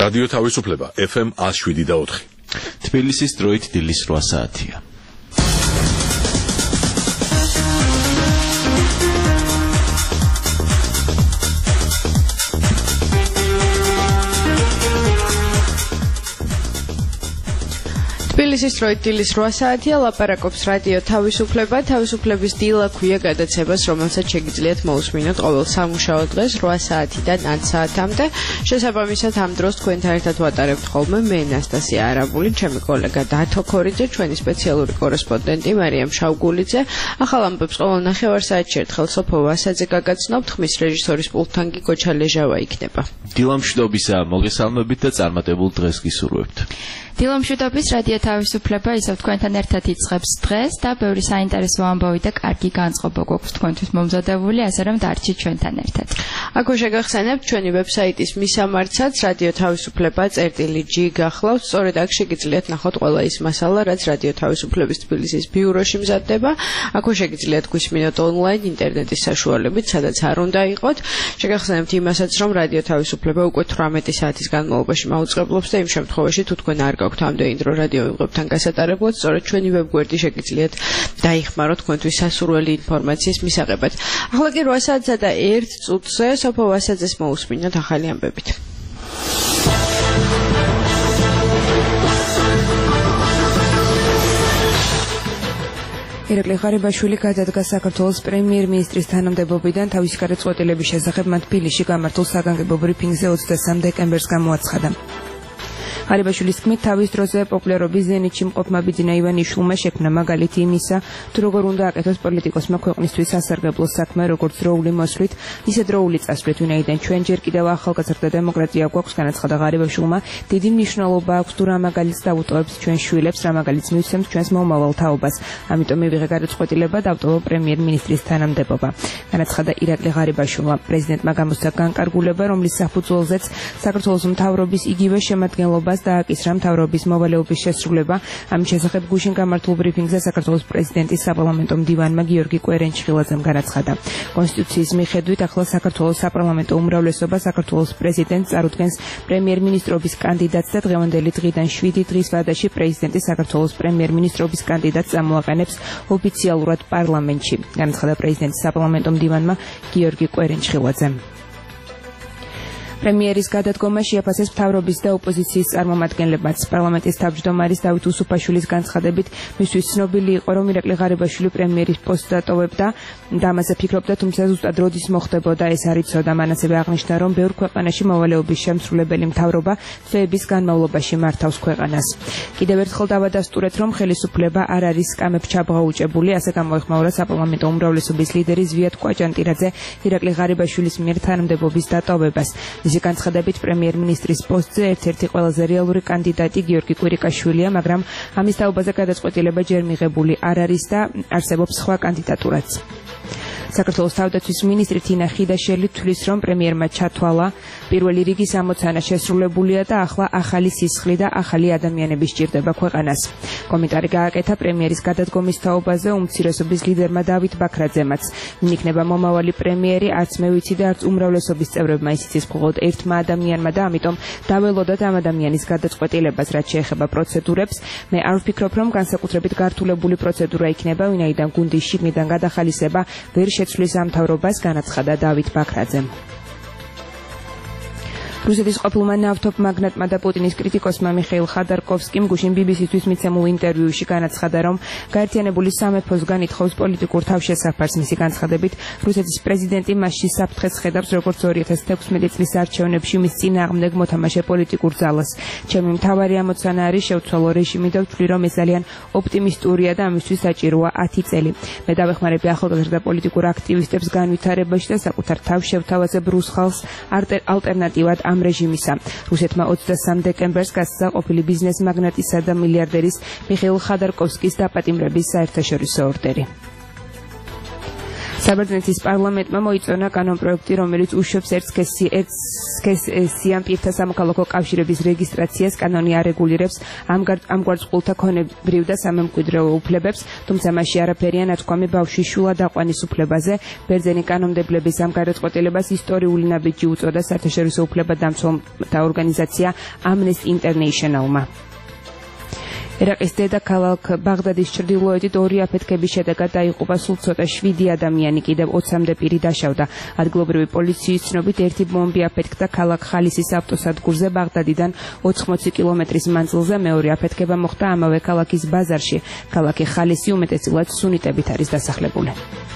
რადიო თავისუფლება FM 107.4. თბილისის დროით დილის 8 საათია. თბილისის დროით დილის 8 საათია, ლაპარაკობს რადიო თავისუფლება. თავისუფლების დილა ქვია გადაცებას, რომელსაც შეგიძლიათ მოусმინოთ ყოველ სამუშაო დღეს 8 საათიდან 10 საათამდე. შესაბამისად, ამ დროს თქვენთან ერთად ვატარებთ ხოლმე მე ნასტასია არაბული, ჩემი კოლეგა დათო ქორიძე, ჩვენი სპეციალური კორესპონდენტი მარიამ შავგულიძე. ახალ ამბებს ყოველ ნახევარსაათში ერთხელ სოფო ვასაძე გაგაცნობთ, ხმის რეჟისორის პულტთან კი გოჩა ლეჟავა იქნება. დილამშვიდობისა მოგესალმებით და წარმატებულ დღეს გისურვებთ. დილამშვიდობის რადიო თავისუფლება ისევ თქვენთან ერთად იწყებს დღეს და ბევრი საინტერესო ამბავი და კარგი განწყობა გვაქვს თქვენთვის მომზადებული, ასე რომ დარჩით ჩვენთან ერთად. აქვე შეგახსენებთ ჩვენი ვებსაიტის მისამართსაც რადიო თავისუფლება.g გახლავთ, სწორედ აქ შეგიძლიათ ნახოთ ყველა ის მასალა, რაც რადიო თავისუფლების თბილისის ბიუროში მზადდება. აქვე შეგიძლიათ გვისმინოთ ონლაინ ინტერნეტის საშუალებით, სადაც არ უნდა იყოთ. შეგახსენებთ იმასაც, რომ რადიო თავისუფლება უკვე 18 საათის განმავლობაში მაუწყებლობს და იმ შემთხვევაში თუ თქვენ არ გაქვთ ამდენი დრო რადიო ვიღებთან გასატარებლად, სწორედ ჩვენი ვებგვერდი შეგიძლიათ დაიხმაროთ თქვენთვის სასურველი ინფორმაციის მისაღებად. ახლა კი 8 საათსა და 1 წუთზე სოფო ვასაძეს მოусმინოთ ახალი ამბებით. ირაკლი ღარიბაშვილი გადადგა საქართველოს პრემიერ-მინისტრის თანამდებობიდან თავისი გადაწყვეტილების შესახებ მათ თბილისში გამართულ საგანგებო ბრიფინგზე 23 დეკემბერს გამოაცხადა. ღარიბაშვილის თქმით, თავის დროზე პოპულარობის ზენიტში მყოფმა ბიძინა ივანიშვილმა შექმნა მაგალითი იმისა, თუ როგორ უნდა აკეთოს პოლიტიკოსმა ქვეყნისთვის სასარგებლო საქმე, როგორც დროული მოსვლით, ისე დროული წასვლით, ვინაიდან ჩვენ ჯერ კიდევ ახალგაზრდა დემოკრატია გვაქვს, განაცხადა ღარიბაშვილმა, დიდი მნიშვნელობა აქვს თუ რა მაგალითს დავუტოვებს ჩვენ შვილებს, რა მაგალითს მივცემთ ჩვენს მომავალ თაობას. ამიტომ მივიღე გადაწყვეტილება დავტოვო პრემიერ-მინისტრის თანამდებობა. განაცხადა ირაკლი ღარიბაშვილმა. პრეზიდენტმა გამოსცა განკარგულება, რომლის საფუძველზეც საქართველოს მთავრობის იგივე შემადგენლობა დააკისრა მთავრობის მოვალეობის შესრულება. ამის შესახებ გუშინ გამართულ ბრიფინგზე საქართველოს პრეზიდენტის საპარლამენტო მდივანმა გიორგი კვერენჩხილაძემ განაცხადა. კონსტიტუციის მიხედვით ახლა საქართველოს საპარლამენტო უმრავლესობა საქართველოს პრეზიდენტს წარუდგენს პრემიერ-მინისტრობის კანდიდატს და დღევანდელი დღიდან 7 დღის ვადაში პრეზიდენტი საქართველოს პრემიერ-მინისტრობის კანდიდატს წამოაყენებს ოფიციალურად პარლამენტში. განაცხადა პრეზიდენტის საპარლამენტო მდივანმა გიორგი კვერენჩხილაძემ. პრემიერის გადადგომა შეაფასეს მთავრობის და ოპოზიციის წარმომადგენლებმაც. პარლამენტის თავმჯდომარის დავით უსუფაშვილის განცხადებით, მისთვის ცნობილი იყო, რომ ირაკლი ღარიბაშვილი პრემიერის პოსტს დატოვებდა და ამაზე ფიქრობდა, თუმცა ზუსტად როდის მოხდებოდა ეს არ იცოდა. მან ასევე აღნიშნა, რომ ბევრ ქვეყანაში მოვალეობის შემსრულებელი მთავრობა თვეების განმავლობაში მართავს ქვეყანას. კიდევ ერთხელ დავადასტურეთ, რომ ხელისუფლება არ არის სკამებს ჩაბღაუჭებული, ასე გამოეხმაურა საპარლამენტო უმრავლესობის ლიდერი ზვიად კვაჭანტირაძე ირაკლი ღარიბაშვილის მიერ თანამდებობის დატოვებას. მისი განცხადებით პრემიერ-მინისტრის პოსტზე ერთ-ერთი ყველაზე რეალური კანდიდატი გიორგი კვირიკაშვილია, მაგრამ ამის თაობაზე გადაწყვეტილება ჯერ მიღებული არ არის და არსებობს სხვა კანდიდატურაც. საქართველოს თავდაცვის მინისტრი თინა ხიდაშელი თვლის, რომ პრემიერმა ჩათვალა პირველი რიგის ამოცანა შესრულებულია და ახლა ახალი სისხლი და ახალი ადამიანები სჭირდება ქვეყანას. კომენტარი გააკეთა პრემიერის გადადგომის თაობაზე უმცირესობის ლიდერმა დავით ბაქრაძემაც. ვინ იქნება მომავალი პრემიერი, არც მე ვიცი და არც უმრავლესობის წევრებმა ისიც მხოლოდ ერთმა ადამიანმა და ამიტომ დაველოდათ ამ ადამიანის გადაწყვეტილებას, რაც შეეხება პროცედურებს. მე არ ვფიქრობ, რომ განსაკუთრებით გართულებული პროცედურა იქნება, ვინაიდან გუნდის შიგნიდან გადახალისება ვერ შეცვლის ამ მთავრობას, განაცხადა დავით ბაქრაძემ. რუსეთის ყოფილმა ნავთობ მაგნატმა და პუტინის კრიტიკოსმა მიხეილ ხადარკოვსკიმ გუშინ BBC-თვის მიცემულ ინტერვიუში განაცხადა, რომ გაერთიანებული სამეფოსგან ითხოვს პოლიტიკურ თავშესაფარს. მისი განცხადებით, რუსეთის პრეზიდენტი მასში საფრთხეს ხედავს, როგორც 2016 წლის არჩევნებში მის წინააღმდეგ მოთამაშე პოლიტიკურ ძალას. ჩემი მთავარი ამოცანა არის შევცვალო რეჟიმი და ვთვლი, რომ ეს ძალიან ოპტიმისტურია და ამისთვის საჭიროა 10 წელი. მე დავეხმარები ახალგაზრდა პოლიტიკურ აქტივისტებს განვითარებაში და საკუთარ თავს შევთავაზებ რუს ხალხს ალტერნატივად ამ რეჟიმისა. რუსეთმა 23 დეკემბერს გასცა ყოფილი ბიზნეს მაგნატისა და მილიარდერის მიხეილ ხადარკოვსკის დაპატიმრების საერთაშორისო ორდერი. საბერძნეთის პარლამენტმა მოიწონა კანონპროექტი, რომელიც უშვებს ერთ სქესიან პირთა სამოქალაქო კავშირების რეგისტრაციას კანონი არეგულირებს ამგვარ წყვილთა ქონებრივ და სამემკვიდრეო უფლებებს, თუმცა მასში არაფერია ნათქვამი ბავშვის შვილად აყვანის უფლებაზე. ბერძენი კანონმდებლების ამ გადაწყვეტილებას ისტორიული ნაბიჯი უწოდა საერთაშორისო უფლებადამცველთა ორგანიზაცია Amnesty International-მა. ერაყის დედაქალაქ ბაღდადის ჩრდილოეთით 2 აფეთქების შედეგად დაიღუპა სულ ცოტა 7 ადამიანი, კიდევ 20-მდე პირი დაშავდა. ადგილობრივი პოლიციის ცნობით ერთი ბომბი აფეთქდა ქალაქ ხალისის ავტოსადგურზე ბაღდადიდან 80 კილომეტრის მანძილზე, მეორე აფეთქება მოხდა ამავე ქალაქის ბაზარში. ქალაქი ხალისი უმეტესწილად სუნიტებით არის დასახლებული.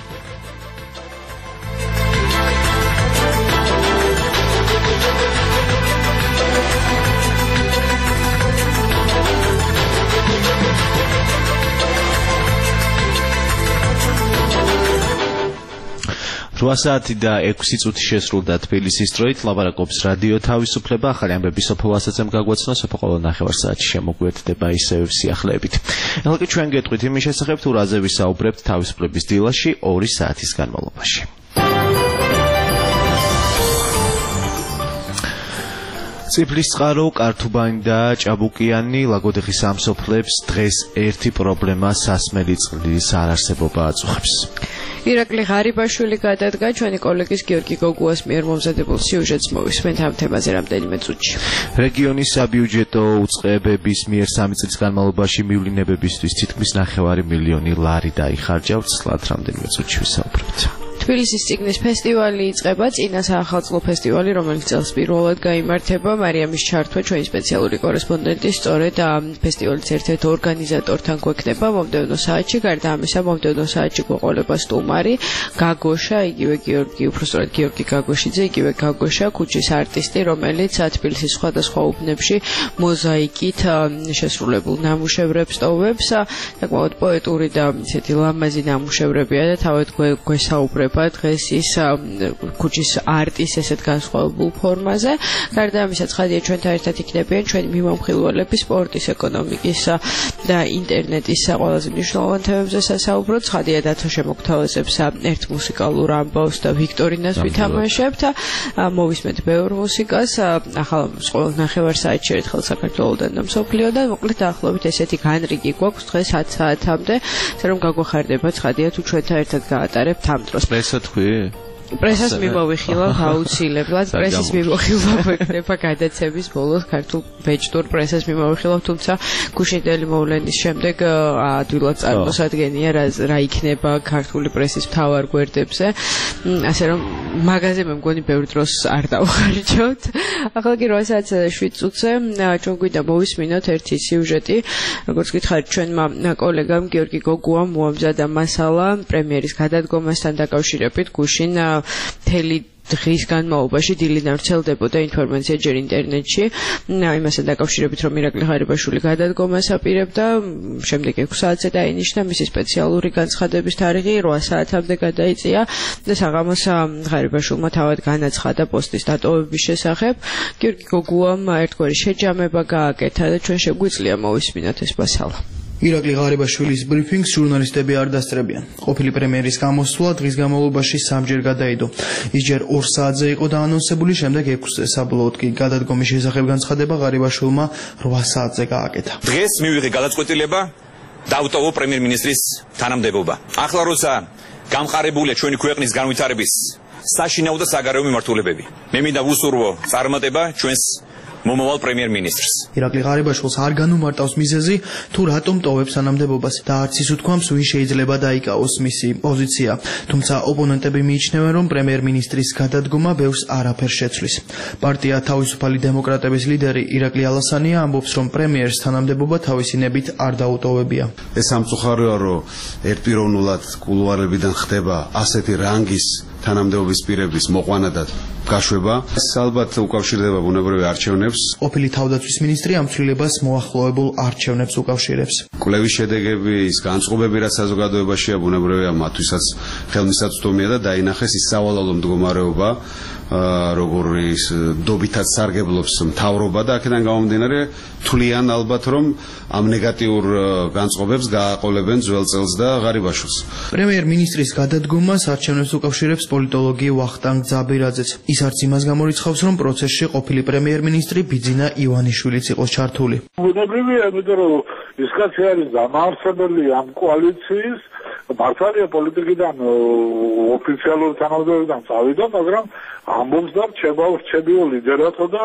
Saati და 6 წუთი შესრულდა თბილისის დროით. ლაპარაკობს რადიო თავისუფლება. ახალი ამბები სოფო ასაცემ გაგვაცნო. სოფო ყოველ ნახევარ საათში შემოგვიერთდება ისევ სიახლეებით. ეხლა კი ჩვენ გეტყვით იმის შესახებ, თუ რაზე ვისაუბრებთ თავისუფლების დილაში 2 საათის განმავლობაში. Цიფლისწყარო, კართუბანი და ჭაბუკიანი ლაგოდეხის ამსოფლებს დღეს ერთი პრობლემა სასმელი წყლის არარსებობა აწუხებს. ირაკლი ღარიბაშვილი გადადგა ჩვენი კოლეგის გიორგი გოგუას მიერ მომზადებულ სიუჟეტს მოვისმენთ ამ თემაზე რამდენიმე წუთში. რეგიონის საბიუჯეტო უწყებების მიერ 3 წლის განმავლობაში მივლინებებისთვის თითქმის 9 მილიონი ლარი დაიხარჯა. ვცლად რამდენიმე წუთში ვისაუბრებთ. თბილისის წიგნის ფესტივალი იწყება, წინა საახალწლო ფესტივალი, რომელიც წელს პირველად გაიმართება. მარიამის ჩართვა ჩვენი სპეციალური კორესპონდენტი სწორედ ფესტივალის ერთ-ერთ ორგანიზატორთან გვექნება მომდევნო საათში. გარდა ამისა, მომდევნო საათში გვეყოლება სტუმარი გაგოშა, იგივე გიორგი, უბრალოდ გიორგი გაგოშიძე, იგივე გაგოშა, ქუჩის არტისტი, რომელიც თბილისის სხვადასხვა უბნებში მოზაიკით შესრულებულ ნამუშევრებს ტოვებს. საკმაოდ პოეტური და ისეთი ლამაზი ნამუშევრებია და თავად გვესაუბრება დღეს ის ქუჩის არტის ესეთ განსხვავებულ ფორმაზე. გარდა ამისა, ცხადია ჩვენთან ერთად იქნებიან ჩვენი მიმომხილველები სპორტის, ეკონომიკის და ინტერნეტის ყველაზე მნიშვნელოვან თემებზე სასაუბროთ. ცხადია დათო შემოგთავაზებს ერთ მუსიკალურ ამბავს და ვიქტორინას ვითამაშებთ. მოვისმენთ ბევრ მუსიკას. ახალ ყოველ ნახევარ საათში ერთხელ საქართველოდან და მსოფლიოდან. მოკლედ დაახლოებით ესეთი განრიგი გვაქვს დღეს 10 საათამდე, რომ გაგვახარდება ცხადია თუ ჩვენთან ერთად გაატარებთ ამ დროს. Presa თქვი? პრესას მიმოვიხილავ აუცილებლად. პრესის მიმოხილვა გვექნება გადაცემის ბოლოს ქართულ ბეჭდურ პრესას მიმოვიხილავ, თუმცა გუშინდელი მოვლენის შემდეგ ადვილად წარმოსადგენია რა იქნება ქართული პრესის მთავარ გვერდებზე. ასე რომ მაგაზე მე მგონი ბევრ დროს არ დავხარჯოთ. ახლა კი 8 საათსა და 7 წუთზე ჩვენ გვინდა მოვისმინოთ ერთი სიუჟეტი. როგორც გითხარით, ჩვენმა კოლეგამ გიორგი გოგუამ მოამზადა მასალა პრემიერის გადადგომასთან დაკავშირებით. გუშინ მთელი დღის განმავლობაში დილიდან ვრცელდებოდა ინფორმაცია ჯერ ინტერნეტში იმასთან დაკავშირებით, რომ ირაკლი ღარიბაშვილი გადადგომას აპირებდა. შემდეგ 6 საათზე დაინიშნა მისი სპეციალური განცხადების თარიღი, 8 საათამდე გადაიწია და საღამოს ღარიბაშვილმა თავად განაცხადა პოსტის დატოვების შესახებ. გიორგი გოგუამ ერთგვარი შეჯამება გააკეთა და ჩვენ შეგვიძლია მოვისმინოთ ეს მასალა. ირაკლი ღარიბაშვილის ბრიფინგს ჟურნალისტები არ დასწრებიან. ყოფილი პრემიერის გამოსვლა დღის განმავლობაში 3-ჯერ გადაიდო. ის ჯერ 2 საათზე იყო დაანონსებული, შემდეგ 6-ზე. საბოლოოდ კი გადადგომის შესახებ განცხადება ღარიბაშვილმა 8 საათზე გააკეთა. დღეს მივიღე გადაწყვეტილება დავტოვო პრემიერ-მინისტრის თანამდებობა. ახლა როცა გამყარებულია ჩვენი ქვეყნის განვითარების საშინაო და საგარეო მიმართულებები, მე მინდა ვუსურვო წარმატება ჩვენს მომავალ პრემიერ-მინისტრს. ირაკლი ღარიბაშვილს არ განუმარტავს მიზეზი, თუ რატომ ტოვებს თანამდებობას და არც ის უთქვამს, ვინ შეიძლება დაიკავოს მისი პოზიცია. თუმცა ოპონენტები მიიჩნევენ, რომ პრემიერ-მინისტრის გადადგომა ბევრს არაფერს შეცვლის. პარტია თავისუფალი დემოკრატების ლიდერი ირაკლი ალასანია ამბობს, რომ პრემიერს თანამდებობა თავისინებით არ დაუტოვებია. ეს სამწუხაროა, რომ ერთპიროვნულად კულუარებიდან ხდება ასეთი რანგის თანამდებობის პირების მოყვანა და გაშვება. ეს ალბათ უკავშირდება ბუნებრივი არჩევნებს. ყოფილი თავდაცვის მინისტრი ამ ცვლილებას მოახლოებულ არჩევნებს უკავშირებს. კვლევის შედეგები, ის განწყობები, რაც საზოგადოებაშია, ბუნებრივია მათთვისაც ხელმისაწვდომია და დაინახეს ის სავალალო მდგომარეობა, როგორის დობითაც სარგებლობს მთავრობა და აქედან გამომდინარე თვლიან ალბათ, რომ ამ ნეგატიურ განწყობებს გააყოლებენ ძველ წელს და ღარიბაშვილს. პრემიერ-მინისტრის გადადგომას არჩევნებს უკავშირებს პოლიტოლოგი ვახტანგ ძაბირაძეც. ის არც იმას გამორიცხავს, რომ პროცესში ყოფილი პრემიერ-მინისტრი ბიძინა ივანიშვილიც იყოს ჩართული. ბუნებრივია, იმიტომ რომ ის კაცი არის დამაარსებელი ამ კოალიციის, მართალია პოლიტიკიდან ოფიციალურ თანამდებობიდან წავიდა, მაგრამ ამბობს და რჩებაო ლიდერად და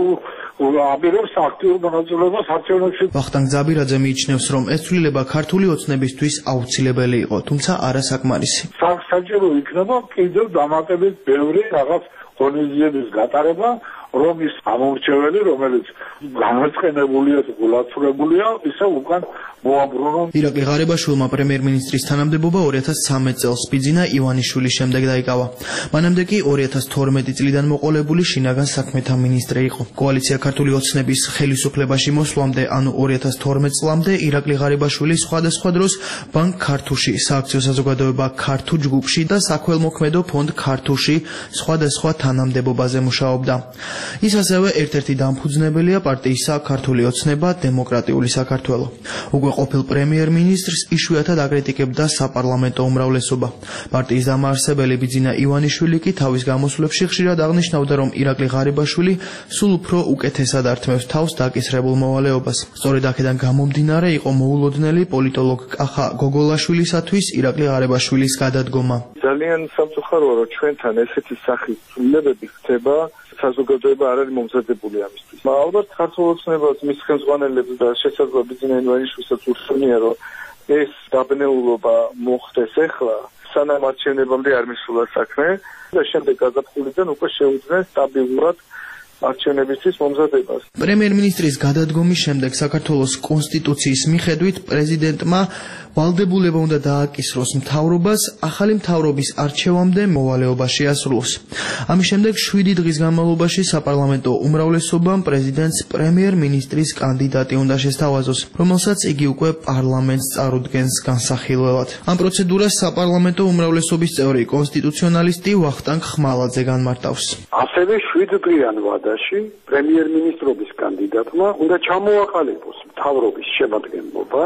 აპირებს აქტიურ მონაწილეობას არჩევნებში. ვახტანგ ძაბირაძე მიიჩნევს, რომ ეს ცვლილება ქართული ოცნებისთვის აუცილებელი იყო, თუმცა არასაკმარისი. საჭირო იქნება კიდევ დამატებით ბევრი რაღაც ღონისძიების გატარება, რომ ის ამორჩეველი, რომელიც განაცხენებულია, გულაცრებულია, ისე უკან მოაბრუნონ. ირაკლი ღარიბაშვილმა პრემიერ-მინისტრის თანამდებობა 2013 წელს ბიძინა ივანიშვილის შემდეგ დაიკავა. მანამდე კი 2012 წლიდან მოყოლებული შინაგან საქმეთა მინისტრი იყო. კოალიცია ქართული ოცნების ხელისუფლებაში მოსვლამდე, ანუ 2012 წლამდე, ირაკლი ღარიბაშვილი სხვადასხვა დროს ბანკ ქართუში, სააქციო საზოგადოება ქართუ ჯგუფში და საქველმოქმედო ფონდ ქართუში სხვადასხვა თანამდებობაზე მუშაობდა. ის ასევე ერთ-ერთი დამფუძნებელია პარტიისა ქართული ოცნება დემოკრატიული საქართველო. უკვე ყოფილ პრემიერ-მინისტრს იშვიათად აკრიტიკებდა საპარლამენტო უმრავლესობა. პარტიის დამაარსებელი ბიძინა ივანიშვილი კი თავის გამოსვლებში ხშირად აღნიშნავდა, რომ ირაკლი ღარიბაშვილი სულ უფრო უკეთესად ართმევს თავს დაკისრებულ მოვალეობას. სწორედ აქედან გამომდინარე იყო მოულოდნელი პოლიტოლოგ კახა გოგოლაშვილისათვის ირაკლი ღარიბაშვილის გადადგომა. ძალიან სამწუხაროა, რომ ჩვენთან ესეთი სახის ცვლილებები ხდება, საზოგადოება არ არის მომზადებული ამისთვის. ალბათ ქართულ ოცნებას, მის ხელმძღვანელებს და შესაძლოა ბიძინა ივანიშვილსაც ურჩევნია, რომ ეს დაბნეულობა მოხდეს ახლა, სანამ არჩევნებამდე არ მისულა საქმე და შემდეგ გაზაფხულიდან უკვე შეუძლეს სტაბილურად არჩევნებისთვის მომზადებას. პრემიერ-მინისტრის გადადგომის შემდეგ საქართველოს კონსტიტუციის მიხედვით პრეზიდენტმა ვალდებულება უნდა დააკისროს მთავრობას ახალი მთავრობის არჩევამდე მოვალეობა შეასრულოს. ამის შემდეგ 7 დღის განმავლობაში საპარლამენტო უმრავლესობამ პრეზიდენტს პრემიერ-მინისტრის კანდიდატი უნდა შესთავაზოს, რომელსაც იგი უკვე პარლამენტს წარუდგენს განსახილველად. ამ პროცედურას საპარლამენტო უმრავლესობის წევრი კონსტიტუციონალისტი ვახტანგ ხმალაძე განმარტავს. ასევე 7 დღიან ვადაში პრემიერ-მინისტრობის კანდიდატმა უნდა ჩამოაყალიბოს მთავრობის შემადგენლობა,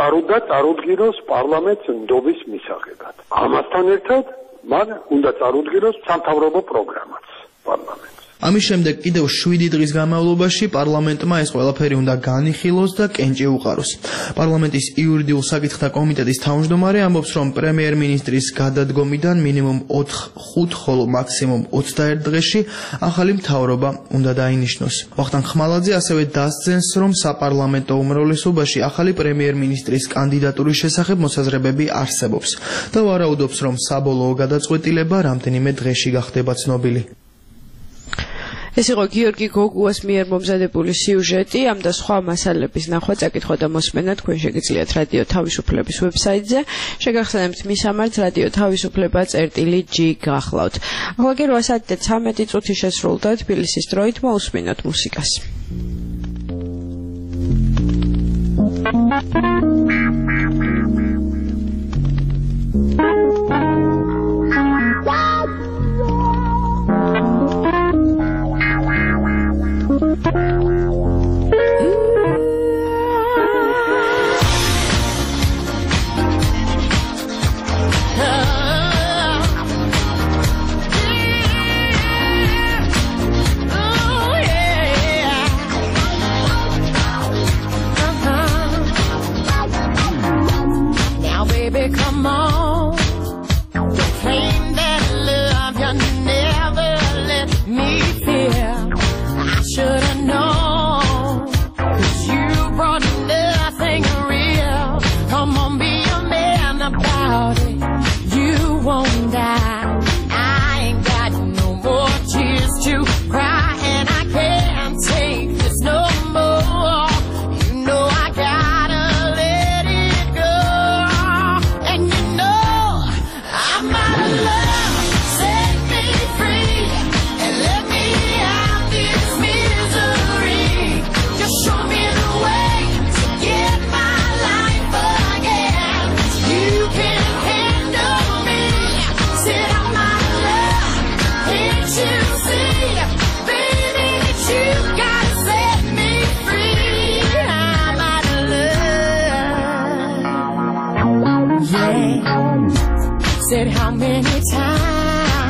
წარუდგინოს პარლამენტს ნდობის მისაღებად. ამასთან ერთად მან უნდა წარუდგინოს სამთავრობო პროგრამაც პარლამენტს. ამის შემდეგ კიდევ 7 დღის განმავლობაში პარლამენტმა ეს ყველაფერი უნდა განიხილოს და კენჭი უყაროს. პარლამენტის იურიდიულ საკითხთა კომიტეტის თავმჯდომარე ამბობს, რომ პრემიერ-მინისტრის გადადგომიდან მინიმუმ 4-5, ხოლო მაქსიმუმ 21 დღეში ახალი მთავრობა უნდა დაინიშნოს. ვახტანგ ხმალაძე ასევე დასძენს, რომ საპარლამენტო უმრავლესობაში ახალი პრემიერ-მინისტრის კანდიდატურის შესახებ მოსაზრებები არსებობს და ვარაუდობს, რომ საბოლოო გადაწყვეტილება რამდენიმე დღეში გახდება ცნობილი. ეს იყო გიორგი გოგუას მიერ მომზადებული სიუჟეტი. ამ და სხვა მასალების ნახვა, წაკითხვა და მოსმენა თქვენ შეგიძლიათ რადიო თავისუფლების ვებსაიტზე. შეგახსენებთ მისამართს რადიო თავისუფლება.g გახლავთ. ახლა კი 8:13 წუთი შესრულდა თბილისის დროით, მოусმინოთ მუსიკას. Come on, don't claim that love you never let me feel. I should have known, 'cause you brought nothing real. Come on, be a man about it. You won't die. I ain't got no more tears to cry, and I can't take this no more. You know I gotta let it go. And you know I'm out of love. Set me free and let me out this misery. Just show me the way to get my life again. You can handle me. Said I'm out of love. Can't you see, baby, that you gotta set me free? I'm out of love. Yeah. Said how many times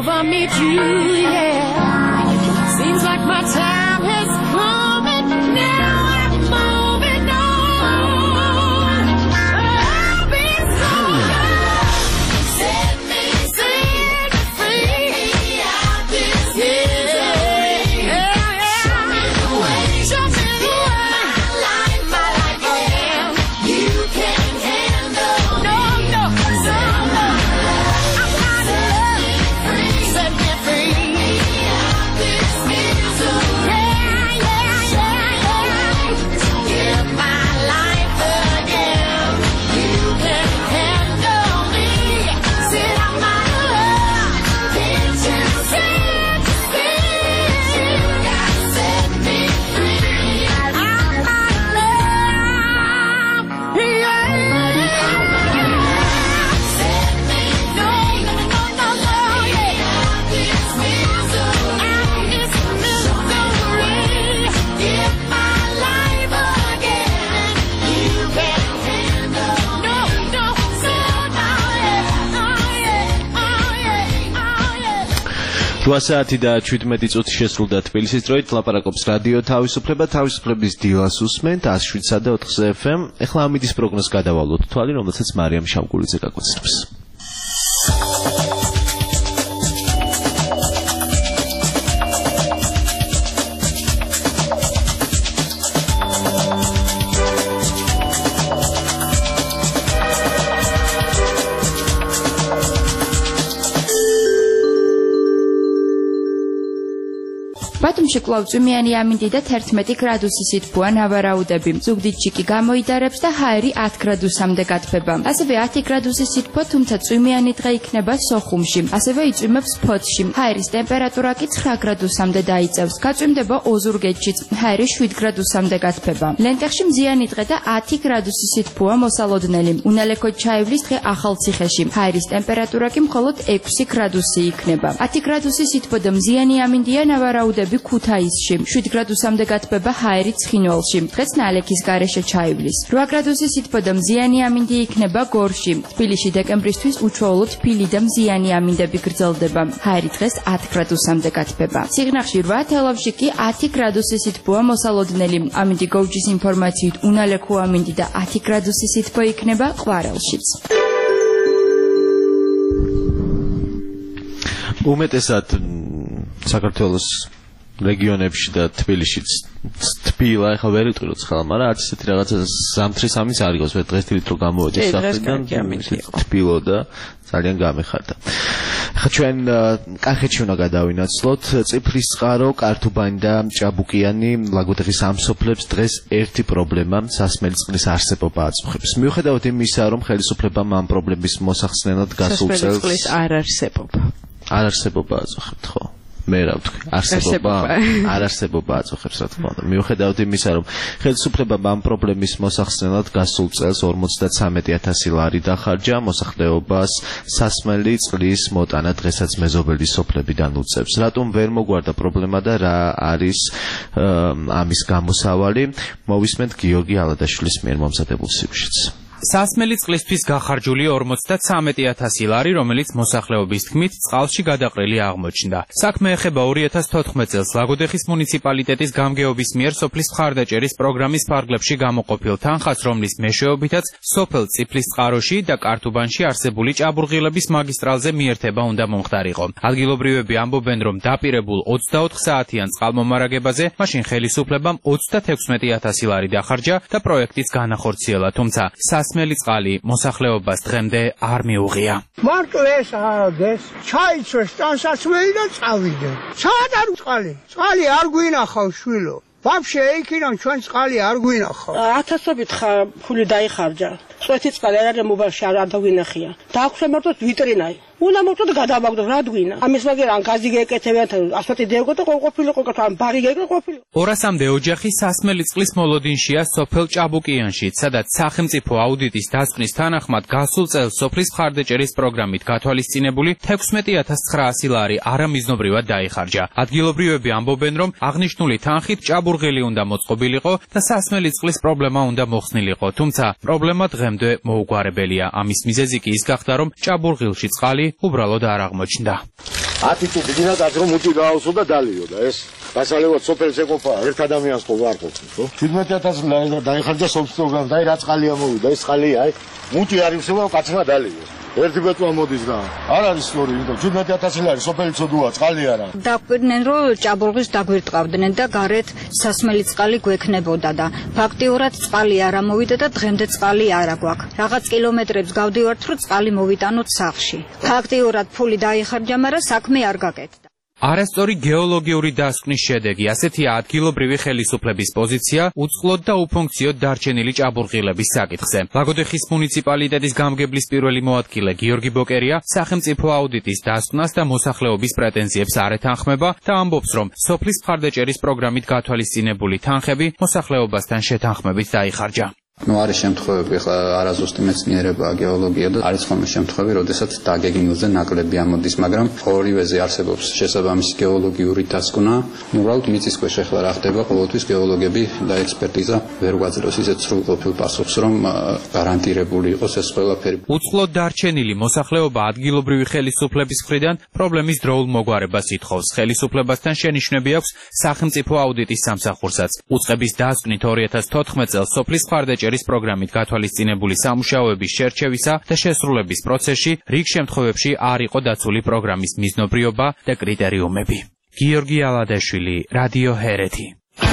over me too, yeah. Seems like my time has come and now I'm moving on. I've been so good. Set me free out this misery. Show me the way. Show me the way. My life again. You can't handle no, no, so no. I'm not free. Set me free out this misery. Give my life again. You can't handle me. Sit on my love. Can't you see? You gotta set me free. I'm my love. Yeah. Set me free. No, yeah. This misery. Give my life again. You can't handle no, so no, yeah. Saati და 17 წუთი შესრულდა თბილისის დროით ლაპარაკობს რადიო თავისუფლება თავისუფლების დილას უსმენთ 107 და 4 FM. ეხლა ამიდის პროგნოზს გადავალოთ თვალი, რომელსაც მარიამ შავგულიძე გაგვაცნობს. ბათუმში კვლავ წვიმიანი ამინდი და 11 გრადუსი სითბოა ნავარაუდები. ზუგდიდში კი გამოიდარებს და ჰაერი 10 გრადუსამდე გათბება. ასევე 10 გრადუსი სითბო, თუმცა წვიმიანი დღე იქნება სოხუმში. ასევე იწვიმებს ფოთში. ჰაერის ტემპერატურა კი 9 გრადუსამდე დაიწევს. გაწვიმდება ოზურგეთშიც. ჰაერი 7 გრადუსამდე გათბება. ლენტეხში მზიანი დღე და 10 გრადუსი სითბოა მოსალოდნელი. უნალექოდ ჩაივლის დღე ახალციხეში. ჰაერის ტემპერატურა კი მხოლოდ 6 გრადუსი იქნება. 10 გრადუსი სითბო და მზიანი ამინდია ნავარაუდები ქუთაისში. 7 გრადუსამდე გათბება ჰაერი ცხინვალში. დღეს ნალექის გარეშე ჩაივლის. 8 გრადუსი სითბო და მზიანი ამინდი იქნება გორში. თბილისში დეკემბრისთვის უჩვეულოდ თბილი და მზიანი ამინდები გრძელდება. ჰაერი დღეს 10 გრადუსამდე გათბება. სიღნაღში 8, თელავში კი 10 გრადუსი სითბოა მოსალოდნელი. ამინდი გოუჯის ინფორმაციით უნალექო ამინდი და 10 გრადუსი სითბო იქნება ყვარელშიც. უმეტესად საქართველოს რეგიონებში და თბილისშიც თბილა, ეხლა ვერ ვიტყვიროთ ხალხ, მაგრამ არც ისეთი რაღაცა ზამთრის ამის არ იყოს, ვერ დღეს თვით რო გამოვედი სახლიდან თბილო და ძალიან გამეხარდა. ეხლა ჩვენ კახეთში უნდა გადავინაცვლოთ. წიფლის წყარო, კართუბანი და ჭაბუკიანი ლაგოდეხის ამსოფლებს დღეს ერთი პრობლემა სასმელი წყლის არსებობა აწუხებს. მიუხედავად იმისა, რომ ხელისუფლებამ ამ პრობლემის მოსახსნელად გასულ წელს სასმელი წყლის არ არსებობა აწუხებთ, ხო? მე რა ვთქვი, არ არსებობა აწუხებს, რა თქმა უნდა. მიუხედავად იმისა, რომ ხელისუფლებამ ამ პრობლემის მოსახსნელად გასულ წელს 53,000 ლარი დახარჯა, მოსახლეობას სასმელი წყლის მოტანა დღესაც მეზობელი სოფლებიდან უწევს. რატომ ვერ მოგვარდა პრობლემა და რა არის ამის გამოსავალი? მოვისმენთ გიორგი ალადაშვილის მიერ მომზადებულ სიუჟეტს. სასმელი წყლისთვის გახარჯული 53,000 ლარი, რომელიც მოსახლეობის თქმით წყალში გადაყრილი აღმოჩნდა. საქმე ეხება 2014 წელს ლაგოდეხის მუნიციპალიტეტის გამგეობის მიერ სოფლის მხარდაჭერის პროგრამის ფარგლებში გამოყოფილ თანხას, რომლის მეშვეობითაც სოფელ წიფლის წყაროში და კართუბანში არსებული ჭაბურღილების მაგისტრალზე მიერთება უნდა მომხდარიყო. ადგილობრივები ამბობენ, რომ დაპირებულ 24 საათიან წყალმომარაგებაზე მაშინ ხელისუფლებამ 36,000 ლარი დახარჯა და პროექტიც განახორციელა, თუმცა სასმელი წყალი მოსახლეობას დღემდე არ მიუღია. მარტლეს ააგეს, ჩაიცვეს ტანსაცმელი და წავიდა. საათ არ წყალი? წყალი არ გვინახავ შვილო. ვაფშე იქიდან ჩვენ წყალი არ გვინახავ. ათასობით ფული დაიხარჯა. წვეთი წყალი არ არის მობილში არ დავინახია. დააქვსა მარტო ვიტრინაი. უნდა მოვწოდ გადავაგდო რა დღვინა. ამის ვაგერ ან გაზი გეკეთებიან, ასფალტი დევგო და ყოფილიყო, ან ბარი გეკეთე ყოფილი. 200-მდე ოჯახი სასმელი წყლის მოლოდინშია სოფელ ჭაბუკიანში, სადაც სახელმწიფო აუდიტის დასკვნის თანახმად გასულ წელს სოფლის მხარდაჭერის პროგრამით გათვალისწინებული 16,900 ლარი არამიზნობრივად დაიხარჯა. ადგილობრივები ამბობენ, რომ აღნიშნული თანხით ჭაბურღილი უნდა მოწყობილიყო და სასმელი წყლის პრობლემა უნდა მოხსნილიყო, თუმცა პრობლემა დღემდე მოუგვარებელია. ამის მიზეზი კი ის გახდა, რომ ჭაბურღილში წყალი უბრალოდ არ აღმოჩნდა. ატიტუდი დინაკაც რომ მუტი გაავსო და დალიოდა ეს გასალევად სოფელს ეყოფა ერთ ადამიანს ხო ვარ ყოფილი ხო 17000 ლარი დაიხარჯა სოფსტოგან და რა წყალია მოვიდა ეს წყალია აი მუტი არ იხსება კაცმა დალიოს ერთი ბეტვა მოდის და არ არის სწორი იმიტომ 17000 ლარი სოფელი ცოდუა წყალი არა დაგვირდნენ რომ ჭაბურღის დაგვირტყავდნენ და გარეთ სასმელი წყალი გვექნებოდა და ფაქტიურად წყალი არ ამოვიდა და დღემდე წყალი არ აგვაქვს რაღაც კილომეტრებს გავდივართ რომ წყალი მოვიტანოთ სახლში ფაქტიურად ფული დაიხარჯა მაგრამ საქმე არ გაკეთდა არასწორი გეოლოგიური დასკვნის შედეგი ასეთია ადგილობრივი ხელისუფლების პოზიცია უწყლოდ და უფუნქციოდ დარჩენილი ჭაბურღილების საკითხზე. ლაგოდეხის მუნიციპალიტეტის გამგებლის პირველი მოადგილე გიორგი ბოკერია სახელმწიფო აუდიტის დასკვნას და მოსახლეობის პრეტენზიებს არ ეთანხმება და ამბობს, რომ სოფლის მხარდაჭერის პროგრამით გათვალისწინებული თანხები მოსახლეობასთან შეთანხმებით დაიხარჯა. არის შემთხვევები, ხა არაზუსტი მეცნიერებაა გეოლოგია და არის ხოლმე შემთხვევები, როდესაც დაგეგმილზე ნაკლები ამოდის, მაგრამ ორივეზე არსებობს შესაბამისი გეოლოგიური დასკვნა. უბრალოდ მიწისქვეშ ახლა რა ხდება, ყოველთვის გეოლოგები და ექსპერტიზა ვერ გვაძლევს ისეთ სრულყოფილ პასუხს, რომ გარანტირებული იყოს ეს ყველაფერი. უწყლოდ დარჩენილი მოსახლეობა ადგილობრივი ხელისუფლების მხრიდან პრობლემის დროულ მოგვარებას ითხოვს. ხელისუფლებასთან შენიშვნები აქვს სახელმწიფო აუდიტის სამსახურსაც. უწყების დასკვნით 2014 წელს სოფლის მხარდაჭერის პროგრამით გათვალისწინებული სამუშაოების შერჩევისა და შესრულების პროცესში რიგ შემთხვევებში არ იყო დაცული პროგრამის მიზნობრიობა და კრიტერიუმები. გიორგი ალადაშვილი, რადიო ჰერეთი.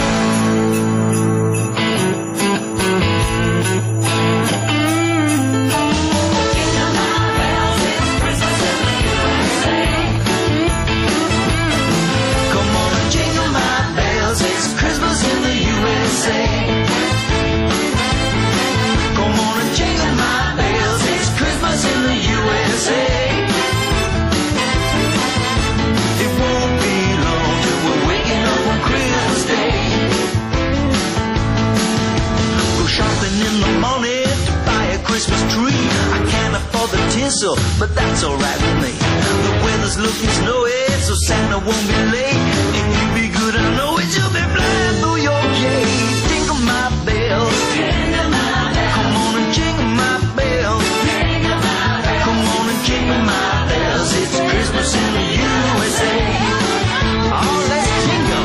But that's alright with me. The weather's looking snowy, so Santa won't be late. If you be good, I know it, you'll be flying through your gate. Jingle my bells, jingle my bells. Come on and jingle my bells, jingle my bells. Come on and jingle my bells. It's Christmas in the USA. Oh, let's jingle.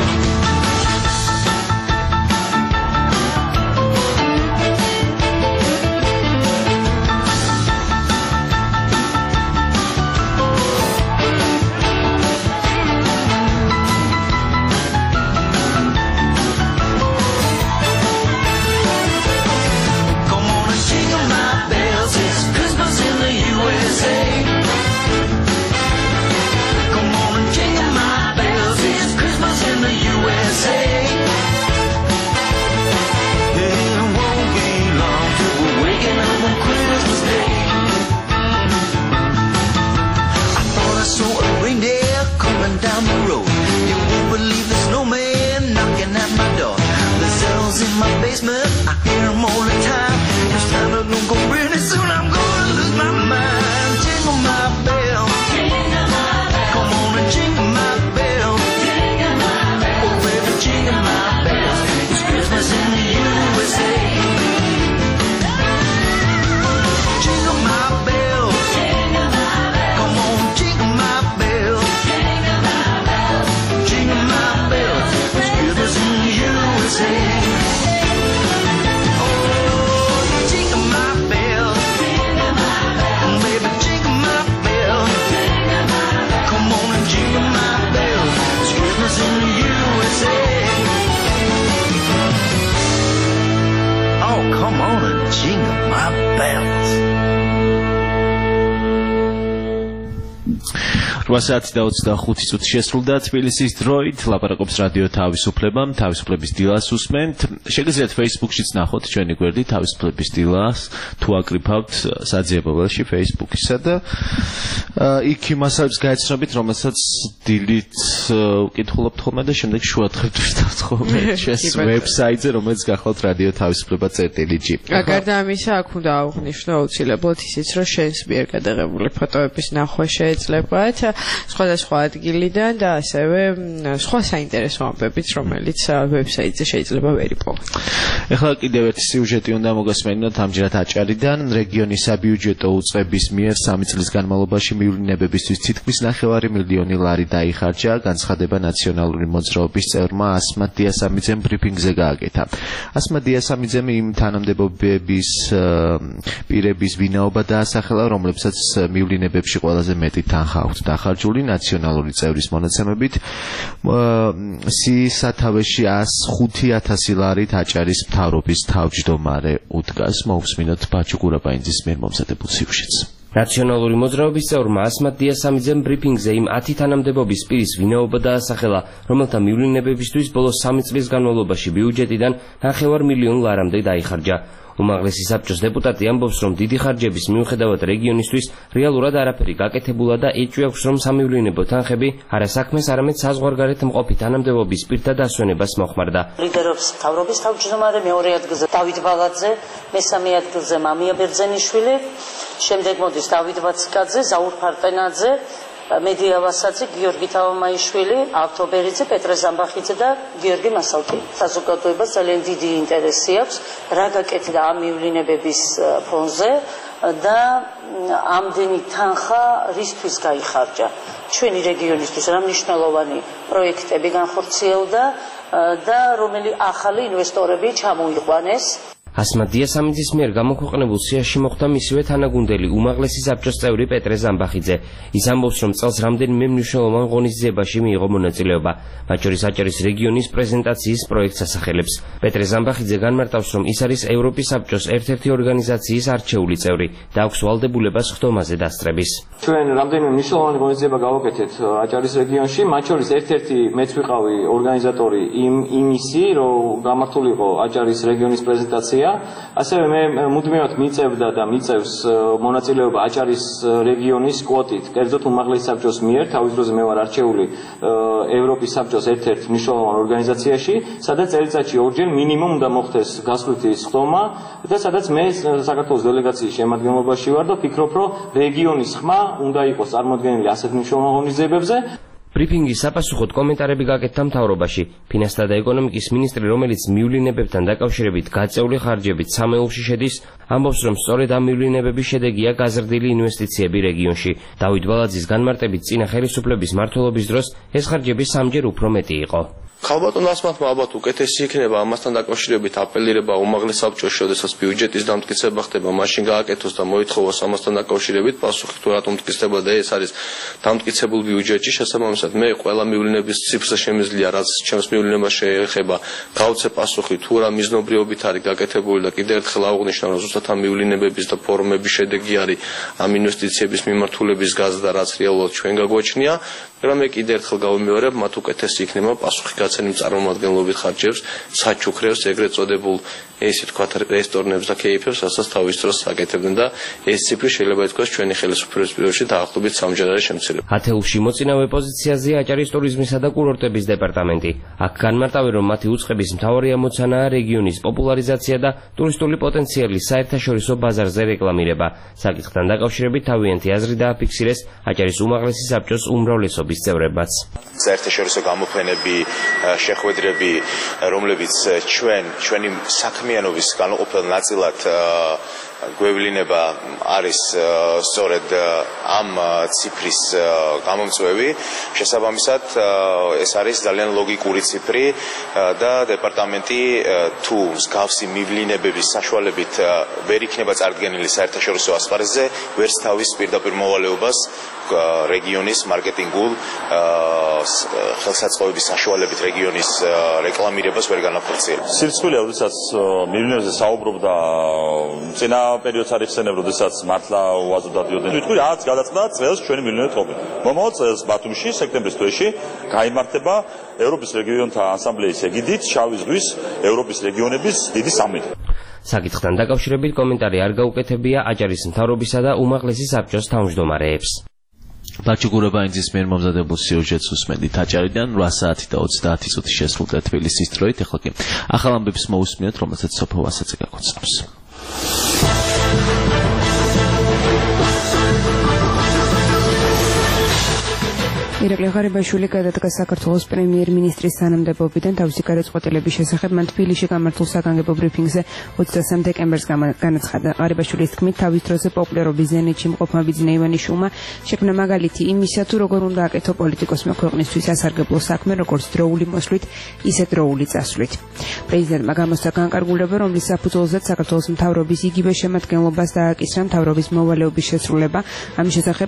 Down the road, you won't believe the snowman knocking at my door. There's elves in my basement, I hear them all the time. If Santa don't go pretty soon, I'm gonna lose my mind. Jingle my bell, jingle my bell. Come on and jingle my bell, jingle my bell. Oh baby, jingle my bells. It's Christmas in the USA. Jingle my bell, jingle my bell. Come on, jingle my bell. Jingle my bells, it's Christmas in the USA. Oh, jingle my bells, baby, jingle my bells. Come on and jingle my bells, it's Christmas in the USA. Oh, come on and jingle my bells. 8:25 წუთი შესრულდა თბილისის დროით ლაპარაკობს რადიო თავისუფლება თავისუფლების დილას უსმენთ შეგიძლიათ Facebook-შიც ნახოთ ჩვენი გვერდი თავისუფლების დილას თუ აკრიფავთ საძიებელში Facebook-ისა და იქ იმასებს გაეცნობით რომელსაც დილით ვკითხულობთ ხოლმე და შემდეგ შუადღეში ვთქვით ხოლმე ჩვენს ვებსაიტზე რომელიც გახლავთ რადიო თავისუფლება.gr გარდა ამისა აქ უნდა აღვნიშნო აუცილებლად ისიც რომ შენს მიერ გადაღებული ფოტოების ნახვა შეეძლებათ სხვადასხვა ადგილიდან და ასევე სხვა საინტერესო ამბებით, რომელიც ვებსაიტზე შეიძლება ვერ იპოვოთ. ეხლა კიდევ ერთი სიუჟეტი უნდა მოგესმენინოთ ამჯერად აჭარიდან. რეგიონის საბიუჯეტო უწყების მიერ 3 წლის განმავლობაში მივლინებებისთვის თითქმის 9 მილიონი ლარი დაიხარჯა. განცხადება ნაციონალური მოძრაობის წევრმა ასმათ დიასამიძემ ბრიფინგზე გააკეთა. ასმათ დიასამიძემ იმ თანამდებობების პირების ვინაობა დაასახელა, რომლებსაც მივლინებებში ყველაზე მეტი თანხა აქვთ დახარჯული. ნაციონალური წევრის მონაცემებით სათავეში 105,000 ლარით აჭარის მთავრობის თავმჯდომარე უდგას. მოусმინოთ ბაჩუ გურაბაინძის მიერ მომზადებულ სიუჟეტს. ნაციონალური მოძრაობის წევრმა ასმათ დიასამიძემ ბრიფინგზე იმ 10 თანამდებობის პირის ვინაობა დაასახელა, რომელთა მივლინებებისთვის ბოლოს 3 წლის განმავლობაში ბიუჯეტიდან 9 მილიონ ლარამდე დაიხარჯა. უმაღლესი საბჭოს დეპუტატი ამბობს, რომ დიდი ხარჯების მიუხედავად რეგიონისთვის რეალურად არაფერი გაკეთებულა და ეჭვი აქვს, რომ სამივლინებო თანხები არა საქმეს, არამედ საზღვარგარეთ მყოფი თანამდებობის პირთა დასვენებას მოხმარდა. ლიდერობს მთავრობის თავმჯდომარე, მეორე ადგილზე დავით ბალაძე, მესამე ადგილზე მამია ბერძენიშვილი, შემდეგ მოდის დავით ბაციკაძე, ზაურ ფარტენაძე, მედია ვასაძე, გიორგი თავამაიშვილი, ავთო ბერიძე, პეტრე ზამბახიძე და გიორგი მასალკი. საზოგადოებას ძალიან დიდი ინტერესი აქვს რა გაკეთდა ამ მივლინებების ფონზე და ამდენი თანხა რისთვის გაიხარჯა. ჩვენი რეგიონისთვის რა მნიშვნელოვანი პროექტები განხორციელდა და რომელი ახალი ინვესტორები ჩამოიყვანეს. ასმათ დიასამიძის მიერ გამოქვეყნებულ სიაში მოხვდა მისივე თანაგუნდელი უმაღლესი საბჭოს წევრი პეტრე ზამბახიძე. ის ამბობს, რომ წელს რამდენიმე მნიშვნელოვან ღონისძიებაში მიიღო მონაწილეობა, მათ შორის აჭარის რეგიონის პრეზენტაციის პროექტს ასახელებს. პეტრე ზამბახიძე განმარტავს, რომ ის არის ევროპის საბჭოს ერთ-ერთი ორგანიზაციის არჩეული წევრი და აქვს ვალდებულება სხდომაზე დასწრების. ჩვენ რამდენიმე მნიშვნელოვანი ღონისძიება გავაკეთეთ აჭარის რეგიონში, მათ შორის ერთ-ერთი მეც ვიყავი ორგანიზატორი იმისი, რომ გამართულიყო აჭარის რეგიონის პრეზენტაცია. ასევე მე მუდმივად მიწევდა და მიწევს მონაწილეობა აჭარის რეგიონის კვოტით, კერძოდ უმაღლესი საბჭოს მიერ, თავის დროზე მე ვარ არჩეული ევროპის საბჭოს ერთ-ერთ მნიშვნელოვან ორგანიზაციაში, სადაც წელიწადში ორჯერ მინიმუმ უნდა მოხდეს გასვლითი სხდომა და სადაც მე საქართველოს დელეგაციის შემადგენლობაში ვარ და ფიქრობ, რომ რეგიონის ხმა უნდა იყოს წარმოდგენილი ასეთ მნიშვნელოვან ღონისძიებებზე. ბრიფინგის საპასუხოდ კომენტარები გაკეთდა მთავრობაში. ფინანსთა და ეკონომიკის მინისტრი, რომელიც მივლინებებთან დაკავშირებით გაწეული ხარჯებით სამეულში შედის, ამბობს, რომ სწორედ ამ მივლინებების შედეგია გაზრდილი ინვესტიციები რეგიონში. დავით ბალაძის განმარტებით, წინა ხელისუფლების მმართველობის დროს ეს ხარჯები 3-ჯერ უფრო მეტი იყო. ხალბატონ ასმათმა ალბათ უკეთესი იქნება ამასთან დაკავშირებით აპელირება უმაღლეს საბჭოში, როდესაც ბიუჯეტის დამტკიცება ხდება, მაშინ გააკეთოს და მოითხოვოს ამასთან დაკავშირებით პასუხი თუ რატომ მტკიცდება და ეს არის დამტკიცებულ ბიუჯეტში. შესაბამისად, მე ყველა მივლინების ციფრზე შემიძლია, რაც ჩემს მივლინებას შეეხება, გავცე პასუხი თუ რა მიზნობრიობით არის გაკეთებული და კიდევ ერთხელ აღვნიშნავ, რომ ზუსტად ამ მივლინებების და ფორუმების შედეგი არის ამ ინვესტიციების მიმართულების გაზრდა, რაც რეალურად ჩვენ გაგვაჩნია. მაგრამ მე კიდევ ერთხელ გავიმეორებ, მათ უკეთესი იქნება პასუხი გაცემი წარმომადგენლობით ხარჯებს, საჩუქრებს, ეგრეთ წოდებულ ესე თქვა რესტორნებს და კეიფებს, რასაც თავის დროს აკეთებდნენ და ეს ციფრი შეიძლება ითქვას ჩვენი ხელისუფლების პირობებში დაახლოებით 3-ჯერ არის შემცირებული. ათეულში მოწინავე პოზიციაზეა აჭარის ტურიზმისა და კურორტების დეპარტამენტი. აქ განმარტავენ, რომ მათი უწყების მთავარი ამოცანაა რეგიონის პოპულარიზაცია და ტურისტული პოტენციალის საერთაშორისო ბაზარზე რეკლამირება. საკითხთან დაკავშირებით თავიანთი აზრი დააფიქსირეს აჭარის უმაღლესი საბჭოს უმრავლესობის წევრებმაც. საერთაშორისო გამოფენები, შეხვედრები, რომლებიც ჩვენი საქმიანობის განუყოფელ ნაწილად გვევლინება არის სწორედ ამ ციფრის გამომწვევი. შესაბამისად, ეს არის ძალიან ლოგიკური ციფრი და დეპარტამენტი თუ მსგავსი მივლინებების საშუალებით ვერ იქნება წარდგენილი საერთაშორისო ასპარეზზე, ვერც თავის პირდაპირ მოვალეობას რეგიონის მარკეტინგულ ხელსაწყოების საშუალებით რეგიონის რეკლამირებას ვერ განახორციელებს. სირცხვილია, როდესაც მივლინებებზე საუბრობდა წინა პერიოდს არის ხსენებ, როდესაც მართლა უაზრდა დიოდნენ. ვიტყვი, რაც გადაწყდა წელს ჩვენი მივლინებები ყოფილი. მომავალ წელს ბათუმში, სექტემბრის თვეში გაიმართება ევროპის რეგიონთა ასამბლეის ეგიდით შავი ზღვის ევროპის რეგიონების დიდი სამიტი. საკითხთან დაკავშირებით კომენტარი არ გაუკეთებია აჭარის მთავრობისა და უმაღლესი საბჭოს თავმჯდომარეებს. ბაჩუ გურაბაინძის მიერ მომზადებულ სიუჟეტს უსმენთ აჭარიდან 8 საათი და 30 წუთი შესრულდა თბილისის დროით. ეხლა კი ახალ ამბებს მოусმინოთ, რომელსაც სოფო ვასაძე გაგოცნობს. ირაკლი ღარიბაშვილი გადადგა საქართველოს პრემიერ-მინისტრის თანამდებობიდან თავისი გადაწყვეტილების შესახებ მან თბილისში გამართულ საგანგებო ბრიფინგზე 23 დეკემბერს განაცხადა. ღარიბაშვილის თქმით, თავის დროზე პოპულარობის ზენიტში მყოფმა ბიძინა ივანიშვილმა შექმნა მაგალითი იმისა, თუ როგორ უნდა აკეთო პოლიტიკოსმა ქვეყნისთვის ასარგებლო საქმე, როგორც დროული მოსვლით, ისე დროული წასვლით. პრეზიდენტმა გამოსცა განკარგულება, რომლის საფუძველზეც საქართველოს მთავრობის იგივე შემადგენლობას დააკისრა მთავრობის მოვალეობის შესრულება. ამის შესახებ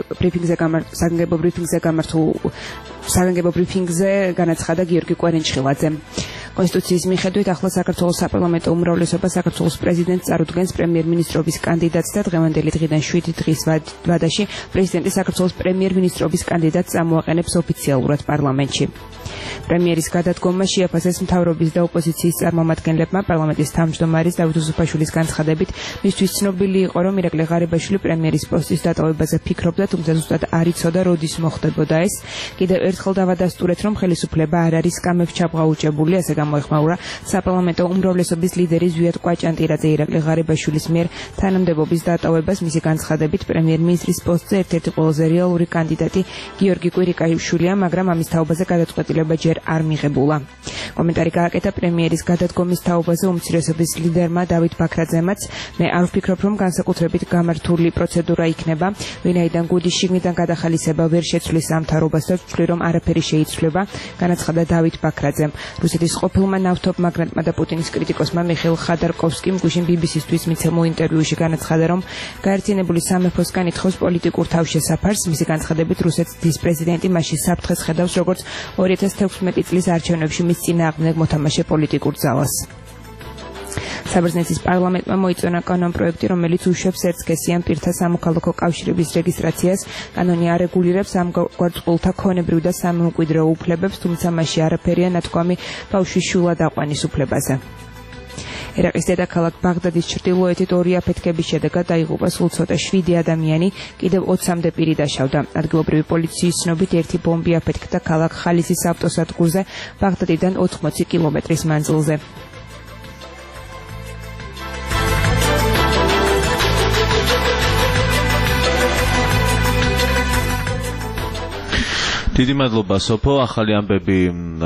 საგანგებო ბრიფინგზე განაცხადა გიორგი კვერენჩხილაძე. კონსტიტუციის მიხედვით ახლა საქართველოს საპარლამენტო უმრავლესობა საქართველოს პრეზიდენტს წარუდგენს პრემიერ-მინისტრობის კანდიდატს და დღევანდელი დღიდან 7 დღის ვადაში პრეზიდენტი საქართველოს პრემიერ-მინისტრობის კანდიდატს წამოაყენებს ოფიციალურად პარლამენტში. პრემიერის გადადგომა შეაფასეს მთავრობის და ოპოზიციის წარმომადგენლებმა. პარლამენტის თავმჯდომარის დავით უსუფაშვილის განცხადებით, მისთვის ცნობილი იყო, რომ ირაკლი ღარიბაშვილი პრემიერის პოსტის დატოვებაზე ფიქრობდა, თუმცა ზუსტად არ იცოდა, როდის მოხდებოდა ეს. კიდევ ერთხელ დავადასტურეთ, რომ ხელისუფლება არ არის სკამებს ჩაბღაუჭებული, ასე გამოეხმაურა საპარლამენტო უმრავლესობის ლიდერი ზვიად კვაჭანტირაძე ირაკლი ღარიბაშვილის მიერ თანამდებობის დატოვებას. მისი განცხადებით, პრემიერ-მინისტრის პოსტზე ერთ-ერთი ყველაზე რეალური კანდიდატი გიორგი კვირიკაიშვილია, მაგრამ ამის თაობაზე გადაწყვეტილება ჯერ არ მიღებულა. კომენტარი გააკეთა პრემიერის გადადგომის თაობაზე უმცირესობის ლიდერმა დავით ბაქრაძემაც. მე არ ვფიქრობ, რომ განსაკუთრებით გამართული პროცედურა იქნება, ვინაიდან გუდის შიგნიდან გადახალისება ვერ შეცვლის ამ თაობას და ვთვლი, რომ არაფერი შეიცვლება, განაცხადა დავით ბაქრაძემ. რუსეთის ყოფილმა ნავთობ მაგნატმა და პუტინის კრიტიკოსმა მიხეილ ხადარკოვსკიმ გუშინ BBC-ისთვის მიცემულ ინტერვიუში განაცხადა, რომ გაერთიანებული სამეფოსგან ითხოვს პოლიტიკურ თავშესაფარს. მისი განცხადებით, რუსეთის პრეზიდენტი მასში საფრთხეს ხედავს, როგორც 2016 წლის არჩევნებში მის წინააღმდეგ მოთამაშე პოლიტიკურ ძალას. საბერძნეთის პარლამენტმა მოიწონა კანონპროექტი, რომელიც უშვებს ერთსქესიან პირთა სამოქალაქო კავშირების რეგისტრაციას. კანონი არეგულირებს ამ გვარწყულთა ქონებრივ და სამემკვიდრეო უფლებებს, თუმცა მასში არაფერია ნათქვამი ბავშვის შვილად აყვანის უფლებაზე. ერაყის დედაქალაქ ბაღდადის ჩრდილოეთით 2 აფეთქების შედეგად დაიღუპა სულ ცოტა 7 ადამიანი, კიდევ 20-მდე პირი დაშავდა. ადგილობრივი პოლიციის ცნობით, ერთი ბომბი აფეთქდა ქალაქ ხალისის ავტოსადგურზე ბაღდადიდან 80 კილომეტრის მანძილზე. დიდი მადლობა სოფო, ახალი ამბები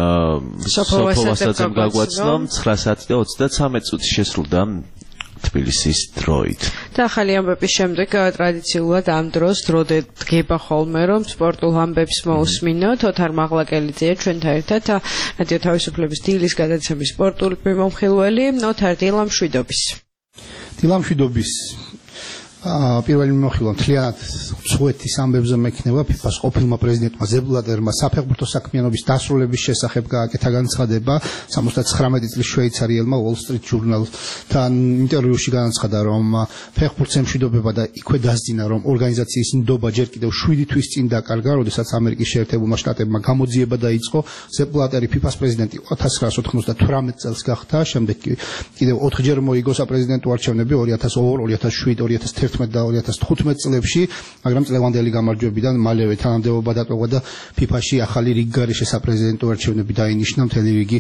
სოფოვასაძემ გაგვაცნო. 9 საათი და 33 წუთი შესრულდა თბილისის დროით. და ახალი ამბების შემდეგ ტრადიციულად ამ დროს დრო დგება ხოლმე, რომ სპორტულ ამბებს მოусმინოთ. ოთარ მაღლაკელიძეა ჩვენთან ერთად, რადიო თავისუფლების დილის გადაცემის სპორტული მომხილველი. ოთარ, დილამშვიდობის. დილამშვიდობის. პირველი მიმოხილვა მთლიანად სუეთის ამბებზე მექნება. ფიფას ყოფილმა პრეზიდენტმა ზებ ბლატერმა საფეხბურთო საქმიანობის დასრულების შესახებ გააკეთა განცხადება. 79 წლის შვეიცარიელმა Wall Street Journal-თან ინტერვიუში განაცხადა, რომ ფეხბურთს ემშვიდობება და იქვე დასძინა, რომ ორგანიზაციის ნდობა ჯერ კიდევ 7 თვის წინ დაკარგა, როდესაც ამერიკის შეერთებულმა შტატებმა გამოძიება დაიწყო. ზებ ბლატერი ფიფას პრეზიდენტი 1998 წელს გახდა, შემდეგ კიდევ 4-ჯერ მოიგო საპრეზიდენტო არჩევნები 2002, 2007, 2011 და 2015 წლებში, მაგრამ წლევანდელი გამარჯვებიდან მალევე თანამდებობა დატოვა და ფიფაში ახალი რიგგარეშე საპრეზიდენტო არჩევნები დაინიშნა. მთელი რიგი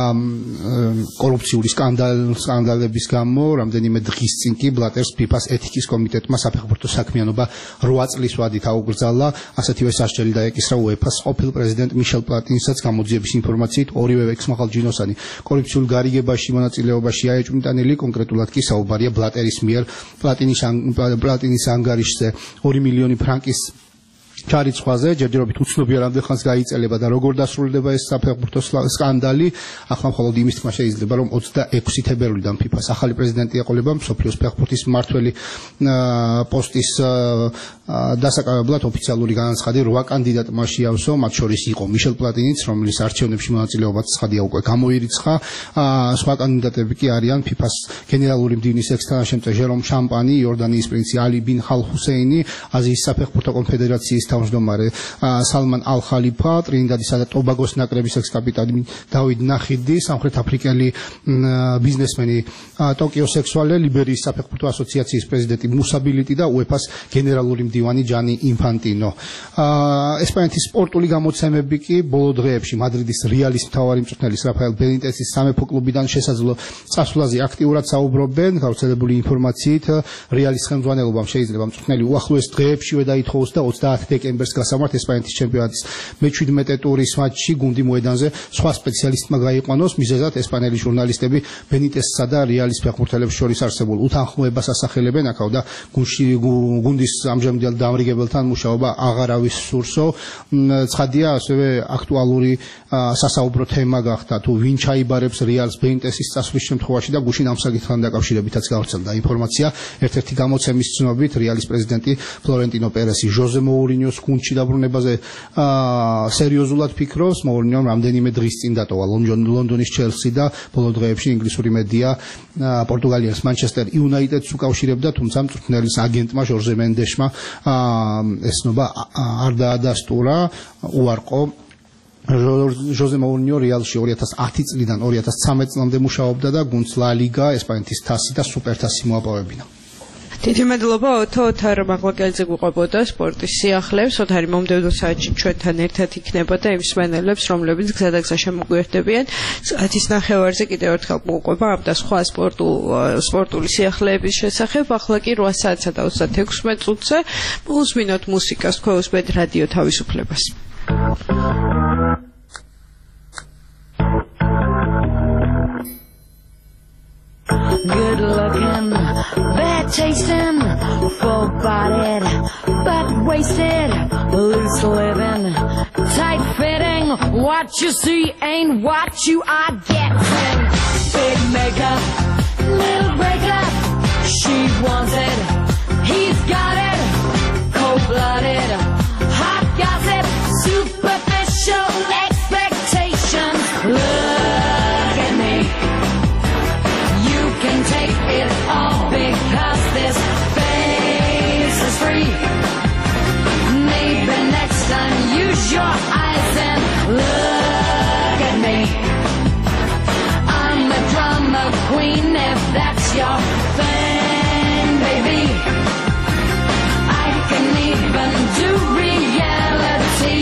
კორუფციული სკანდალების გამო რამდენიმე დღის წინ კი ბლატერს ფიფას ეთიკის კომიტეტმა საფეხბურთო საქმიანობა 8 წლის ვადით აუკრძალა. ასეთივე სასჯელი დაეკისრა უეფას ყოფილ პრეზიდენტ მიშელ პლატინისაც. გამოძიების ინფორმაციით, ორივე ექსმახალჯინოსანი კორუფციულ გარიგებაში მონაწილეობაში აეჭვმიტანილი. კონკრეტულად კი საუბარია ბლატერის მიერ პლატინის ანგარიშზე 2 მილიონი ფრანკის ჩარიცხვაზე. ჯერჯერობით უცნობია რამდენ ხანს გაიწელება და როგორ დასრულდება ეს საფეხბურთო სკანდალი. ახლა მხოლოდ იმის თქმა შეიძლება, რომ 26 თებერვლიდან ფიფას ახალი პრეზიდენტი ეყოლება მსოფლიოს ფეხბურთის მმართველი პოსტის დასაკავებლად ოფიციალური განაცხადი 8 კანდიდატმა შეავსო, მათ შორის იყო მიშელ პლატინიც, რომლის არჩევნებში მონაწილეობაც ცხადია უკვე გამოირიცხა. სხვა კანდიდატები კი არიან ფიფას გენერალური მდივნის ექს-თანაშემწე ჟერომ შამპანი, იორდანიის პრინცი ალი ბინ ხალ ჰუსეინი, აზიის საფეხბურთო კონფედერაციის თავმჯდომარე სალმან ალ-ხალიფა, ტრინიდადისა და ტობაგოს ნაკრების ექს-კაპიტანი დავიდ ნახიდი, სამხრეთ აფრიკელი ბიზნესმენი ტოკიო სექსუალე, ლიბერიის საფეხბურთო ასოციაციის პრეზიდენტი მუსაბილიტი და უეფას გენერალური მდივანი ჯანი ინფანტინო. ესპანეთის სპორტული გამოცემები კი ბოლო დღეებში მადრიდის რეალის მთავარი მწვრთნელის რაფაელ ბენიტესის სამეფო კლუბიდან შესაძლო წასვლაზე აქტიურად საუბრობენ. გავრცელებული ინფორმაციით რეალის ხელმძღვანელობამ შეიძლება მწვრთნელი უახლოეს დღეებშივე დაითხოვოს და 30 დეკემბერს გასამართ ესპანეთის ჩემპიონატის მე-17 ტურის მატჩში გუნდი მოედანზე სხვა სპეციალისტმა გაიყვანოს, მიზეზად ესპანელი ჟურნალისტები ბენიტესსა და რეალის ფეხბურთელებს შორის არსებულ უთანხმოებას ასახელებენ, აქაო და გუნდის ამჟამინდელ დამრიგებელთან მუშაობა აღარავის სურსო. ცხადია, ასევე აქტუალური სასაუბრო თემა გახდა თუ ვინ ჩაიბარებს რეალს ბენიტესის წასვლის შემთხვევაში და გუშინ ამ საკითხთან დაკავშირებითაც გავრცელდა ინფორმაცია. ერთ-ერთი გამოცემის ცნობით რეალის პრეზიდენტი ფლორენტინო პერესი ჟოზე მოურინიოს გუნდში დაბრუნებაზე სერიოზულად ფიქრობს. მოურინიომ რამდენიმე დღის წინ დატოვა ლონდონის ჩელსი და ბოლო დღეებში ინგლისური მედია პორტუგალიას მანჩესტერ იუნაიტედს უკავშირებდა, თუმცა მწვრთნელის აგენტმა ჟორჟე მენდეშმა ეს ნობა არ დაადასტურა. უარყო ჟოზე მოურინიო რეალში 2010 წლიდან 2013 წლამდე მუშაობდა და გუნდს ლა ლიგა, ესპანეთის თასი და სუპერთასი მოაპოვებინა. დიდი მადლობა ოთარ მაღლაკელიძე გვიყვებოდა სპორტის სიახლეებს. ოთარი მომდევნო საათში ჩვენთან ერთად იქნება და იმ მსმენელებს, რომლებიც გზადაგზაში მოგვიერთდებიან, საათის ნახევარზე კიდევ ერთხელ მოყვება ამ და სხვა სპორტული სიახლეების შესახებ. ახლა კი 8 საათსა და 36 წუთზე მოусმინოთ მუსიკას, თქვენს რადიო თავისუფლებას. Good looking, bad tasting, full bodied, but wasted, loose living, tight fitting. What you see ain't what you are getting. Big makeup, little breakup. She wants it, he's got it. Cold blooded, hot gossip, superficial expectations. Look at me. Can take it all because this face is free. Maybe next time use your eyes and look at me. I'm a drama queen if that's your thing, baby. I can even do reality.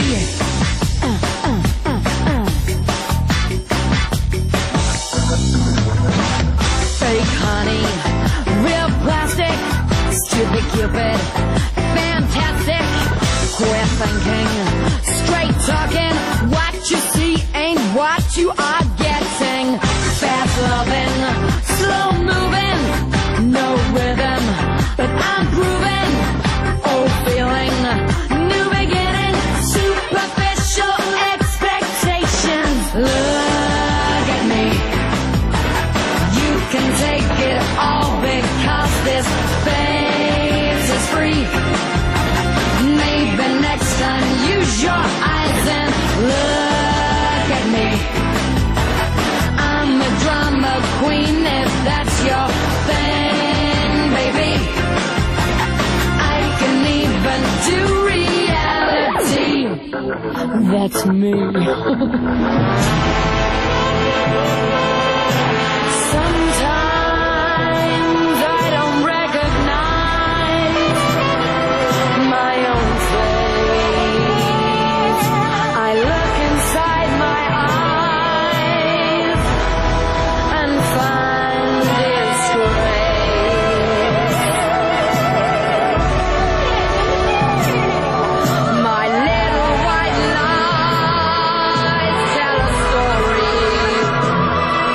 Fake honey, real plastic, stupid Cupid, fantastic. Quit thinking, straight talking. What you see ain't what you are getting. Fast loving, slow moving, no rhythm, but I'm grooving. Old feeling, new beginning, superficial expectations. Look at me. Can take it all because this face is free. Maybe next time use your eyes and look at me. I'm a drama queen if that's your thing, baby. I can even do reality. That's me. Sometimes I don't recognize my own face. I look inside my eyes and find disgrace. My little white lies tell a story.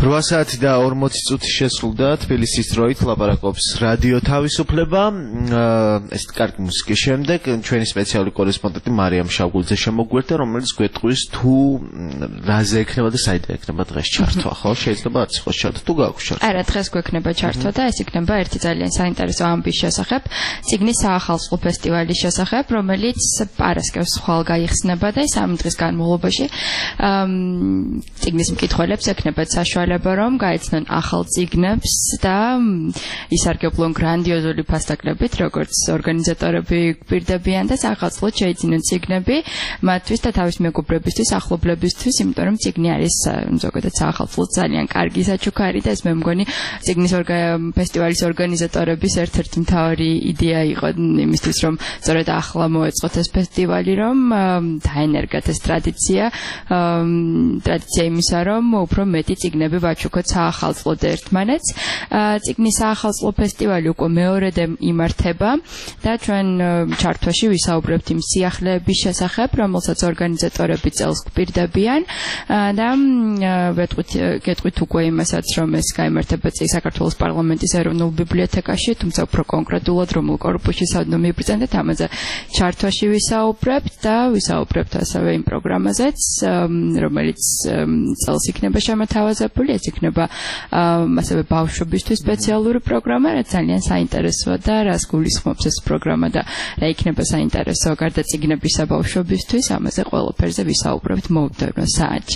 8 საათი და 40 წუთი შესრულდა თბილისის დროით ლაპარაკობს რადიო თავისუფლება. ეს კარგი მუსიკის შემდეგ ჩვენი სპეციალური კორესპონდენტი მარიამ შავგულძე შემოგვერდა, რომელიც გვეტყვის თუ რაზე ექნება და საიდან ექნება დღეს ჩართვა, ხო? შეიძლება არც იყოს ჩართვა, თუ გააქვს ჩართვა. არა, დღეს გვექნება ჩართვა და ეს იქნება ერთი ძალიან საინტერესო ამბის შესახებ, წიგნის საახალწლო ფესტივალის შესახებ, რომელიც პარასკევს ხვალ გაიხსნება და ეს 3 დღის განმავლობაში წიგნის მკითხველებს ექნებათ საშუალება, რომ გაეცნონ ახალ წიგნებს და ისარგებლონ გრანდიოზული ფასტაკლებით, როგორც ორგანიზატორები გვპირდებიან და საახალწლოდ შეიძინონ წიგნები მათთვის და თავის მეგობრებისთვის, ახლობლებისთვის, იმიტომ რომ წიგნი არის ზოგადად საახალწლოდ ძალიან კარგი საჩუქარი და ეს მე მგონი წიგნის ფესტივალის ორგანიზატორების ერთ-ერთი მთავარი იდეა იყო იმისთვის, რომ სწორედ ახლა მოეწყოთ ეს ფესტივალი, რომ დაენერგათ ეს ტრადიცია იმისა, რომ უფრო მეტი წიგნები ვაჩუქოთ საახალწლოდ ერთმანეთს. წიგნის საახალწლო ფესტივალი უკვე მეორედ იმართება და ჩვენ ჩართვაში ვისაუბრებთ იმ სიახლეების შესახებ, რომელსაც ორგანიზატორები წელს გვპირდებიან და გეტყვით უკვე იმასაც, რომ ეს გაიმართება საქართველოს პარლამენტის ეროვნულ ბიბლიოთეკაში, თუმცა უფრო კონკრეტულად რომელ კორპუსში სადმე მიბრძანდეთ, ამაზე ჩართვაში ვისაუბრებთ და ვისაუბრებთ ასევე იმ პროგრამაზეც, რომელიც წელს იქნება შემოთავაზებული. ეს იქნება ასევე ბავშვებისთვის სპეციალური პროგრამა, რაც ძალიან საინტერესოა და რას გულისხმობს ეს პროგრამა და რა იქნება საინტერესო გარდა წიგნებისა ბავშვებისთვის, ამაზე ყველაფერზე ვისაუბრებთ მომდევნო საათში.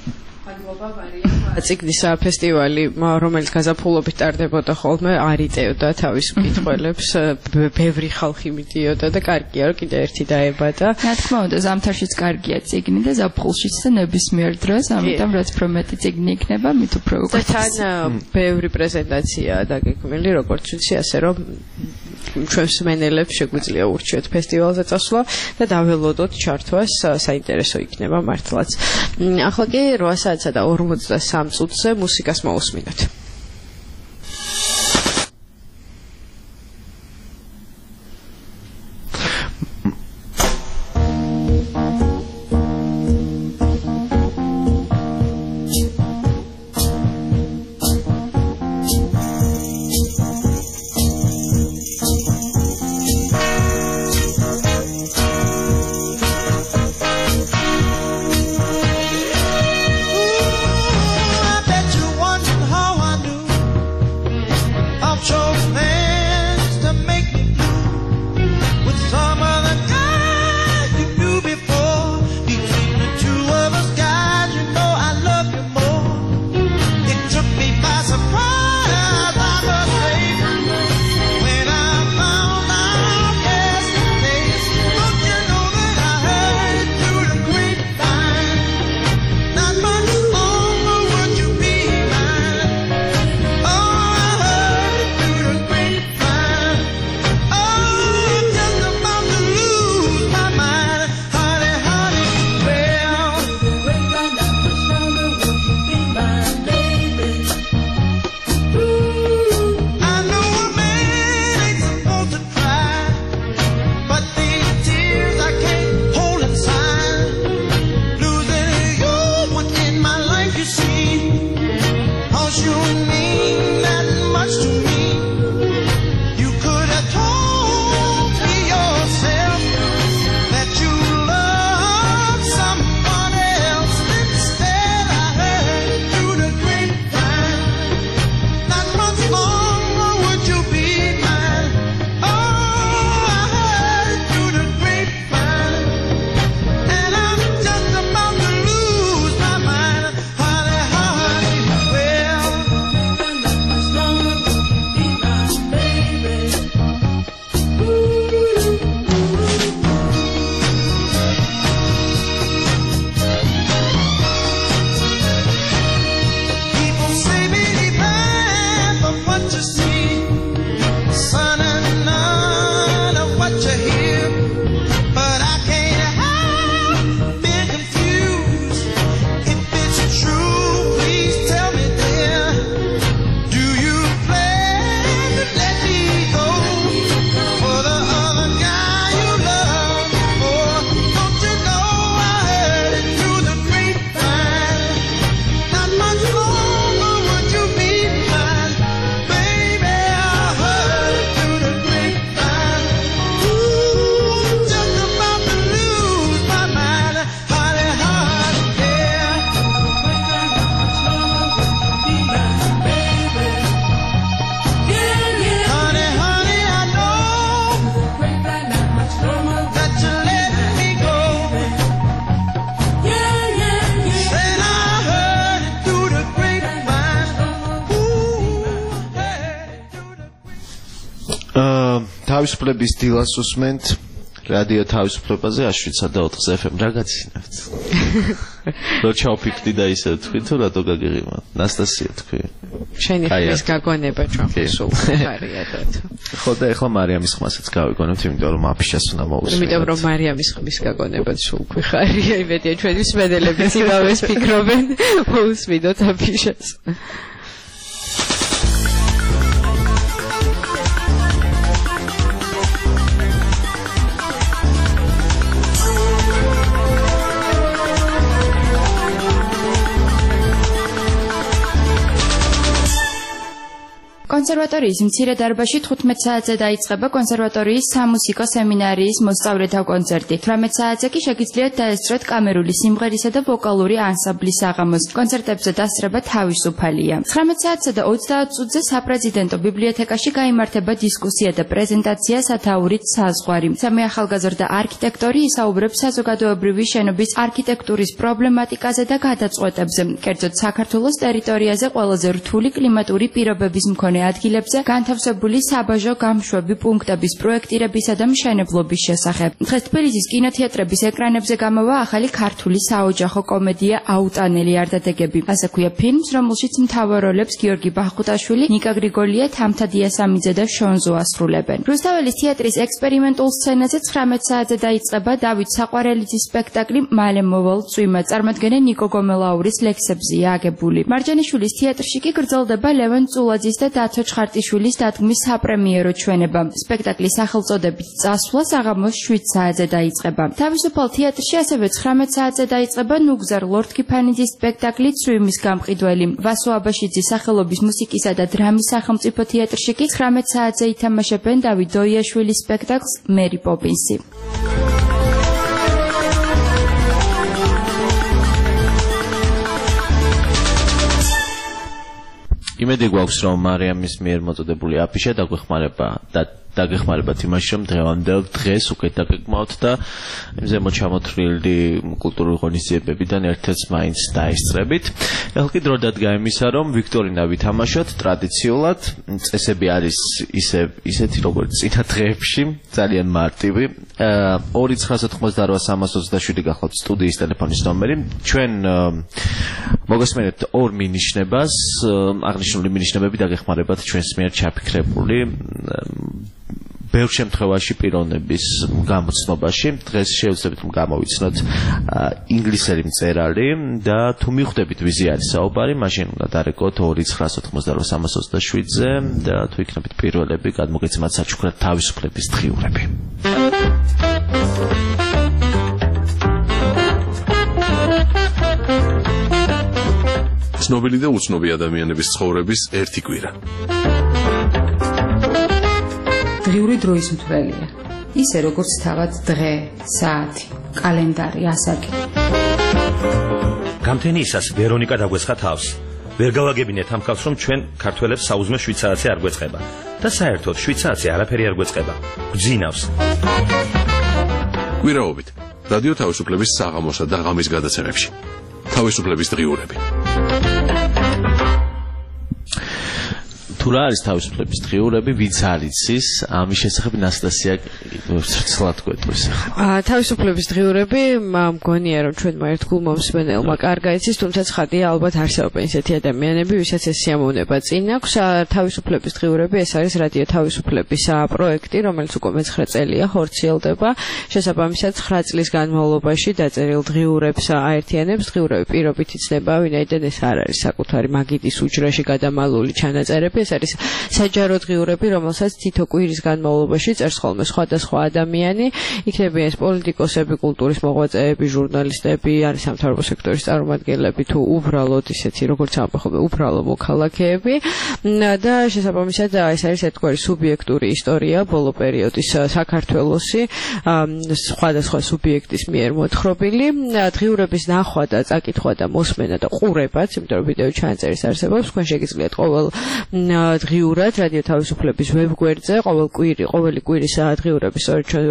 წიგნის ფესტივალი, რომელიც გაზაფხულობით ტარდებოდა ხოლმე, არ იტევდა თავის მკითხველებს, ბევრი ხალხი მიდიოდა და კარგია, რომ კიდე ერთი დაებადა. რა თქმა უნდა, ზამთარშიც კარგია წიგნი და ზაფხულშიც და ნებისმიერ დროს, ამიტომ რაც უფრო მეტი წიგნი იქნება, მით უფრო უკეთეს. თან ბევრი პრეზენტაცია დაგეგმილი, როგორც ვიცი, ასე რომ ჩვენს მენელებს შეგვიძლია ურჩიოთ ფესტივალზე წასვლა და დაველოდოთ ჩართვას, საინტერესო იქნება მართლაც. ახლა კი 8 საათსა და 43 წუთზე მუსიკას მოусმინოთ. I bet you wonder how I თავისუფლების დილას უსმენთ რადიო თავისუფლებაზე 107.4 FM რა გაცინებთ? რო ჩავფიქრდი და ისე თქვი თუ რატო გაგიღიმა? ნასტასია თქვი. შენი ხმის გაგონება ჩვენ სულ ხარია და. ხო და ეხლა მარიამის ხმასაც გავიგონებთ, იმიტომ რომ აფიშას უნდა მოусმინოთ. იმიტომ რომ მარიამის ხმის გაგონება სულ ხარია, იმედია ჩვენი მსმენელებიც იმავეს ფიქრობენ, მოусმინოთ აფიშას. კონსერვატორიის მცირე დარბაზში 15 საათზე დაიწყება კონსერვატორიის სამუსიკო სემინარიის მოსწავლეთა კონცერტი. 18 საათზე კი შეგიძლიათ დაესწროთ კამერული სიმღერისა და ვოკალური ანსამბლის საღამოს. კონცერტებზე დასწრება თავისუფალია. 19 საათსა და 30 წუთზე საპრეზიდენტო ბიბლიოთეკაში გაიმართება დისკუსია და პრეზენტაცია სათაურით საზღვარი. სამი ახალგაზრდა არქიტექტორი ისაუბრებს საზოგადოებრივი შენობის არქიტექტურის პრობლემატიკაზე და გადაწყვეტებზე. კერძოდ საქართველოს ტერიტორიაზე ყველაზე რთული კლიმატური პირობების მქონე ადგილებზე განთავსებული საბაჟო გამშვები პუნქტების პროექტირებისა და მშენებლობის შესახებ. დღეს თბილისის კინოთეატრების ეკრანებზე გამოვა ახალი ქართული საოჯახო კომედია აუტანელი არდადეგები. ასე ქვია ფილმს, რომელშიც მთავარ როლებს გიორგი ბახუტაშვილი, ნიკა გრიგოლია, თამთა დიასამიძე და შონზო ასრულებენ. რუსთაველის თეატრის ექსპერიმენტულ სცენაზე 19 საათზე დაიწყება დავით საყვარელიძის სპექტაკლი მალე მოვალ წვიმა. წარმოადგენენ ნიკო გომელაურის ლექსებზეა აგებული. მარჯანიშვილის თეატრში კი გრძელდება ლევან წულაძის და დათო ჩხარტიშვილის დადგმის საპრემიერო ჩვენება. სპექტაკლის სახელწოდებით წასვლა საღამოს 7 საათზე დაიწყება. თავისუფალ თეატრში ასევე 19 საათზე დაიწყება ნუგზარ ლორდ-კიფანიძის სპექტაკლი წვიმის გამყიდველი. ვასო აბაშიძის სახელობის მუსიკისა და დრამის სახელმწიფო თეატრში კი 19 საათზე ითამაშებენ დავით დოიაშვილის სპექტაკლს მერი პოპინსი. იმედი გვაქვს რომ მარიამის მიერ მოწოდებული აფიშა დაგეხმარებათ იმაში რომ დღევანდელ დღეს უკეთ დაგეგმავთ და იმ ზემოთ ჩამოთვლილი კულტურული ღონისძიებებიდან ერთ-ერთს მაინც დაესწრებით. ეხლა კი დრო დადგა იმისა რომ ვიქტორინა ვითამაშოთ ტრადიციულად. წესები არის ისეთი როგორც წინა დღეებში, ძალიან მარტივი. 2998327 გახლავთ სტუდიის ტელეფონის ნომერი. ჩვენ მოგესმენთ ორ მინიშნებას, აღნიშნული მინიშნებები დაგეხმარებათ ჩვენს მიერ ჩაფიქრებული ბევრ შემთხვევაში პიროვნების გამოცნობაში. დღეს შევძლებთ გამოვიცნოთ ინგლისელი მწერალი და თუ მიხვდებით ვიზე არის საუბარი, მაშინ უნდა დარეკოთ 2998327-ზე და თუ იქნებით პირველები, გადმოგეცემათ საჩუქრად თავისუფლების დღიურები. ცნობილი და უცნობი ადამიანების ცხოვრების ერთი კვირა. დღიური დროის მთვრელია. ისე როგორც თავად დღე, საათი, კალენდარი, ასაკი. გამთენიისას ვერონიკა დაგვეცხა თავს. ვერ გავაგებინეთ ამ ხალხს, რომ ჩვენ ქართველებს საუზმე 7 საათზე არ გვეწყება. და საერთოდ 7 საათზე არაფერი არ გვეწყება. გძინავს. კვირაობით რადიო თავისუფლების საღამოსა და ღამის გადაცემებში. თავისუფლების დღიურები. თუ რა არის თავისუფლების დღიურები, ვინც არიცის, ამის შესახებ ნასტასია ცრცლად გვეტყვის. თავისუფლების დღიურები მგონია რომ ჩვენმა ერთგულმა მსმენელმა კარგა იცის, თუმცა ცხადია ალბათ არსებობენ ისეთი ადამიანები, ვისაც ეს სიამოვნება წინ აქვს. თავისუფლების დღიურები ეს არის რადიო თავისუფლების პროექტი, რომელიც უკვე მე-9 წელია ხორციელდება. შესაბამისად 9 წლის განმავლობაში დაწერილ დღიურებს აერთიანებს. დღიურები პირობით იცნება, ვინაიდან ეს არ არის საკუთარი მაგიდის უჯრაში გადამალული ჩანაწერები. ეს არის საჯარო დღიურები, რომელსაც თითო კვირის განმავლობაში წერს ხოლმე სხვადასხვა ადამიანი. იქნებიან ეს პოლიტიკოსები, კულტურის მოღვაწეები, ჟურნალისტები, არის სამთავრობო სექტორის წარმომადგენლები თუ უბრალოდ ისეთი, როგორც ამბობენ, უბრალო მოქალაქეები. და შესაბამისად ეს არის ერთგვარი სუბიექტური ისტორია ბოლო პერიოდის საქართველოსი, სხვადასხვა სუბიექტის მიერ მოთხრობილი. დღიურების ნახვა და წაკითხვა და მოსმენა და ყურებაც, იმიტომ რომ ვიდეო ჩანაწერის არსებობს, თქვენ შეგიძლიათ ყოველ დღიურად რადიო თავისუფლების ვებგვერდზე ყოველი კვირის დღიურები სწორედ ჩვენ ვებსაიტზე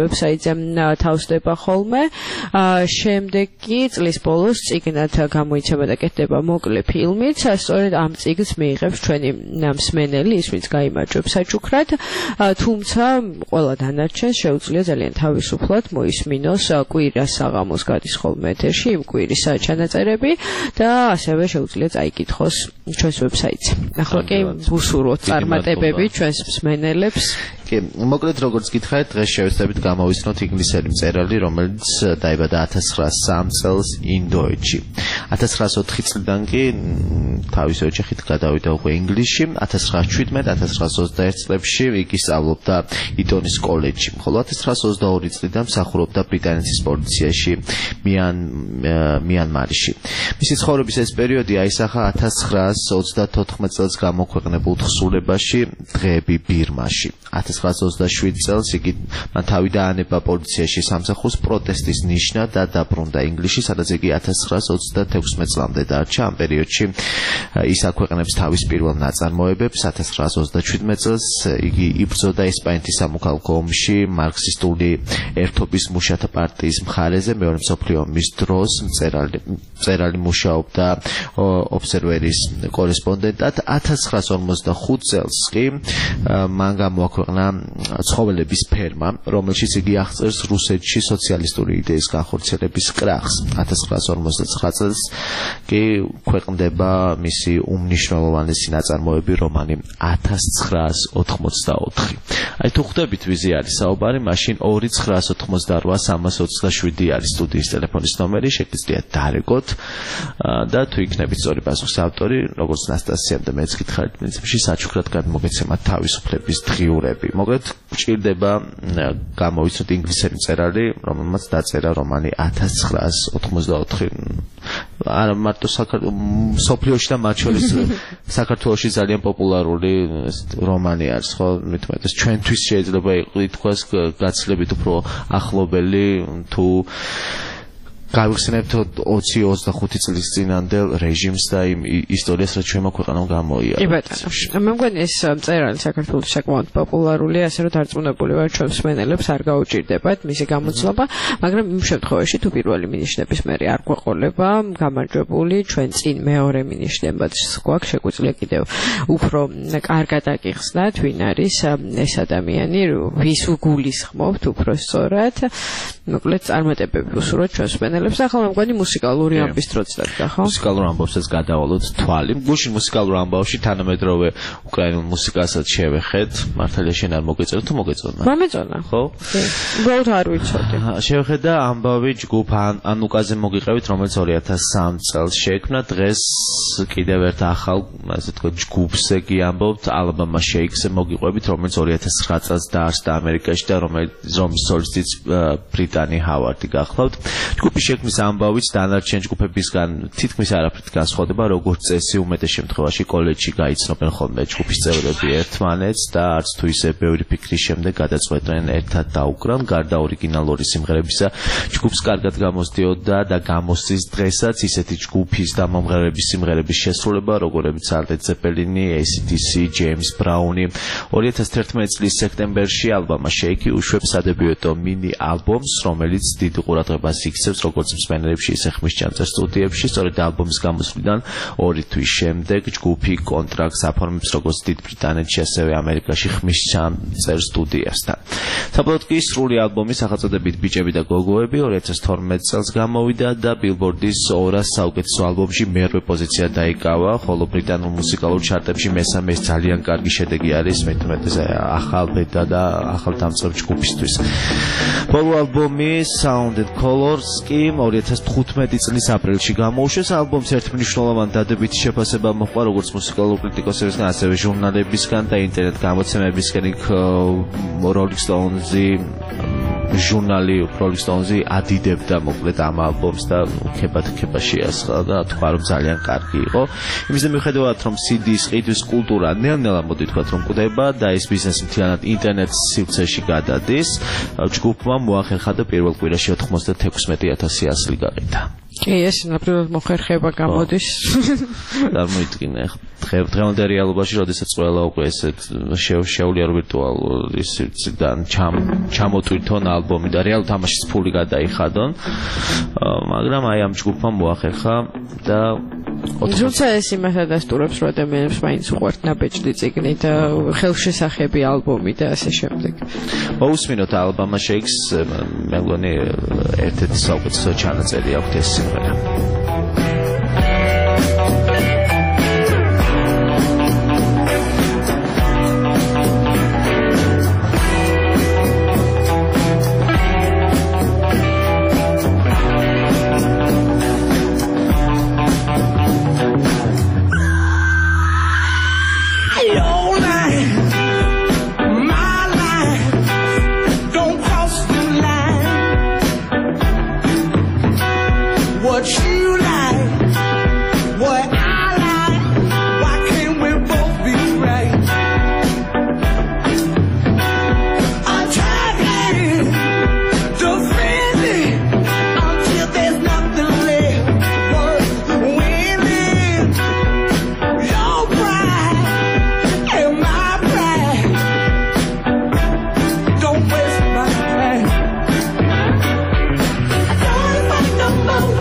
თავსდება ხოლმე. შემდეგ კი წლის ბოლოს წიგნად გამოიცემა და კეთდება მოკლე ფილმიც. სწორედ ამ წიგნს მიიღებს ჩვენი მსმენელი, ის ვინც გაიმარჯვებს საჩუქრად, თუმცა ყველა დანარჩენს შეუძლია ძალიან თავისუფლად მოისმინოს კვირას საღამოს გადის ხოლმე ეთერში იმ კვირის ჩანაწერები და ასევე შეუძლია წაიკითხოს ჩვენს ვებსაიტზე. ახლა კი ვუსურვოთ წარმატებები ჩვენს მსმენელებს. კი, მოკლედ როგორც გითხარით, დღეს შევეცდებით გამოვიცნოთ ინგლისელი მწერალი, რომელიც დაიბადა 1903 წელს ინდოეთში. 1904 წლიდან კი თავისი ოჯახით გადავიდა უკვე ინგლისში. 1917-1921 წლებში იგი სწავლობდა იტონის კოლეჯში, ხოლო 1922 წლიდან მსახურობდა ბრიტანეთის პოლიციაში მიანმარში. მისი ცხოვრების ეს პერიოდი აისახა 1934 წელს გამოქვეყნებულ თხზულებაში დღეები ბირმაში. 1927 წელს იგი მან თავი დაანება პოლიციაში სამსახურს პროტესტის ნიშნად და დაბრუნდა ინგლისში, სადაც იგი 1936 წლამდე დარჩა. ამ პერიოდში ის აქვეყნებს თავის პირველ ნაწარმოებებს. 1937 წელს იგი იბრძოდა ესპანეთის სამოქალაქო ომში მარქსისტული ერთობის მუშათა პარტიის მხარეზე. მეორე მსოფლიო ომის დროს მწერალი მუშაობდა ობსერვერის კორესპონდენტად. 1945 წელს კი მან გამოაქვეყნა ცხოველების ფერმა, რომელშიც იგი აღწერს რუსეთში სოციალისტური იდეის განხორციელების კრახს. 1959 წელს კი ქვეყნდება მისი უმნიშვნელოვანესი ნაწარმოები რომანი 1984. აი თუ ხვდებით ვიზი არის საუბარი, მაშინ 2988327 არის სტუდიის ტელეფონის ნომერი, შეგიძლიათ დარეგოთ და თუ იქნებით სწორი პასუხის ავტორი, როგორც ნასტასიამ და მეც გითხარით, პრინციპში საჩუქრად გადმოგეცემათ თავისუფლების დღიურები. მოკლედ გვჭირდება გამოვიცნოთ ინგლისელი მწერალი, რომელმაც დაწერა რომანი 1984. არა მარტო სოფლიოში და მათ შორის საქართველოში ძალიან პოპულარული რომანი არის, ხო? მithumetes ჩვენთვის შეიძლება ითქვას გაცილებით უფრო ახლობელი თუ გავიხსენებთ 20-25 წლის წინანდელ რეჟიმს და იმ ისტორიას, რაც ჩვენმა ქვეყანამ გამოიარა. კი ბატონო. მე მგონი ეს მწერალი საქართველოს საკმაოდ პოპულარულია, ასე რომ დარწმუნებული ვარ ჩვენს მსმენელებს არ გაუჭირდებათ მისი გამოცნობა, მაგრამ იმ შემთხვევაში თუ პირველი მინიშნების მერე არ გვეყოლება გამარჯვებული, ჩვენ წინ მეორე მინიშნებაც გვაქვს, შეგვიძლია კიდევ უფრო კარგად აგიხსნათ, ვინ არის ეს ადამიანი, ვის უგულისხმობთ უფრო სწორად. მოკლედ წარმატებები ვუსურვოთ ჩვენს მსმენელებს. ახლა მგონი მუსიკალური ამბის დროც დადგა, ხო? მუსიკალურ ამბავსაც გადავალოთ თვალი. გუშინ მუსიკალურ ამბავში თანამედროვე უკრაინულ მუსიკასაც შევეხეთ. მართალია შენ არ მოგეწონა თუ მოგეწონა? მომეწონა. ხო? უბრალოდ არ ვიცოდი. შევეხეთ და ამბავი ჯგუფ ანუკაზე მოგიყევით, რომელიც 2003 წელს შეიქმნა. დღეს კიდევ ერთ ახალ, ასე ვთქვათ, ჯგუფზე კი ამბობთ, Alabama Shakes-ზე მოგიყვებით, რომელიც 2009 წელს დაარსდა ამერიკაში და რომის სოლისტიც ბრიტანი ჰავარდი გახლავთ. ჯგუფი შექმნის ამბავიც დანარჩენ ჯგუფებისგან თითქმის არაფრით განსხვავდება, როგორც წესი, უმეტეს შემთხვევაში კოლეჯში გაიცნობენ ხოლმე ჯგუფის წევრები ერთმანეთს და არც თუ ისე ბევრი ფიქრის შემდეგ გადაწყვეტენ ერთად დაუკრან. გარდა ორიგინალური სიმღერებისა, ჯგუფს კარგად გამოსდიოდა და გამოსდის დღესაც ისეთი ჯგუფის და მომღერლების სიმღერების შესრულება, როგორებიც Led Zeppelin, AC/DC, James Brown. 2011 წლის სექტემბერში Alabama Shake უშვებს სადებიუტო მინი ალბომს, რომელიც დიდ ყურადღებას იქცევს როგორც მსმენელებში, ისე ხმისჩამწერ სტუდიებში. სწორედ ალბომის გამოსვლიდან 2 თვის შემდეგ ჯგუფი კონტრაქტს აფორმებს როგორც დიდ ბრიტანეთში, ასევე ამერიკაში ხმისჩამწერ სტუდიასთან. საბოლოოდ კი სრული ალბომი სახელწოდებით ბიჭები და გოგოები 2012 წელს გამოვიდა და Billboard-ის 200 საუკეთესო ალბომში მერვე პოზიცია დაიკავა, ხოლო ბრიტანულ მუსიკალურ ჩარტებში მესამე. ეს ძალიან კარგი შედეგი არის, მithumetes ახალ ბედა და ახალ დამწერლ ჯგუფისთვის. ბოლო ალბომი Sound and Colors კი 2015 წლის აპრილში გამოუშვეს. ალბომს ერთ მნიშვნელოვან დადებითი შეფასება მოჰყვა როგორც მუსიკალურ კრიტიკოსებისგან, ასევე ჟურნალებისგან და ინტერნეტ გამოცემებისგან. იქ Rolling Stones-ი ჟურნალი Rolling Stones-ი ადიდებდა მოკლედ ამ ალბომს და ქება შეასხა და თქვა რომ ძალიან კარგი იყო. იმის მიუხედავად რომ CD-ის ყიდვის კულტურა ნელ-ნელა მოდი თქვა რომ კვდება და ეს ბიზნესი მთლიანად ინტერნეტ სივრცეში გადადის, ჯგუფმა მოახერხა და პირველ კვირაში 96,000 ასლი გაყიდა. კი, ეს ნამდვილად მოხერხება გამოდის. წარმოიდგინე, დღევანდელ რეალობაში, როდესაც ყველა უკვე ესეთ შეუძლია ვირტუალურ ისიდან ჩამოტვირთონ ალბომი და რეალურ თამაშის ფული გადაიხადონ, მაგრამ აი ამ ჯგუფმა მოახერხა და თუმცა ეს იმასაც დასტურებს, რომ ადამიანებს მაინც უყვართ ნაბეჭდი წიგნი და ხელშესახები ალბომი და ასე შემდეგ. მოусმინოთ ალბომა Shakes, მე მგონი ერთ-ერთი საუკეთესო ჩანაწერი აქვს ეს სიმღერა. What you like, what I like, why can't we both be right? I'm trying to defend it until there's nothing left worth winning. Your pride and my pride, don't waste my time. Don't fight no more.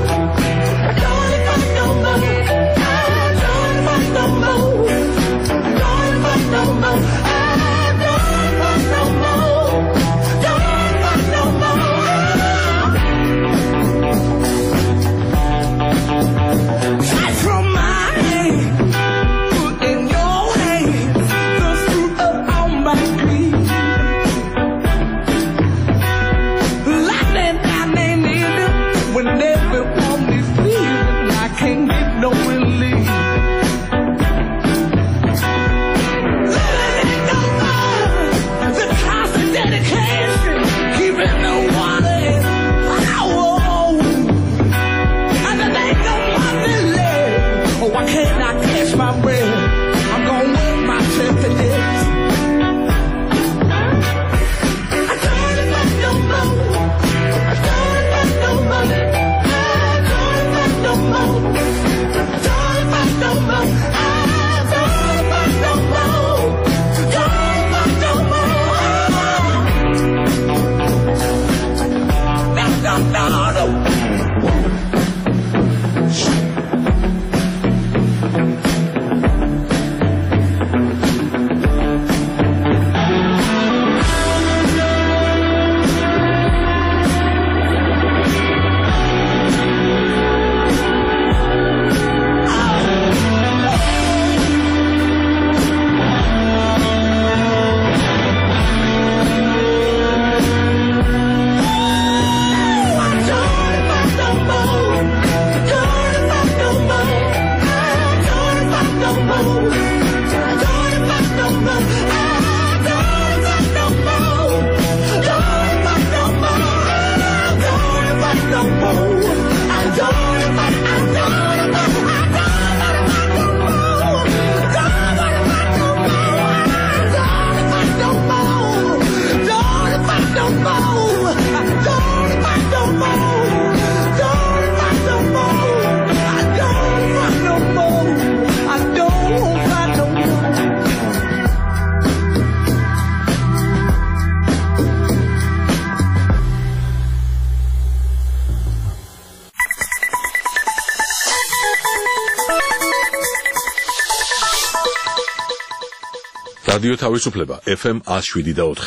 რადიო თავისუფლება FM 107.4.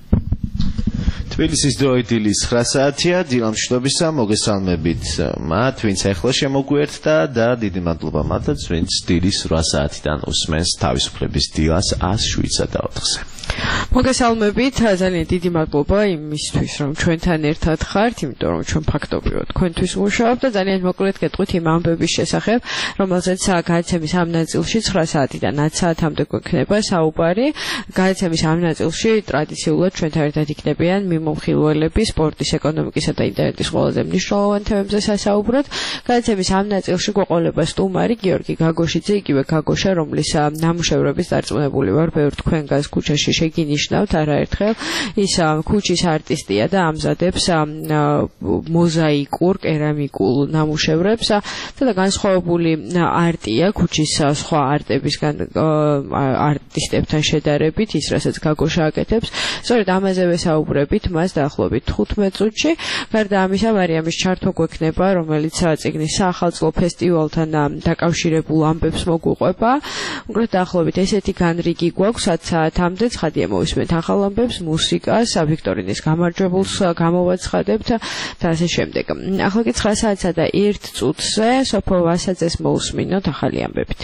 თბილისის დროიდილის 9 საათია, დილამშვიდობისა, მოგესალმებით მათ, ვინც ახლა შემოგვიერთდა და დიდი მადლობა მათაც, ვინც დილის 8 საათიდან usmens თავისუფლების დილას 107.4-ზე. მოგესალმებით, ძალიან დიდი მადლობა იმისთვის, რომ ჩვენთან ერთად ხართ, იმიტომ რომ ჩვენ ფაქტობრივად თქვენთვის ვმუშაობთ და ძალიან მოკლედ გეტყვით იმ ამბების შესახებ, რომელზეც გადაცემის ამ ნაწილში 9 საათიდან 10 საათამდე გვექნება საუბარი. გადაცემის ამ ნაწილში ტრადიციულად ჩვენთან ერთად იქნებიან მიმოხილველები სპორტის, ეკონომიკისა და ინტერნეტის ყველაზე მნიშვნელოვან თემებზე სასაუბროდ. გადაცემის ამ ნაწილში გვეყოლება სტუმარი გიორგი გაგოშიძე, იგივე გაგოშა, რომლის ნამუშევრების დარწმუნებული ვარ, ბევრ თქვენგანს ქუჩაში აღინიშნავთ არაერთხელ. ის ქუჩის არტისტია და ამზადებს მოზაიკურ კერამიკულ ნამუშევრებს და განსხვავებული არტია ქუჩის სხვა არტებისგან არტისტებთან შედარებით, ის რასაც გაგოშა აკეთებს. სწორედ ამაზე ვესაუბრებით მას დაახლოებით 15 წუთში. გარდა ამისა, მარიამის ჩართვა გვექნება, რომელიც წიგნის საახალწლო ფესტივალთან დაკავშირებულ ამბებს მოგვიყვება. უკეთ დაახლოებით ესეთი განრიგი გვაქვს 10 საათამდე. ცხადია მოვისმენთ ახალ ამბებს, მუსიკას, ვიქტორინის გამარჯვებულს გამოვაცხადებთ და ასე შემდეგ. ახლა კი 9 საათსა და 1 წუთზე სოფო ვასაძეს მოусმინოთ ახალი ამბებით.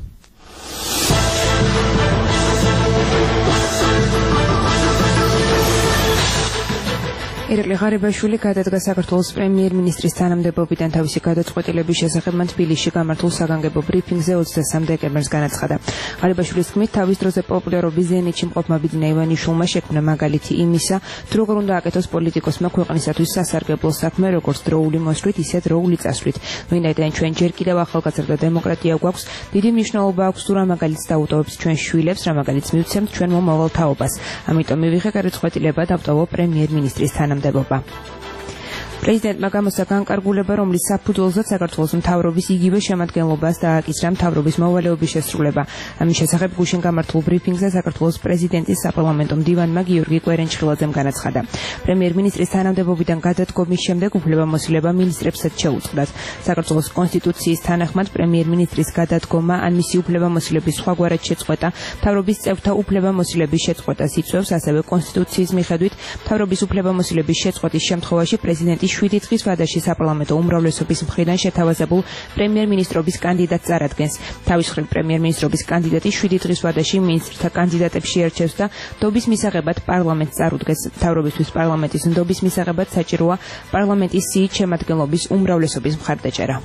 ირაკლი ღარიბაშვილი გადადგა საქართველოს პრემიერ-მინისტრის თანამდებობიდან თავისი გადაწყვეტილების შესახებ მან თბილისში გამართულ საგანგებო ბრიფინგზე 23 დეკემბერს განაცხადა. ღარიბაშვილის თქმით, თავის დროზე პოპულარობის ზენიტში მყოფმა ბიძინა ივანიშვილმა შექმნა მაგალითი იმისა, თუ როგორ უნდა აკეთოს პოლიტიკოსმა ქვეყნისათვის სასარგებლო საქმე, როგორც დროული მოსვლით, ისე დროული წასვლით. ვინაიდან ჩვენ ჯერ კიდევ ახალგაზრდა დემოკრატია გვაქვს, დიდი მნიშვნელობა აქვს თუ რა მაგალითს დაუტოვებს ჩვენ შვილებს, რა მაგალითს მივცემთ ჩვენმა მოვალთაობას. ამიტომ მივიღე გადაწყვეტილება დავტოვო პრემიერ-მინისტრის თანამდებობა. პრეზიდენტმა გამოსცა განკარგულება, რომლის საფუძველზეც საქართველოს მთავრობის იგივე შემადგენლობას დააკისრა მთავრობის მოვალეობის შესრულება. ამის შესახებ გუშინ გამართულ ბრიფინგზე საქართველოს პრეზიდენტის საპარლამენტო მდივანმა გიორგი კვერენჩხილაძემ განაცხადა. პრემიერ-მინისტრის თანამდებობიდან გადადგომის შემდეგ უფლებამოსილება მინისტრებსაც შეუწყდათ. საქართველოს კონსტიტუციის თანახმად პრემიერ-მინისტრის გადადგომა ან მისი უფლებამოსილების სხვაგვარად შეწყვეტა მთავრობის წევრთა უფლებამოსილების შეწყვეტას იწვევს, ასევე კონსტიტუციის მიხედვით მთავრობის უფლებამოსილების შეწყვეტის შემთხვევაში პრეზიდენტი 7 დღის ვადაში საპარლამენტო უმრავლესობის მხრიდან შეთავაზებულ პრემიერ-მინისტრობის კანდიდატს წარადგენს. თავის მხრივ პრემიერ-მინისტრობის კანდიდატი 7 დღის ვადაში მინისტრთა კანდიდატებს შეერჩევს და ნდობის მისაღებად პარლამენტს წარუდგენს. მთავრობისთვის პარლამენტის ნდობის მისაღებად საჭიროა პარლამენტის სიით შემადგენლობის უმრავლესობის მხარდაჭერა.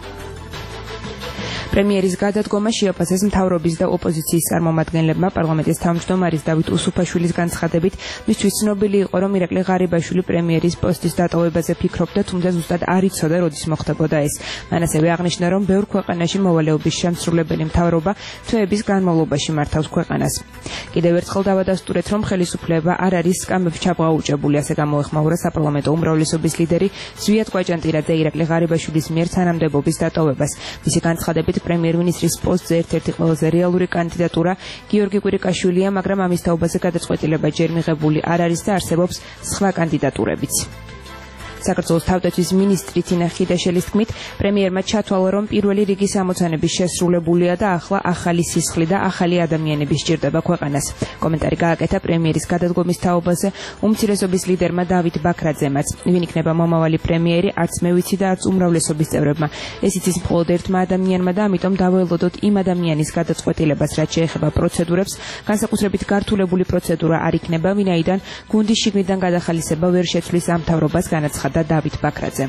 პრემიერის გადადგომა შეაფასეს მთავრობის და ოპოზიციის წარმომადგენლებმა. პარლამენტის თავმჯდომარის დავით უსუფაშვილის განცხადებით, მისთვის ცნობილი იყო, რომ ირაკლი ღარიბაშვილი პრემიერის პოსტის დატოვებაზე ფიქრობდა, თუმცა ზუსტად არ იცოდა, როდის მოხდებოდა ეს. მან ასევე აღნიშნა, რომ ბევრ ქვეყანაში მოვალეობის შემსრულებელი მთავრობა თვეების განმავლობაში მართავს ქვეყანას. კიდევ ერთხელ დავადასტურეთ, რომ ხელისუფლება არ არის სკამებს ჩაბღაუჭებული, ასე გამოეხმაურა საპარლამენტო უმრავლესობის ლიდერი ზვიად კვაჭანტირაძე ირაკლი ღარიბაშვილის მიერ თანამდებობის დატოვებას. მისი განცხადებით, პრემიერ-მინისტრის პოსტზე ერთ-ერთი ყველაზე რეალური კანდიდატურა გიორგი კვირიკაშვილია, მაგრამ ამის თაობაზე გადაწყვეტილება ჯერ მიღებული არ არის და არსებობს სხვა კანდიდატურებიც. საქართველოს თავდაცვის მინისტრი თინა ხიდაშელის თქმით, პრემიერმა ჩათვალა, რომ პირველი რიგის ამოცანების შესრულებულია და ახლა ახალი სისხლი და ახალი ადამიანები სჭირდება ქვეყანას. კომენტარი გააკეთა პრემიერის გადადგომის თაობაზე უმცირესობის ლიდერმა დავით ბაქრაძემაც. ვინ იქნება მომავალი პრემიერი, არც მე ვიცი და არც უმრავლესობის წევრებმა. ეს იცის მხოლოდ ერთმა ადამიანმა და ამიტომ დაველოდოთ იმ ადამიანის გადაწყვეტილებას, რაც შეეხება პროცედურებს. განსაკუთრებით გართულებული პროცედურა არ იქნება, ვინაიდან გუნდის შიგნიდან გადახალისება ვერ შეცვლის ამ მთავრობას, განაცხადა დავით ბაქრაძე.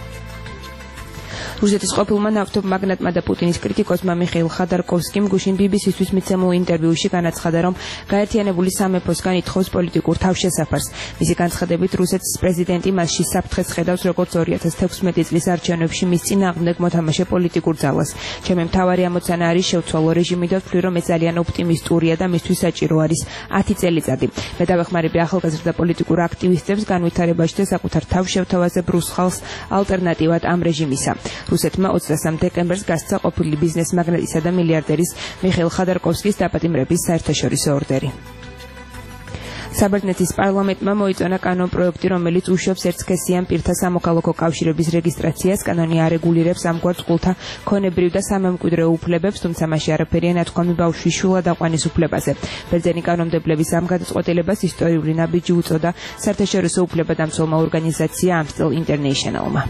რუსეთის ყოფილმა ნავთობმაგნატმა და პუტინის კრიტიკოსმა მიხეილ ხადარკოვსკიმ გუშინ BBC-თვის მიცემულ ინტერვიუში განაცხადა, რომ გაერთიანებული სამეფოსგან ითხოვს პოლიტიკურ თავშესაფარს. მისი განცხადებით, რუსეთის პრეზიდენტი მასში საფრთხეს ხედავს, როგორც 2016 წლის არჩევნებში მის წინააღმდეგ მოთამაშე პოლიტიკურ ძალას. ჩემი მთავარი ამოცანა არის შევცვალო რეჟიმი და ვთვლი, რომ ეს ძალიან ოპტიმისტურია და მისთვის საჭირო არის 10 წელიწადი. მე დავეხმარები ახალგაზრდა პოლიტიკურ აქტივისტებს განვითარებაში და საკუთარ თავშევთავაზე ბრუს ხალხს ალტერნატივად ამ რეჟიმისა. რუსეთმა 23 დეკემბერს გასცა ყოფილი ბიზნეს მაგნატისა და მილიარდერის მიხეილ ხადარკოვსკის დაპატიმრების საერთაშორისო ორდერი. საბერძნეთის პარლამენტმა მოიწონა კანონპროექტი, რომელიც უშვებს ერთსქესიან პირთა სამოქალაქო კავშირების რეგისტრაციას. კანონი არეგულირებს ამგვარ წყულთა ქონებრივ და სამემკვიდრეო უფლებებს, თუმცა მასში არაფერია ნათქვამი ბავშვის შვილადაყვანის უფლებაზე. ბერძენი კანონმდებლების ამ გადაწყვეტილებას ისტორიული ნაბიჯი უწოდა საერთაშორისო უფლებადამცველმა ორგანიზაცია Amnesty International-მა.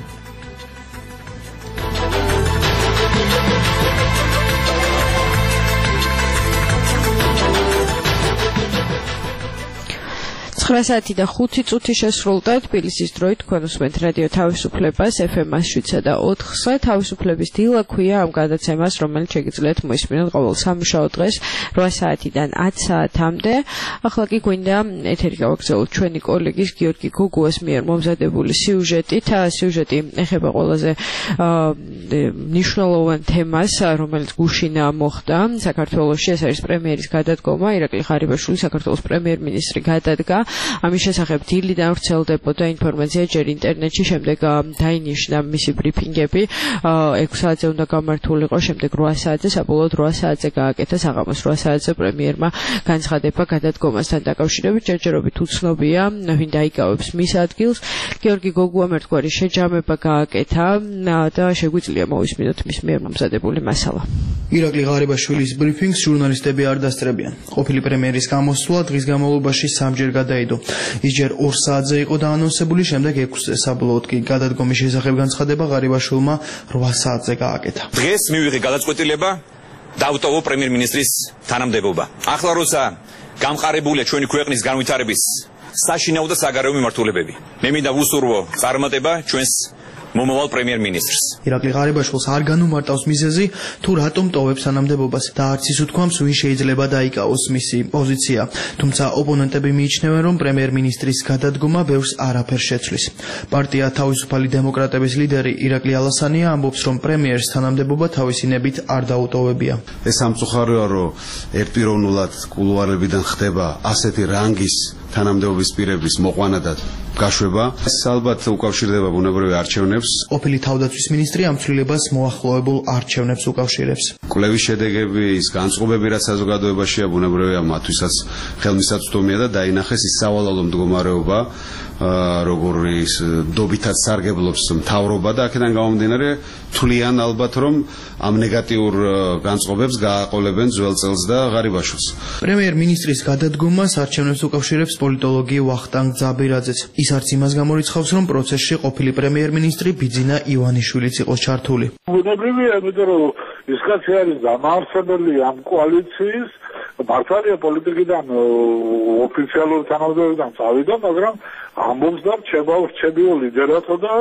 9 საათი და 5 წუთი შესრულდა თბილისის დროით თქვენ უსმენთ რადიო თავისუფლებას FM-ს 7.4-ზე. თავისუფლების დილა ქვია ამ გადაცემას, რომელიც შეგიძლიათ მოისმინოთ ყოველ სამშაბათ დღეს 8 საათიდან 10 საათამდე. ახლა კი გვინდა ეთერი გავაგრძელოთ ჩვენი კოლეგის გიორგი გოგუას მიერ მომზადებული სიუჟეტით. სიუჟეტი ეხება ყველაზე მნიშვნელოვან თემას, რომელიც გუშინ მოხდა საქართველოში. ეს არის პრემიერის გადადგომა. ირაკლი ღარიბაშვილი, საქართველოს პრემიერ-მინისტრი გადადგა. ამის შესახებ დილიდან ვრცელდებოდა ინფორმაცია ჯერ ინტერნეტში, შემდეგ დაინიშნა მისი ბრიფინგები. 6 საათზე უნდა გამართულიყო, შემდეგ 8 საათზე, საბოლოოდ 8 საათზე გააკეთა საღამოს 8 საათზე პრემიერმა განცხადება გადადგომასთან დაკავშირებით. ჯერჯერობით უცნობია, ვინ დაიკავებს მის ადგილს. გიორგი გოგუამ ერთგვარი შეჯამება გააკეთა და შეგვიძლია მოვისმინოთ მის მიერ მომზადებული მასალა. ირაკლი ღარიბაშვილის ბრიფინგს ჟურნალისტები არ დასწრებიან. ყოფილი პრემიერის გამოსვლა დღის განმავლობაში 3-ჯერ გადაიდო. ის ჯერ 2 საათზე იყო დაანონსებული, შემდეგ 6-ზე. საბოლოოდ კი გადადგომის შესახებ განცხადება ღარიბაშვილმა 8 საათზე გააკეთა. დღეს მივიღე გადაწყვეტილება დავტოვო პრემიერ-მინისტრის თანამდებობა. ახლა როცა გამყარებულია ჩვენი ქვეყნის განვითარების საშინაო და საგარეო მიმართულებები, მე მინდა ვუსურვო წარმატება ჩვენს მომავალ პრემიერ-მინისტრს. ირაკლი ღარიბაშვილს არ განუმარტავს მიზეზი, თუ რატომ ტოვებს თანამდებობას და არც ის უთქვამს, ვინ შეიძლება დაიკავოს მისი პოზიცია. თუმცა ოპონენტები მიიჩნევენ, რომ პრემიერ-მინისტრის გადადგომა ბევრს არაფერს შეცვლის. პარტია თავისუფალი დემოკრატების ლიდერი ირაკლი ალასანია ამბობს, რომ პრემიერს თანამდებობა თავისინებით არ დაუტოვებია. ეს სამწუხაროა, რომ ერთპიროვნულად კულუარებიდან ხდება ასეთი რანგის თანამდებობის პირების მოყვანა და გაშვება. ეს ალბათ უკავშირდება ბუნებრივი არჩევნებს. ყოფილი თავდაცვის მინისტრი ამ ცვლილებას მოახლოებულ არჩევნებს უკავშირებს. კვლევის შედეგები, ის განწყობები, რაც საზოგადოებაშია, ბუნებრივია მათთვისაც ხელმისაწვდომია და დაინახეს ის სავალალო მდგომარეობა, როგორის დობითაც სარგებლობს მთავრობა და აქედან გამომდინარე თვლიან ალბათ, რომ ამ ნეგატიურ განწყობებს გააყოლებენ ძველ წელს და ღარიბაშვილს. პრემიერ-მინისტრის გადადგომას არჩევნებს უკავშირებს პოლიტოლოგი ვახტანგ ძაბირაძეც. ის არც იმას გამორიცხავს, რომ პროცესში ყოფილი პრემიერ-მინისტრი ბიძინა ივანიშვილიც იყო ჩართული. ბუნებრივია, იმიტომ რომ ის კაცი არის დამაარსებელი ამ კოალიციის, მართალია პოლიტიკიდან ოფიციალური თანამდებობიდან წავიდა, მაგრამ ამბობს და რჩებაო ლიდერად და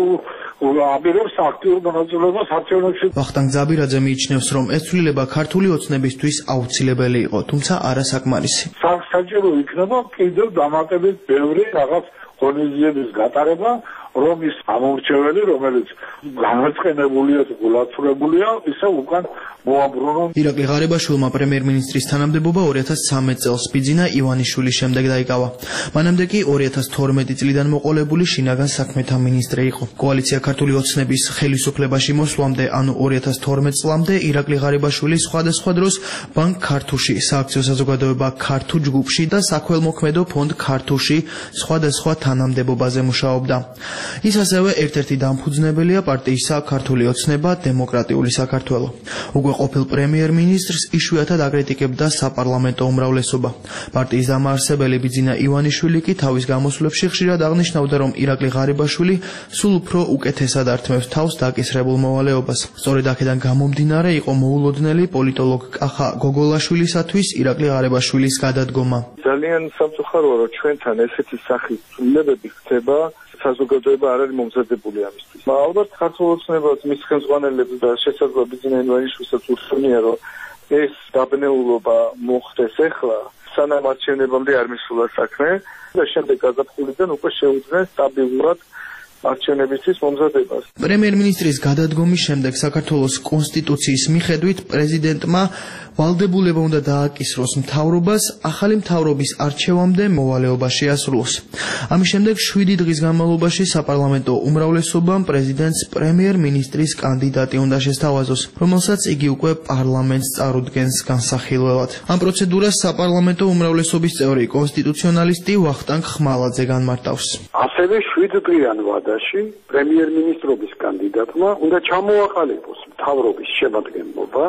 აპირებს აქტიურ მონაწილეობას არჩევნებში. ვახტანგ ძაბირაძე მიიჩნევს, რომ ეს ცვლილება ქართული ოცნებისთვის აუცილებელი იყო, თუმცა არასაკმარისი. საჭირო იქნება კიდევ დამატებით ბევრი რაღაც ღონისძიების გატარება, რომ ის ამორჩეველი, რომელიც განაწყენებულია, გულაცრებულია, ისე უკან მოაბრუნონ. ირაკლი ღარიბაშვილმა პრემიერ-მინისტრის თანამდებობა 2013 წელს ბიძინა ივანიშვილის შემდეგ დაიკავა. მანამდე კი 2012 წლიდან მოყოლებული შინაგან საქმეთა მინისტრი იყო. კოალიცია ქართული ოცნების ხელისუფლებაში მოსვლამდე, ანუ 2012 წლამდე, ირაკლი ღარიბაშვილი სხვადასხვა დროს ბანკ ქართუში, სააქციო საზოგადოება ქართუ ჯგუფში და საქველმოქმედო ფონდ ქართუში სხვადასხვა თანამდებობაზე მუშაობდა. ის ასევე ერთ-ერთი დამფუძნებელია პარტიისა ქართული ოცნება დემოკრატიული საქართველო. უკვე ყოფილ პრემიერ-მინისტრს იშვიათად აკრიტიკებდა საპარლამენტო უმრავლესობა. პარტიის დამაარსებელი ბიძინა ივანიშვილი კი თავის გამოსვლებში ხშირად აღნიშნავდა, რომ ირაკლი ღარიბაშვილი სულ უფრო უკეთესად ართმევს თავს დაკისრებულ მოვალეობას. სწორედ აქედან გამომდინარე იყო მოულოდნელი პოლიტოლოგ კახა გოგოლაშვილისათვის ირაკლი ღარიბაშვილის გადადგომა. ძალიან სამწუხაროა, რომ ჩვენთან ესეთი სახის ცვლილებები ხდება, საზოგადოება არ არის მომზადებული ამისთვის. ალბათ ქართულ ოცნებას, მის ხელმძღვანელებს და შესაძლოა ბიძინა ივანიშვილსაც ურჩევნია, რომ ეს დაბნეულობა მოხდეს ახლა, სანამ არჩევნებამდე არ მისულა საქმე და შემდეგ გაზაფხულიდან უკვე შეუძლეს სტაბილურად არჩევნებისთვის მომზადებას. პრემიერ-მინისტრის გადადგომის შემდეგ საქართველოს კონსტიტუციის მიხედვით პრეზიდენტმა ვალდებულება უნდა დააკისროს მთავრობას ახალი მთავრობის არჩევამდე მოვალეობა შეასრულოს. ამის შემდეგ 7 დღის განმავლობაში საპარლამენტო უმრავლესობამ პრეზიდენტს პრემიერ-მინისტრის კანდიდატი უნდა შესთავაზოს, რომელსაც იგი უკვე პარლამენტს წარუდგენს განსახილველად. ამ პროცედურას საპარლამენტო უმრავლესობის წევრი კონსტიტუციონალისტი ვახტანგ ხმალაძე განმარტავს. ასევე 7 დღიან ვადაში პრემიერ-მინისტრობის კანდიდატმა უნდა ჩამოაყალიბოს მთავრობის შემადგენლობა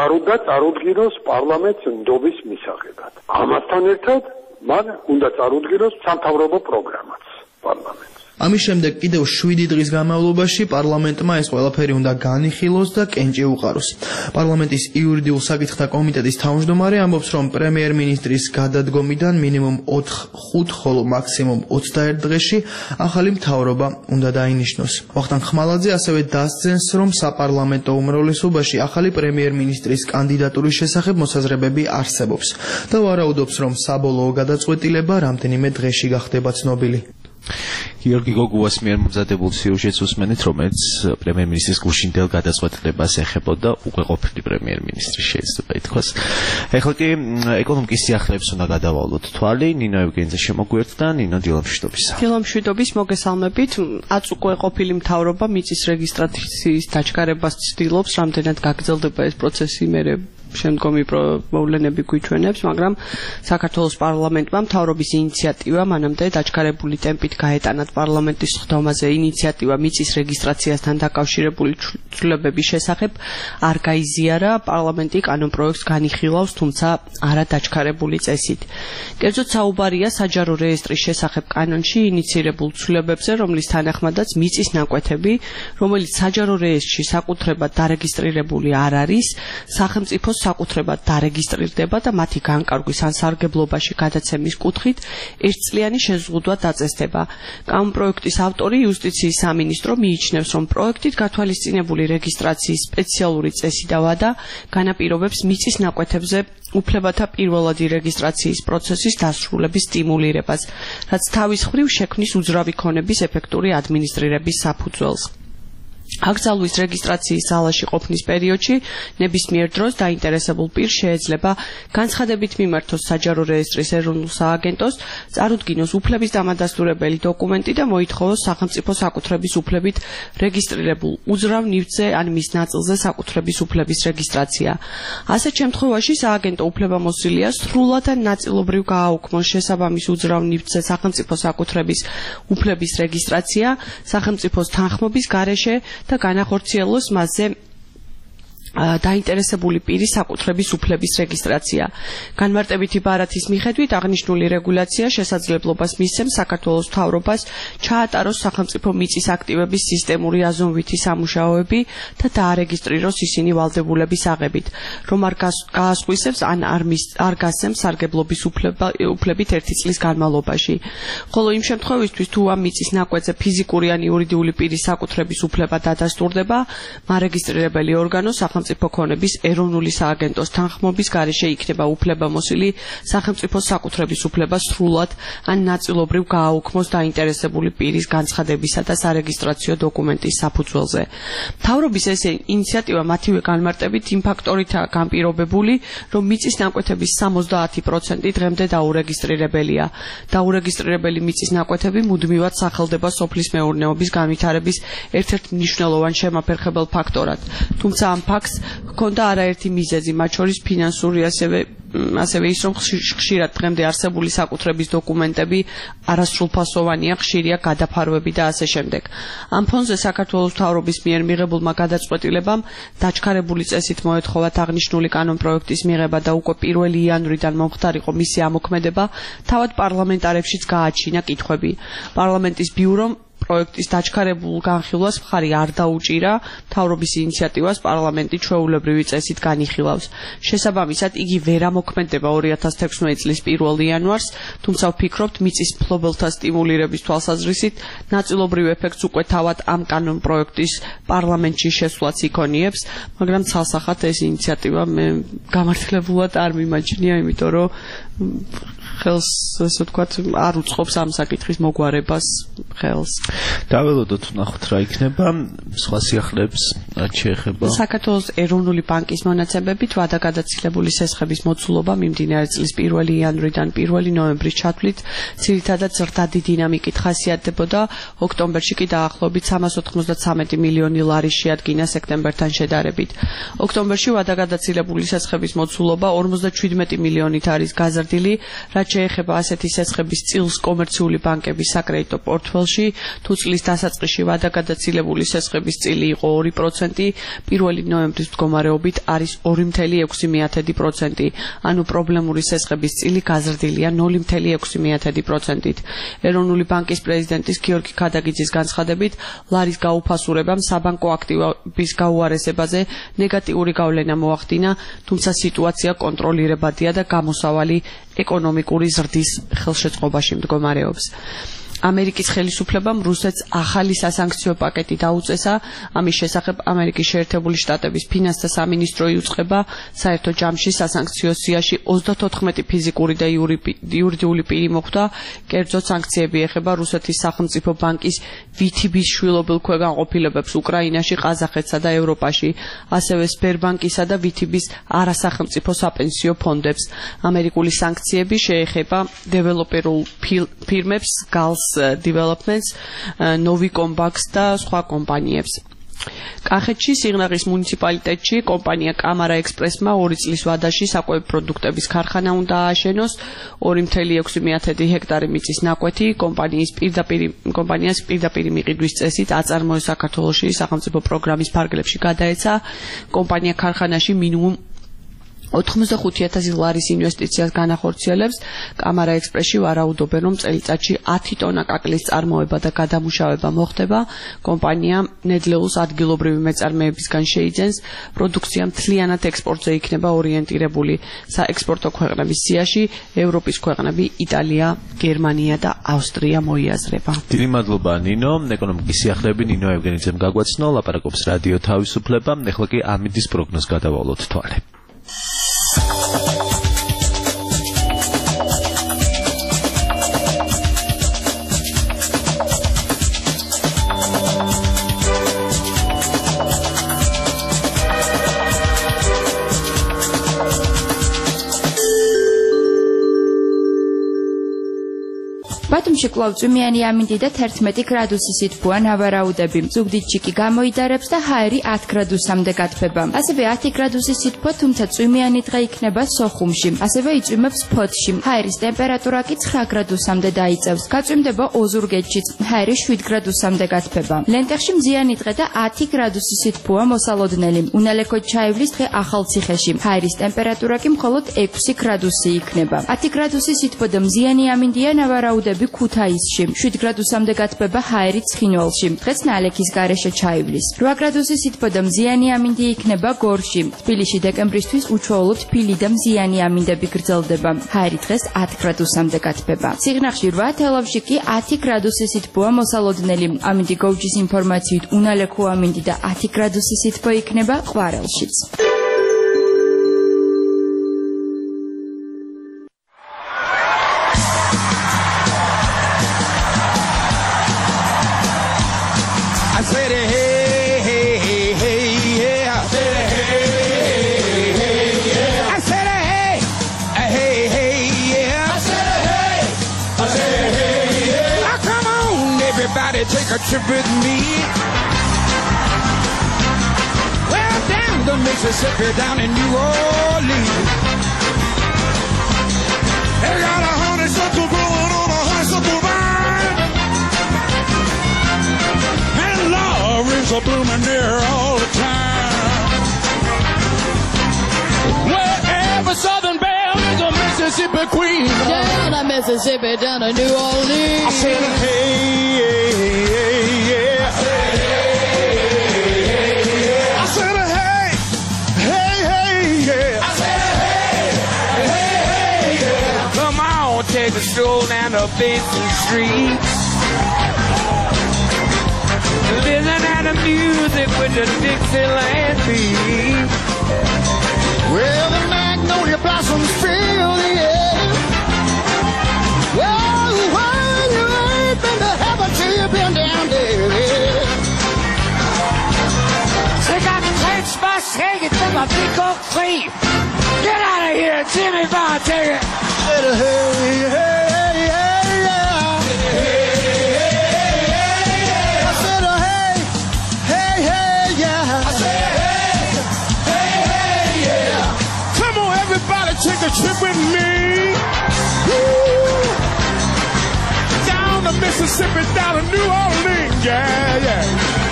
წარუდგინოს პარლამენტს ნდობის მისაღებად. ამასთან ერთად მან უნდა წარუდგინოს სამთავრობო პროგრამაც პარლამენტს. ამის შემდეგ კიდევ 7 დღის განმავლობაში პარლამენტმა ეს ყველაფერი უნდა განიხილოს და კენჭი უყაროს. პარლამენტის იურიდიულ საკითხთა კომიტეტის თავმჯდომარე ამბობს, რომ პრემიერ-მინისტრის გადადგომიდან მინიმუმ 5, ხოლო მაქსიმუმ 21 დღეში ახალი მთავრობა უნდა დაინიშნოს. ვახტანგ ხმალაძე ასევე დასძენს, რომ საპარლამენტო უმრავლესობაში ახალი პრემიერ-მინისტრის კანდიდატურის შესახებ მოსაზრებები არსებობს და ვარაუდობს, რომ საბოლოო გადაწყვეტილება რამდენიმე დღეში გახდება ცნობილი. გიორგი გოგუას მიერ მომზადებულ სიუჟეტს უსმენთ, რომელიც პრემიერ-მინისტრის გუშინდელ გადაწყვეტილებას ეხებოდა უკვე ყოფილი პრემიერ-მინისტრი შეიძლება ითქვას. ეხლა კი ეკონომიკის სიახლეებს უნდა გადავალოთ თვალი. ნინო ევგენიძე შემოგვიერთდა. ნინო, დილამშვიდობისა. დილამშვიდობის, მოგესალმებით. აც უკვე ყოფილი მთავრობა მიწის რეგისტრაციის დაჩქარებას ცდილობს, რამდენად გაგრძელდება ეს პროცესი მერე შემდგომი მოვლენები გვიჩვენებს, მაგრამ საქართველოს პარლამენტმა მთავრობის ინიციატივა მანამდე დაჩქარებული ტემპით გაეტანათ პარლამენტის ხდომაზე ინიციატივა მიწის რეგისტრაციასთან დაკავშირებული ცვლილებების შესახებ არ გაიზიარა. პარლამენტი კანონპროექტს განიხილავს, თუმცა არა დაჩქარებული წესით. კერძოდ საუბარია საჯარო რეესტრის შესახებ კანონში ინიცირებულ ცვლილებებზე, რომლის თანახმადაც მიწის ნაკვეთები, რომელიც საჯარო რეესტრში საკუთრებად დარეგისტრირებული არ არის, სახელმწიფო საკუთრებად დარეგისტრირდება და მათი განკარგვის ან სარგებლობაში გადაცემის კუთხით ერთწლიანი შეზღუდვა დაწესდება. კანონპროექტის ავტორი იუსტიციის სამინისტრო მიიჩნევს, რომ პროექტით გათვალისწინებული რეგისტრაციის სპეციალური წესი და ვადა განაპირობებს მიწის ნაკვეთებზე უფლებათა პირველადი რეგისტრაციის პროცესის დასრულების სტიმულირებას, რაც თავის მხრივ შექმნის უძრავი ქონების ეფექტური ადმინისტრირების საფუძველს. აკრძალვის რეგისტრაციის ზალაში ყოფნის პერიოდში ნებისმიერ დროს დაინტერესებულ პირს შეეძლება განცხადებით მიმართოს საჯარო რეესტრის ეროვნულ სააგენტოს, წარუდგინოს უფლების დამადასტურებელი დოკუმენტი და მოითხოვოს სახელმწიფო საკუთრების უფლებით რეგისტრირებულ უძრავ ნივთზე ან მის ნაწილზე საკუთრების უფლების რეგისტრაცია. ასეთ შემთხვევაში სააგენტო უფლებამოსილია სრულად ან ნაწილობრივ გააუქმოს შესაბამის უძრავ ნივთზე სახელმწიფო საკუთრების უფლების რეგისტრაცია სახელმწიფოს თანხმობის გარეშე და განახორციელოს მასზე დაინტერესებული პირის საკუთრების უფლების რეგისტრაცია. განმარტებითი ბარათის მიხედვით აღნიშნული რეგულაცია შესაძლებლობას მისცემს საქართველოს მთავრობას ჩაატაროს სახელმწიფო მიწის აქტივების სისტემური აზომვითი სამუშაოები და დაარეგისტრიროს ისინი ვალდებულების აღებით, რომ არ გაასხვისებს ან არ გასცემს სარგებლობის უფლებით 1 წლის განმავლობაში. ხოლო იმ შემთხვევისთვის, თუ ამ მიწის ნაკვეთზე ფიზიკური ან იურიდიული პირის საკუთრების უფლება დადასტურდება, მარეგისტრირებელი ორგანო სახელმწიფო ქონების ეროვნული სააგენტოს თანხმობის გარეშე იქნება უფლებამოსილი სახელმწიფო საკუთრების უფლება სრულად ან ნაწილობრივ გააუქმოს დაინტერესებული პირის განცხადებისა და სარეგისტრაციო დოკუმენტის საფუძველზე. მთავრობის ეს ინიციატივა მათივე განმარტებით იმ ფაქტორითაა განპირობებული, რომ მიწის ნაკვეთების 70% დღემდე დაურეგისტრირებელია. დაურეგისტრირებელი მიწის ნაკვეთები მუდმივად სახელდება სოფლის მეურნეობის განვითარების ერთ-ერთ მნიშვნელოვან შემაფერხებელ ფაქტორად. თუმცა ამ ფაქტს ჰქონდა არაერთი მიზეზი, მათ შორის ფინანსური, ასევე ის, რომ ხშირად დღემდე არსებული საკუთრების დოკუმენტები არასრულფასოვანია, ხშირია გადაფარვები და ასე შემდეგ. ამ ფონზე საქართველოს მთავრობის მიერ მიღებულმა გადაწყვეტილებამ დაჩქარებული წესით მოეთხოვათ აღნიშნული კანონპროექტის მიღება და უკვე 1 იანვრიდან მომხდარიყო მისი ამოქმედება, თავად პარლამენტარებშიც გააჩინა კითხვები. პარლამენტის ბიურომ პროექტის დაჩქარებულ განხილვას მხარი არ დაუჭირა, მთავრობის ინიციატივას პარლამენტი ჩვეულებრივი წესით განიხილავს. შესაბამისად, იგი ვერ ამოქმედება 2016 წლის 1 იანვარს, თუმცა ვფიქრობთ, მიწის მფლობელთა სტიმულირების თვალსაზრისით ნაწილობრივ ეფექტს უკვე თავად ამ კანონპროექტის პარლამენტში შესვლაც იქონიებს, მაგრამ ცალსახად ეს ინიციატივა მე გამართლებულად არ მიმაჩნია, იმიტომ რომ ხელს, ასე ვთქვათ, არ უწყობს ამ საკითხის მოგვარებას ხელს. დაველოდოთ ვნახოთ რა იქნება სხვა სიახლეებს რაც შეეხება საქართველოს ეროვნული ბანკის მონაცემებით ვადაგადაცილებული სესხების მოცულობა მიმდინარე წლის 1 იანვრიდან 1 ნოემბრის ჩათვლით ძირითადად ზრდადი დინამიკით ხასიათდებოდა. ოქტომბერში კი დაახლოებით 393 მილიონი ლარი შეადგინა სექტემბერთან შედარებით. ოქტომბერში ვადაგადაცილებული სესხების მოცულობა 57 მილიონით არის გაზრდილი, რაც რაც შეეხება ასეთი სესხების წილს კომერციული ბანკების საკრედიტო პორტფელში, თუ წლის დასაწყისში ვადაგადაცილებული სესხების წილი იყო 2%, 1 ნოემბრის მდგომარეობით არის 2.6%, ანუ პრობლემური სესხების წილი გაზრდილია 0.6%-ით. ეროვნული ბანკის პრეზიდენტის გიორგი ქადაგიძის განცხადებით, ლარის გაუფასურებამ საბანკო აქტივების გაუარესებაზე ნეგატიური გავლენა მოახდინა, თუმცა სიტუაცია კონტროლირებადია და გამოსავალი ეკონომიკური ზრდის ხელშეწყობაში მდგომარეობს. ამერიკის ხელისუფლებამ რუსეთს ახალი სასანქციო პაკეტი დაუწესა. ამის შესახებ ამერიკის შეერთებული შტატების ფინანსთა სამინისტრო იუწყება საერთო ჯამში სასანქციო სიაში 34 ფიზიკური და იურიდიული პირი მოხვდა. კერძო სანქციები ეხება რუსეთის სახელმწიფო ბანკის VTB-ის შვილობილ ქვეგანყოფილებებს უკრაინაში, ყაზახეთსა და ევროპაში, ასევე სბერბანკისა და VTB-ის არასახელმწიფო საპენსიო ფონდებს. ამერიკული სანქციები შეეხება დეველოპერულ ფირმებს, GALS Developments, Novicombanks და სხვა კომპანიებს. კახეთში სიღნაღის მუნიციპალიტეტში კომპანია კამარა ექსპრესმა 2 წლის ვადაში საკვები პროდუქტების ქარხანა უნდა ააშენოს. 2.6 ჰექტარი მიწის ნაკვეთი კომპანიას პირდაპირ მიყიდვის წესით აწარმოეს საქართველოში სახელმწიფო პროგრამის ფარგლებში გადაეცა. კომპანია ქარხანაში მინიმუმ 85,000 ლარის ინვესტიციას განახორციელებს. კამარა ექსპრესში ვარაუდობენ, რომ წელიწადში 10 ტონა კაკლის წარმოება და გადამუშავება მოხდება. კომპანია ნედლეულს ადგილობრივი მეწარმეებისგან შეიძენს. პროდუქცია მთლიანად ექსპორტზე იქნება ორიენტირებული. საექსპორტო ქვეყნების სიაში ევროპის ქვეყნები იტალია, გერმანია და ავსტრია მოიაზრება. დიდი მადლობა ნინო. ეკონომიკის სიახლეები ნინო ევგენიძემ გაგვაცნო. ლაპარაკობს რადიო თავისუფლება. ეხლა კი ამინდის პროგნოზს გადავალოთ თვალე. ბათუმში კვლავ წვიმიანი ამინდი და 11 გრადუსი სითბოა ნავარაუდები. ზუგდიდში კი გამოიდარებს და ჰაერი 10 გრადუსამდე გათბება. ასევე 10 გრადუსი სითბო, თუმცა წვიმიანი დღე იქნება სოხუმში. ასევე იწვიმებს ფოთში. ჰაერის ტემპერატურა კი 9 გრადუსამდე დაიწევს. გაწვიმდება ოზურგეთშიც. ჰაერი 7 გრადუსამდე გათბება. ლენტეხში მზიანი დღე და 10 გრადუსი სითბოა მოსალოდნელი. უნალექოდ ჩაივლის დღე ახალციხეში. ჰაერის ტემპერატურა კი მხოლოდ 6 გრადუსი იქნება. 10 გრადუსი სითბო და მზიანი ამინდია ნავარაუდები ქუთაისში. 7 გრადუსამდე გათბება ჰაერი ცხინვალში. დღეს ნალექის გარეშე ჩაივლის. 8 გრადუსი სითბო და მზიანი ამინდი იქნება გორში. თბილისში დეკემბრისთვის უჩვეულოდ თბილი და მზიანი ამინდები გრძელდება. ჰაერი დღეს 10 გრადუსამდე გათბება. სიღნაღში 8, თელავში კი 10 გრადუსი სითბოა მოსალოდნელი. ამინდი გოუჯის ინფორმაციით უნალექო ამინდი და 10 გრადუსი სითბო იქნება ყვარელშიც. Take a trip with me. Well, down the Mississippi, down in New Orleans. They got a honeysuckle growing on a honeysuckle vine, and Laurie's a blooming there all the time. Wherever Southern Belle is a Mississippi queen. Down to Mississippi, down to New Orleans. I said, hey, yeah. I said, hey, hey, yeah. I said, hey, yeah. Come on, take a stroll down to Benson Street. Listen to the music with the Dixieland beat. Well, the magnolia blossoms fill the air. Well, you ain't been to heaven till you've been down there. They got the tape spots hanging from a big oak tree. Get out of here, Jimmy Bond, take it. Hey, hey, hey, yeah. I said, hey, hey, hey, yeah. I said, hey, hey, hey, yeah. Come on, everybody, take a trip with me. Woo! the Mississippi down to New Orleans, yeah, yeah.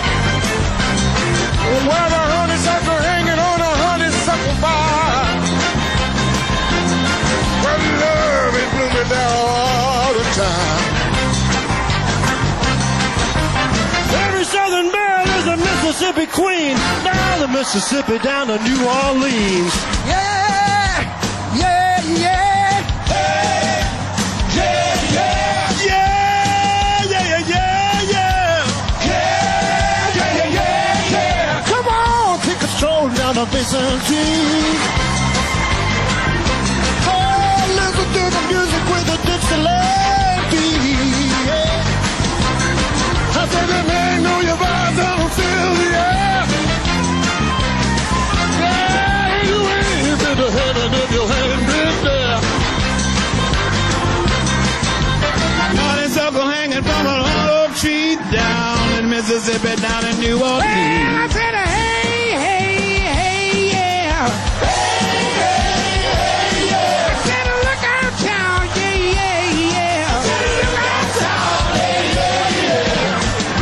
Where the honeysuckle hanging on a honeysuckle vine. Where love is blooming there all the time. Every Southern belle is a Mississippi queen. Down the Mississippi down to New Orleans. Yeah, yeah, yeah. Hey, yeah, yeah. Yeah, yeah, yeah, yeah. Yeah, yeah, yeah, yeah. Come on, take a stroll down the Byzantine. Oh, listen to the music with the Dixieland beat. Yeah. I said, that man know your vibes, I don't feel the air. Yeah, you ain't been to heaven if you hadn't been there. Honeysuckle hanging from an old tree down in Mississippi, down in New Orleans. Hey, I said, hey, hey, hey, yeah. Hey, hey, hey, yeah. I said, look out, town, yeah, yeah, yeah. I said, look out, town, yeah, yeah, yeah.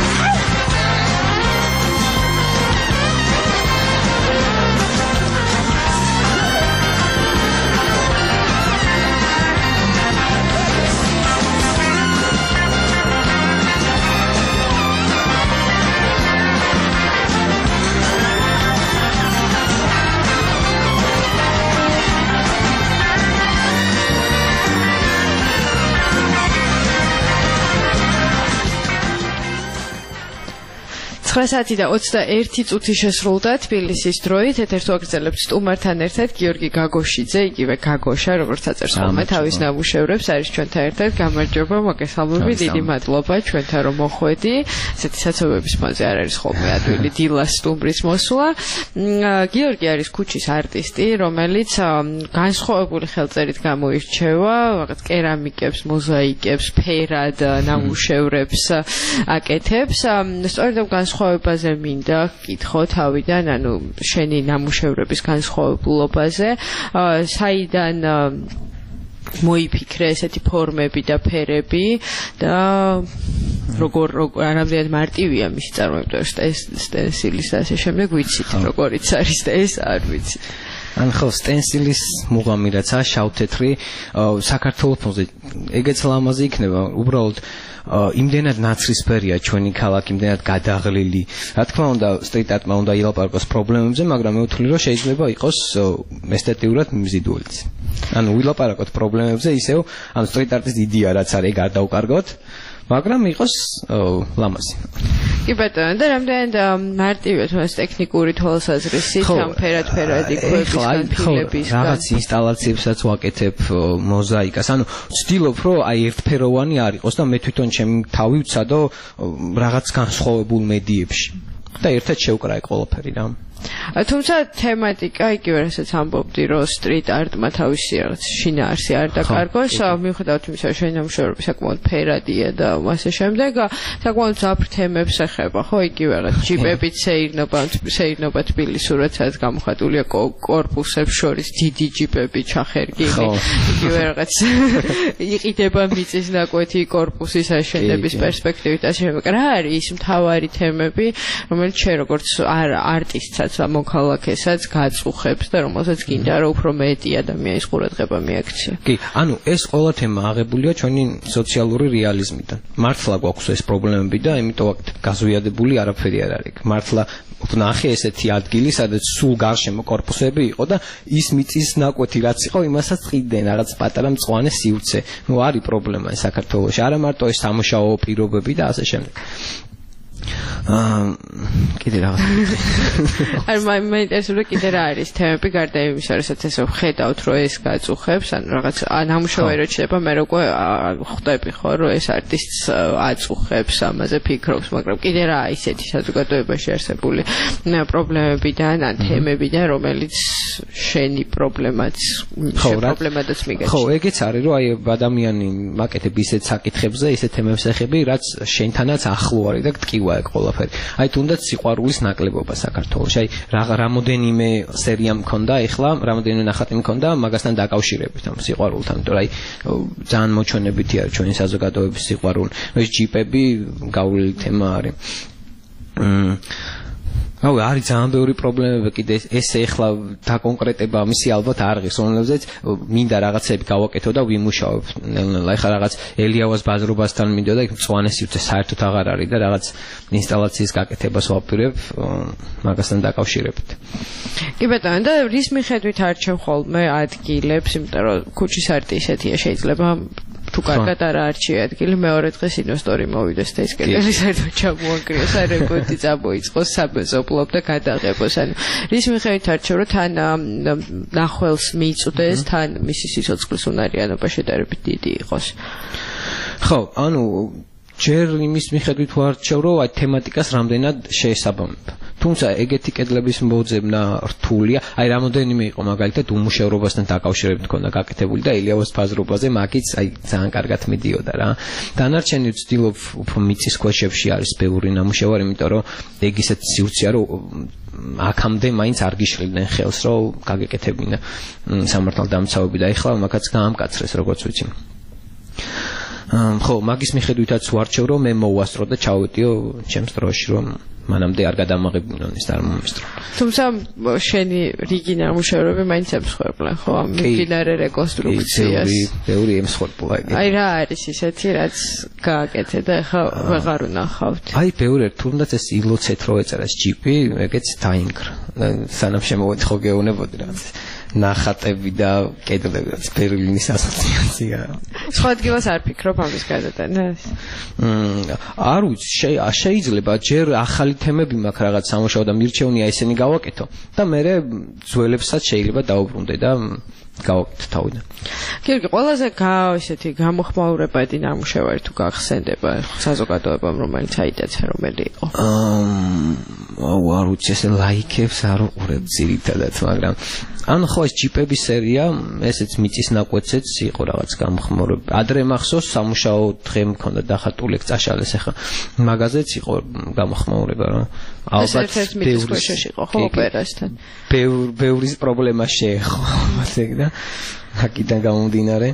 საათი და 21 წუთი შესრულდა თბილისის დროით. ეთერს ვაგრძელებთ სტუმართან ერთად გიორგი გაგოშიძე, იგივე გაგოშა, როგორც აწერს ხოლმე თავის ნამუშევრებს, არის ჩვენთან ერთად. გამარჯობა, მოგესალმები, დიდი მადლობა ჩვენთან რომ მოხვედი. ესეთი საცობების ფონზე არ არის ხოლმე ადვილი დილას სტუმრის მოსვლა. გიორგი არის ქუჩის არტისტი, რომელიც განსხვავებული ხელწერით გამოირჩევა, რაღაც კერამიკებს, მოზაიკებს, ფერად ნამუშევრებს აკეთებს. სწორედ ამ განსხვავებაზე მინდა გითხო თავიდან, ანუ შენი ნამუშევრების განსხვავებულობაზე, საიდან მოიფიქრე ესეთი ფორმები და ფერები და როგორ რამდენად მარტივია მისი წარმოება, სტენსილის და ასე შემდეგ, ვიცით როგორიც არის და ეს არ ვიცით. ან ხო სტენსილის მუღამი რაცა შავ-თეთრი საქართველოს ფონზე ეგეც ლამაზი იქნება, უბრალოდ იმდენად ნაცრისფერია ჩვენი ქალაქი, იმდენად გადაღლილი. რა თქმა უნდა, სტრიტ არტმა უნდა ილაპარაკოს პრობლემებზე, მაგრამ მე ვთვლი, რომ შეიძლება იყოს ესთეტიურად მიზიდულიც. ანუ ვილაპარაკოთ პრობლემებზე ისევ, ანუ სტრიტ არტის იდეა რაც არის, ეგ არ დავკარგოთ, მაგრამ იყოს ლამაზი. კი ბატონო, და რამდენად მარტივია თუნდაც ტექნიკური თვალსაზრისით ამ ფერად-ფერადი ქვებისგან, ფილებისგან. რაღაც ინსტალაციებსაც ვაკეთებ, მოზაიკას. ანუ ვცდილობ, რომ აი ერთფეროვანი არ იყოს და მე თვითონ ჩემი თავი ვცადო რაღაც განსხვავებულ მედიებში. და ერთად შევკრაე ყველაფერი რა. თუმცა თემატიკა იგივე რასაც ამბობდი, რომ სტრიტ არტმა თავისი რაღაც შინაარსი არ დაკარგოს, მიუხედავად იმისა, რომ შენი ნამუშევრები საკმაოდ ფერადია და ასე შემდეგ, საკმაოდ ზაფრ თემებს ეხება, ხო, იგივე რაღაც ჯიპებით სეირნობა თბილისურად, სადაც გამოხატულია კორპუსებს შორის დიდი ჯიპები ჩახერგილი, იგივე რაღაც იყიდება მიწის ნაკვეთი კორპუსის აშენების პერსპექტივით, ასე შემდეგ. რა არის ის მთავარი თემები, რომელიც შენ როგორც არტისტსაც მოქალაქესაც გაწუხებს და რომელსაც გინდა რომ უფრო მეტი ადამიანის ყურადღება მიაქცია. კი, ანუ ეს ყველა თემა აღებულია ჩვენი სოციალური რეალიზმიდან. მართლა გვაქვს ეს პრობლემები და იმიტომ აქ გაზვიადებული არაფერი არ არის. მართლა ვნახე ესეთი ადგილი, სადაც სულ გარშემო კორპუსები იყო და ის მიწის ნაკვეთი რაც იყო, იმასაც ყიდნენ რაღაც პატარა მწვანე სივრცე. ნუ არის პრობლემა საქართველოში. არა მარტო ეს სამუშაო პირობები და ასე შემდეგ. კიდე რა არ მაინტერესებს კიდე რა არის თემები გარდა იმისა, რასაც ესე ვხედავთ, რომ ეს გაწუხებს, ან რაღაც ნამუშევარი რო ჩდება, მე უკვე ხვდები ხო, რომ ეს არტისტს აწუხებს, ამაზე ფიქრობს, მაგრამ კიდე რა ისეთი საზოგადოებაში არსებული პრობლემები და ან თემები და რომელიც შენი პრობლემადაც მიგაჩნია. ხო, ეგეც არის, რომ აი ადამიანი მაკეთებ ისეთ საკითხებზე, ისეთ თემებს ეხები, რაც შენთანაც ახლო არის და გტკივა ეგ ყველა ყველაფერი. აი თუნდაც სიყვარულის ნაკლებობა საქართველოში. აი რამოდენიმე სერია მქონდა, ეხლა რამოდენიმე ნახატი მქონდა მაგასთან დაკავშირებით ამ სიყვარულთან, იმიტომ რომ აი ძალიან მოჩვენებითი არის ჩვენი საზოგადოების სიყვარული. ეს ჯიპები გავლილი თემა არის. არის ძალიან ბევრი პრობლემები კიდე ესე ეხლა დაკონკრეტება ამისი ალბათ არ ღირს, რომელზეც მინდა რაღაცები გავაკეთო და ვიმუშაობ. ნელ-ნელა ეხლა რაღაც ელიავას ბაზრობასთან მინდოდა, იქ მწვანე სივრცე საერთოდ აღარ არის და რაღაც ინსტალაციის გაკეთებას ვაპირებ მაგასთან დაკავშირებით. კი ბატონო, და რის მიხედვით არჩევ ხოლმე ადგილებს, იმიტომ რომ ქუჩის არტი ისეთია, შეიძლება თუ კარგად არ არჩია ადგილი, მეორე დღეს ინვესტორი მოვიდეს და ის კედელი საერთოდ ჩამოანგრიოს, არ რეკორდი წამოიწყოს, სამეზობლობ და გადაღებოს. ანუ რის მიხედვით არჩევ, რომ თან ნახველს მიიწვდეს, თან მისი სიცოცხლის უნარიანობა შედარებით დიდი იყოს. ხო, ანუ ჯერ იმის მიხედვით ვარჩევ, რომ აი თემატიკას რამდენად შეესაბამება. თუმცა ეგეთი კედლების მოძებნა რთულია. აი რამოდენიმე იყო მაგალითად უმუშევრობასთან დაკავშირებით მქონდა გაკეთებული და ელიავას ბაზრობაზე მაგიც აი ძალიან კარგად მიდიოდა რა. დანარჩენი ვცდილობ უფრო მიწის ქვეშებში არის ბევრი ნამუშევარი, იმიტომ რომ ეგ ისეთ სივრცეა, რომ აქამდე მაინც არ გიშლიდნენ ხელს, რომ გაგეკეთებინა სამართალდამცავები და ეხლა მაგაც გაამკაცრეს, როგორც ვიცი. ხო, მაგის მიხედვითაც ვარჩევ, რომ მე მოვასწრო და ჩავიტიო ჩემს დროში, რომ მანამდე არ გადამაღებინონ ის წარმომესტრო. თუმცა შენი რიგი ნამუშევრები მაინც ემსხვერპლენ, ხო, ამ მდინარე რეკონსტრუქციას. ბევრი ემსხვერპლა. აი რა არის ისეთი, რაც გააკეთე და ახლა ვეღარ ვნახავთ. აი ბევრი, თუნდაც ეს ილოცეთ რო ეწერას ჯიპი, ეგეც დაინგრა. სანამ შემოვედი ხო გეუბნებოდი რაღაც ნახატები და კედლებიც ბერლინის ასოციაცია. სხვა ადგილას არ ფიქრობ ამის გადატანას? არ ვიცი, შეიძლება ჯერ ახალი თემები მაქვს რაღაც სამუშაო და მირჩევნია ესენი გავაკეთო და მე ძველებსაც შეიძლება დაუბრუნდე და გავაკეთე თავიდან. გიორგი, ყველაზე ესეთი გამოხმაურებადი ნამუშევარი თუ გახსენდება საზოგადოებამ, რომელიც აიტაცა, რომელი იყო? არ ვიცი, ესე ლაიქებს არ უყურებ ძირითადად, მაგრამ ანუ ხო ეს ჯიპების სერია, ესეც მიწის ნაკვეთზეც იყო რაღაც გამოხმაურება. ადრე მახსოვს სამუშაო დღე მქონდა დახატული წაშალეს, ახლა მაგაზეც იყო გამოხმაურება რა. ალბათ მიწის ქვეშეში იყო ხო ოპერასთან. ბევრი პრობლემა შეეხო მაგ და აქედან გამომდინარე.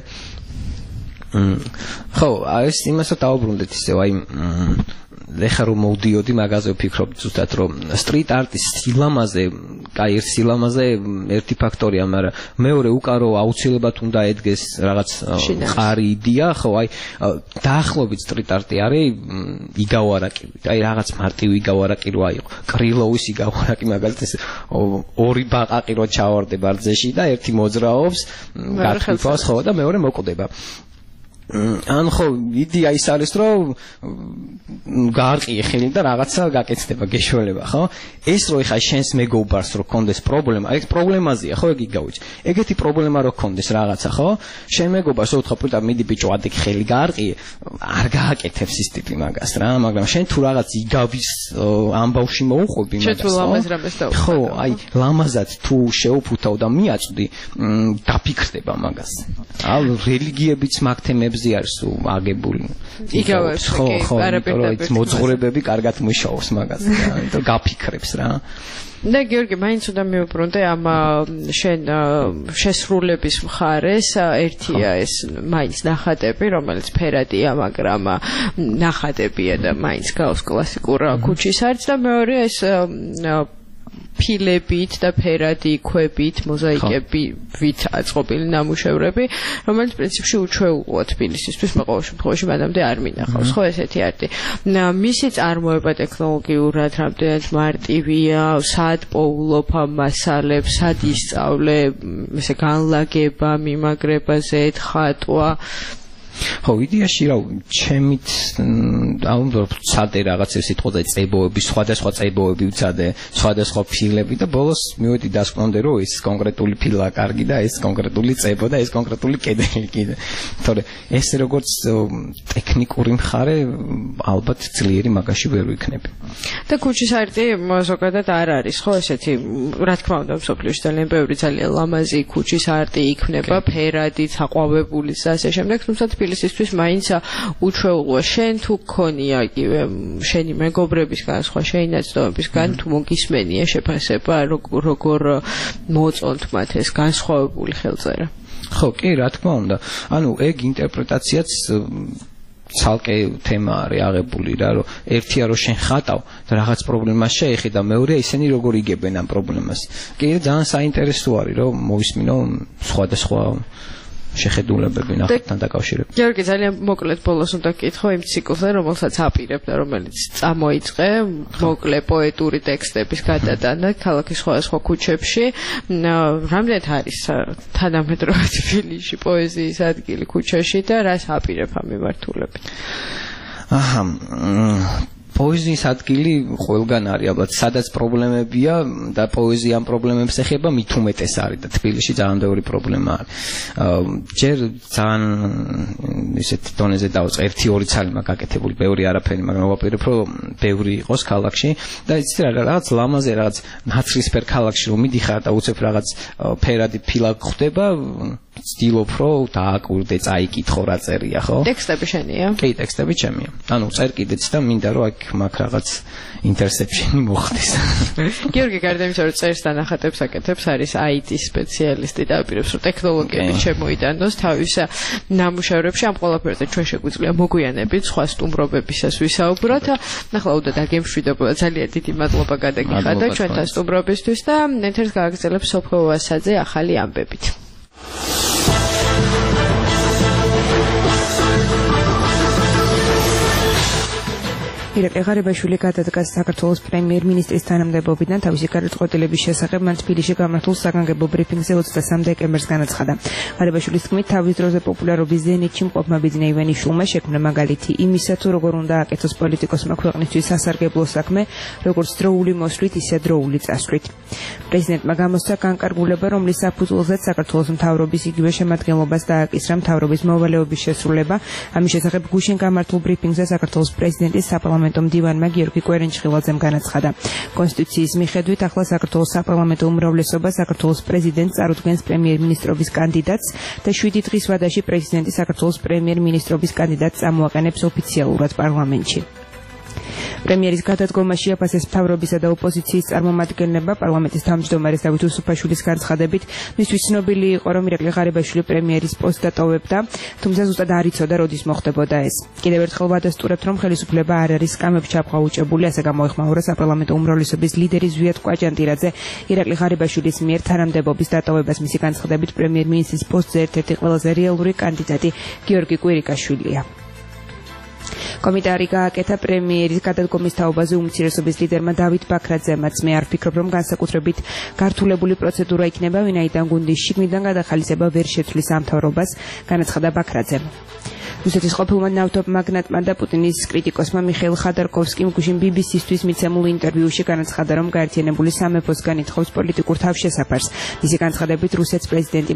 ხო, ეს იმასაც დაუბრუნდეთ ისევ, აი ეხლა რომ მოვდიოდი მაგაზე ვფიქრობ ზუსტად რომ სტრიტ არტის სილამაზე, კაი ერთ სილამაზე ერთი ფაქტორია, მაგრამ მეორე უკარო აუცილებლად უნდა ედგეს რაღაც ყარი იდეა, ხო, აი დაახლოებით სტრიტ არტი არის იგავარაკი, აი რაღაც მარტივი იგავარაკი რო აიყო, კრილოვის იგავარაკი მაგალითად ეს ორი ბაყაყი რო ჩავარდე ბარძეში და ერთი მოძრაობს, გათვიფავს ხო და მეორე მოკვდება. ან ხო იდეა ის არის რომ გაარყიე ხელი და რაღაცა გაკეთდება გეშველება ხო ეს რო ეხა შენს მეგობარს რო კონდეს პრობლემა ეს პრობლემაზეა ხო ეგ იგავიჭ ეგეთი პრობლემა რო კონდეს რაღაცა ხო შენ მეგობარს უთხრა პუტა მიდი ბიჭო ადიქ ხელი გაარყიე არ გააკეთებს ის ტიპი მაგას რა მაგრამ შენ თუ რაღაც იგავის ამბავში მოუყვები მაგას ხო აი ლამაზად თუ შეუფუთავ და მიაწვდი დაფიქრდება მაგას აი რელიგიებიც მაგ თემებს არის აგებული. იგავებს ხო, არაფერად მოძღვრებები კარგად მუშაობს მაგაზე, იმიტომ გაფიქრებს რა. და გიორგი, მაინც უნდა მივუბრუნდე ამ შენ შესრულების მხარეს, ერთია ეს მაინც ნახატები, რომელიც ფერადია, მაგრამ ნახატებია და მაინც გავს კლასიკურ ქუჩის არც და მეორე ეს ფილებით და ფერადი ქვებით, მოზაიკებით აწყობილი ნამუშევრები, რომელიც პრინციპში უჩვეულოა თბილისისთვის, მე ყოველ შემთხვევაში მანამდე არ მინახავს, ხო ესეთი არტი. მისი წარმოება ტექნოლოგიურად რამდენად მარტივია, სად პოულობ ამ მასალებს, სად ისწავლე, ესე განლაგება, მიმაგრებაზე, ხატვა ხო, იდეაში რა, ჩემით ვცადე რაღაცა სიტყვაზე წებოები, სხვადასხვა წებოები ვცადე, სხვადასხვა ფილები და ბოლოს მივედი დასკვნამდე, რომ ეს კონკრეტული ფილა კარგი და ეს კონკრეტული წებო და ეს კონკრეტული კედელი კიდე. თორე ეს როგორც ტექნიკური მხარე ალბათ ძლიერი მაგაში ვერ ვიქნები. და ქუჩის არტი ზოგადად არ არის, ხო, ესეთი, რა თქმა უნდა, მსოფლიოში ძალიან ბევრი ძალიან ლამაზი ქუჩის არტი იქნება, ფერადით, აყვავებული და ასე შემდეგ, თუმცა თბილისისთვის მაინც უჩვეულოა. შენ თუ გქონია იგივე შენი მეგობრებისგან, სხვა შეინაცნობებისგან თუ მოგისმენია შეფასება, როგორ მოწონთ მათ ეს განსხვავებული ხელწერა? ხო, კი, რა თქმა უნდა. ანუ ეგ ინტერპრეტაციაც ცალკე თემა არის აღებული რა, რომ ერთია რომ შენ ხატავ და რაღაც პრობლემას შეეხი და მეორეა ისინი როგორ იგებენ ამ პრობლემას. კი, ძალიან საინტერესო არის რომ მოვისმინო სხვადასხვა შეხედულებები ნახეთთან დაკავშირებით. გიორგი, ძალიან მოკლედ ბოლოს უნდა გკითხო იმ ციკლზე, რომელსაც აპირებ და რომელიც წამოიწყე, მოკლე პოეტური ტექსტების გადატანა ქალაქის სხვადასხვა ქუჩებში. რამდენად არის თანამედროვე თბილისში პოეზიის ადგილი ქუჩაში და რას აპირებ ამ მიმართულებით? აჰა, პოეზიის ადგილი ყველგან არის, ალბათ სადაც პრობლემებია და პოეზია ამ პრობლემებს ეხება, მით უმეტეს არის და თბილისში ძალიან ბევრი პრობლემა არის. ჯერ ძალიან ისეთ დონეზე დავწყე 1-2 ცალი მაქვს გაკეთებული, ბევრი არაფერი, მაგრამ ვაპირებ რომ ბევრი იყოს ქალაქში და იცით რა, რაღაც ლამაზე, რაღაც ნაცრისფერ ქალაქში რომ მიდიხარ და უცებ რაღაც ფერადი ფილა ხდება, ვცდილობ რომ დააკვირდე, წაიკითხო რა წერია, ხო? ტექსტები შენია? კი, ტექსტები ჩემია. ანუ წერ კიდეც და მინდა რომ აქ მაგ რაღაც ინტერსექშენი მოხდეს. გიორგი, გარდა იმისა, რომ წერს და ნახატებს აკეთებს, არის IT-ის სპეციალისტი და აპირებს რომ ტექნოლოგიები შემოიტანოს თავის ნამუშევრებში. ამ ყველაფერზე ჩვენ შეგვიძლია მოგვიანებით სხვა სტუმრობებისას ვისაუბროთ. ნახლა უნდა დაგემშვიდობა, ძალიან დიდი მადლობა გადაგიხადა ჩვენთან სტუმრობისთვის და ეთერს გააგრძელებს სოფო ვასაძე ახალი ამბებით. ირაკლი ღარიბაშვილი გადადგა საქართველოს პრემიერ-მინისტრის თანამდებობიდან თავისი გადაწყვეტილების შესახებ მან თბილისში გამართულ საგანგებო ბრიფინგზე 23 დეკემბერს განაცხადა. ღარიბაშვილის თქმით, თავის დროზე პოპულარობის ზენიტში მყოფმა ბიძინა ივანიშვილმა შექმნა მაგალითი იმისა, თუ როგორ უნდა აკეთოს პოლიტიკოსმა ქვეყნისთვის სასარგებლო საქმე, როგორც დროული მოსვლით, ისე დროული წასვლით. პრეზიდენტმა გამოსცა განკარგულება, რომლის საფუძველზეც საქართველოს მთავრობის იგივე შემადგენლობას დააკისრა მთავრობის მოვალეობის შესრულება. ამის შესახებ გუშინ გამართულ ბრიფინგზე საქართველოს პრეზიდენტის საპარლამენტო მდივანმა გიორგი კვერენჭხილაძემ განაცხადა. კონსტიტუციის მიხედვით ახლა საქართველოს საპარლამენტო უმრავლესობა საქართველოს პრეზიდენტს წარუდგენს პრემიერ-მინისტრობის კანდიდატს და 7 დღის ვადაში პრეზიდენტი საქართველოს პრემიერ-მინისტრობის კანდიდატს წამოაყენებს ოფიციალურად პარლამენტში. პრემიერის გადადგომაში აფასეს მთავრობისა და ოპოზიციის წარმომადგენლება. პარლამენტის თავმჯდომარის დავით უსუფაშვილის განცხადებით, მისთვის ცნობილი იყო, რომ ირაკლი ღარიბაშვილი პრემიერის პოსტს დატოვებდა, თუმცა ზუსტად არ იცოდა, როდის მოხდებოდა ეს. კიდევ ერთხელ ვადასტურებთ, რომ ხელისუფლება არ არის სკამებს ჩაფხაუჭებული, ასე გამოეხმაურა საპარლამენტო უმრავლესობის ლიდერი ზვიად კვაჭანტირაძე. ირაკლი ღარიბაშვილის მიერ თანამდებობის დატოვებას მისი განცხადებით პრემიერ-მინისტრის პოსტზე ერთ-ერთი ყველაზე რეალური კანდიდატი გიორგი კვირიკაშვილია. კომენტარი გააკეთა პრემიერის გადადგომის თაობაზე უმცირესობის ლიდერმა დავით ბაქრაძემაც. მე არ ვფიქრობ, რომ განსაკუთრებით გართულებული პროცედურა იქნება, ვინაიდან გუნდის შიგნიდან გადახალისება ვერ შეცვლის ამ მთავრობას, განაცხადა ბაქრაძემ. რუსეთის ყოფილმა ნავთობმაგნატმა და პუტინის კრიტიკოსმა მიხეილ ხადარკოვსკიმ გუშინ BBC-ისთვის მიცემულ ინტერვიუში განაცხადა, რომ გაერთიანებული სამეფოსგან ითხოვს პოლიტიკურ თავშესაფარს. მისი განცხადებით, რუსეთის პრეზიდენტი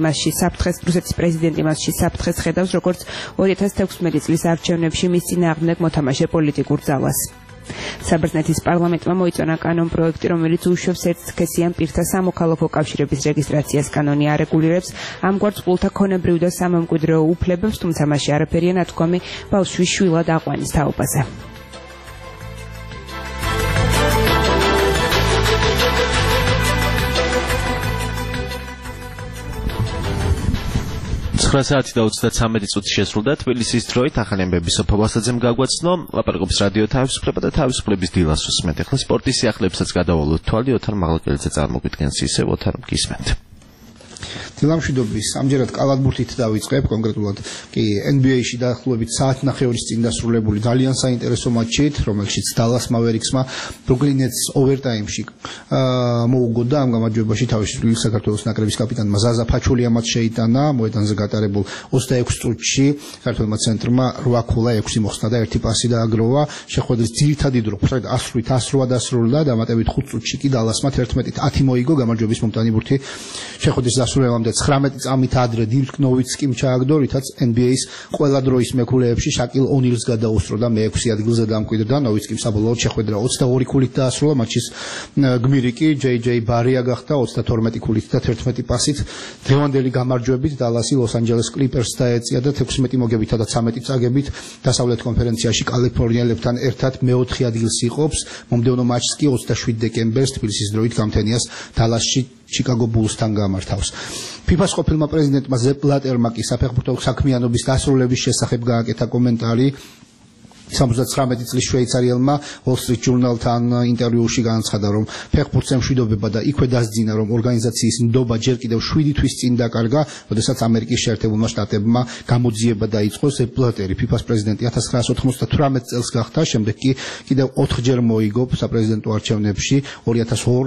მასში საფრთხეს ხედავს, როგორც 2016 წლის არჩევნებში მის წინააღმდეგ მოთამაშე პოლიტიკურ ძალას. საბერძნეთის პარლამენტმა მოიწონა კანონპროექტი, რომელიც უშვებს ერთსქესიან პირთა სამოქალაქო კავშირების რეგისტრაციას. კანონი არეგულირებს ამგვარ წყულთა ქონებრივ და სამემკვიდრეო უფლებებს, თუმცა მასში არაფერია ნათქვამი ბავშვის შვილად აყვანის თაობაზე. საათი და 33 წუთი შესრულდა თბილისის დროით. ახალი ამბები სოფო ვასაძემ გაგვაცნო. ლაპარაკობს რადიო თავისუფლება და თავისუფლების დილას უსმენთ. ახლა სპორტის სიახლეებსაც გადავალოთ თვალი. ოთარ მაღლაკელიძე წარმოგვიდგენს ისევ. ოთარ, გისმენთ. დილამშვიდობის ამჯერად კალათბურთით დავიწყებ, კონკრეტულად კი NBA-ში დაახლოებით საათნახევრის წინ დასრულებული ძალიან საინტერესო მატჩით, რომელშიც Dallas Mavericks-მა Brooklyn Nets overtime-ში მოუგოდა. ამ გამარჯვებაში თავისუფლების საქართველოს ნაკრების კაპიტანმა ზაზა ფაჩულიამაც შეიტანა. მოედანზე გატარებულ 26 წუთში ქართველმა ცენტრმა 8 ქულა 6 მოხსნა და 1 პასი დააგროვა. შეხვედრის ძირითადი დრო 108 დასრულდა და დამატებით 5 წუთში კი Dallas-მა 11-10 მოიგო გამარჯვების მომტანი ბურთი. შეხვედრის დასრულებამდე ბოლომდე 19 წამით ადრე დირკ ნოვიცკიმ ჩააგდო, რითაც NBA-ის ყველა დროის მეკვლეებში შაკილ ონილს გადაუსწრო და მე-6 ადგილზე დამკვიდრდა. ნოვიცკიმ საბოლოოდ შეხვედრა 22 ქულით დაასრულა, მატჩის გმირი კი JJ ბარია გახდა 32 ქულით და 11 პასით. დღევანდელი გამარჯვებით დალასი ლოს-ანჯელეს კლიპერსს დაეწია და 16 მოგებითა და 13 წაგებით დასავლეთ კონფერენციაში კალიფორნიელებთან ერთად მე-4 ადგილს იყოფს. მომდევნო მატჩს კი 27 დეკემბერს თბილისის დროით გამთენიას დალასში Chicago Bulls-თან გამართავს. FIFA-ს ყოფილმა პრეზიდენტმა ზეპ ბლატერმა კი საფეხბურთო საქმიანობის დასრულების შესახებ გააკეთა კომენტარი. 79 წლის შვეიცარიელმა Wall Street Journal-თან ინტერვიუში განაცხადა, რომ ფეხბურთს ემშვიდობება და იქვე დასძინა, რომ ორგანიზაციის ნდობა ჯერ კიდევ 7 თვის წინ დაკარგა, როდესაც ამერიკის შეერთებულმა შტატებმა გამოძიება დაიწყო. ზეპ ბლატერი FIFA-ს პრეზიდენტი 1998 წელს გახდა, შემდეგ კი კიდევ 4-ჯერ მოიგო საპრეზიდენტო არჩევნებში 2002,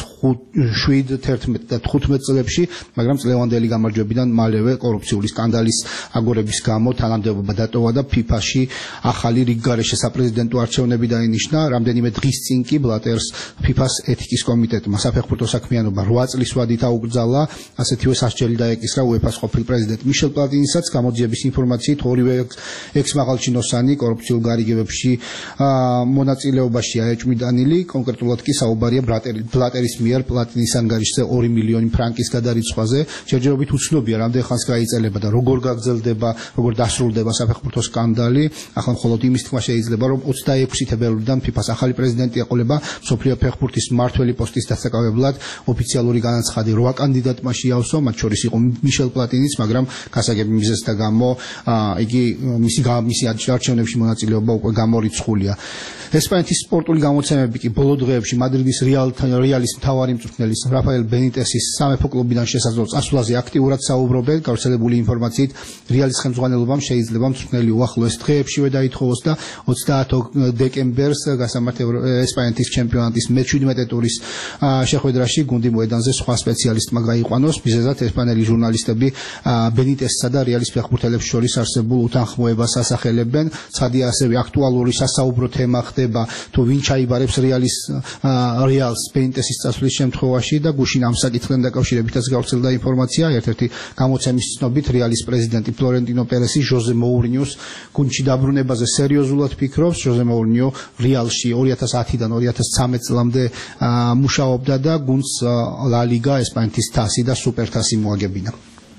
2007, 11 და 15 წლებში, მაგრამ წლევანდელი გამარჯვებიდან მალევე კორუფციული სკანდალის აგორების გამო თანამდებობა დატოვა და FIFA-ში ახალი რიგგარეშე საპრეზიდენტო არჩევნები დაინიშნა. რამდენიმე დღის წინ კი ბლატერს FIFA-ს ეთიკის კომიტეტმა საფეხბურთო საქმიანობა 8 წლის ვადით აუკრძალა. ასეთივე სასჯელი დაეკისრა UEFA-ს ყოფილ პრეზიდენტ მიშელ პლატინისაც. გამოძიების ინფორმაციით ორივე ექს-მაღალჩინოსანი კორუფციულ გარიგებებში მონაწილეობაშია ეჭვმიტანილი. კონკრეტულად კი საუბარია ბლატერის მიერ პლატინის ანგარიშზე 2 მილიონი ფრანკის გადარიცხვაზე. ჯერჯერობით უცნობია, რამდენ ხანს გაიწელება და როგორ გაგრძელდება, როგორ დასრულდება საფეხბურთო სკანდალი. ახლა მხოლოდ იმის თქმა შეიძლება, რომ 26 თებერვლიდან FIFA-ს ახალი პრეზიდენტი ეყოლება მსოფლიო ფეხბურთის მმართველი პოსტის დასაკავებლად. ოფიციალური განაცხადი 8 კანდიდატმა შეავსო, მათ შორის იყო მიშელ პლატინიც, მაგრამ გასაგები მიზეზთა გამო იგი მისი არჩევნებში მონაწილეობა უკვე გამორიცხულია. ესპანეთის სპორტული გამოცემები კი ბოლო დღეებში მადრიდის რეალის მთავარი მწვრთნელის რაფაელ ბენიტესის სამეფო კლუბიდან შესაძლო წასვლაზე აქტიურად საუბრობენ. გავრცელებული ინფორმაციით რეალის ხელმძღვანელობამ შეიძლება მწვრთნელი უახლოეს დღეებშივე დაითხოვოს და 30 დეკემბერს გასამართ ესპანეთის ჩემპიონატის მე-17 ტურის შეხვედრაში გუნდი მოედანზე სხვა სპეციალისტმა გაიყვანოს. მიზეზად ესპანელი ჟურნალისტები ბენიტესსა და რეალის ფეხბურთელებს შორის არსებულ უთანხმოებას ასახელებენ. ცხადია, ასევე აქტუალური სასაუბრო თემა ხდება თუ ვინ ჩაიბარებს რეალს ბენიტესის წასვლის შემთხვევაში და გუშინ ამ საკითხთან დაკავშირებითაც გავრცელდა ინფორმაცია. ერთ-ერთი გამოცემის ცნობით რეალის პრეზიდენტი ფლორენტინო პერესი ჟოზე მოურინიოს გუნდში დაბრუნებაზე სერიოზულად ფიქრობს. ჟოზე მოურინიო რეალში 2010-დან 2013 წლამდე მუშაობდა და გუნდს ლა ლიგა, ესპანეთის თასი და სუპერთასი მოაგებინა.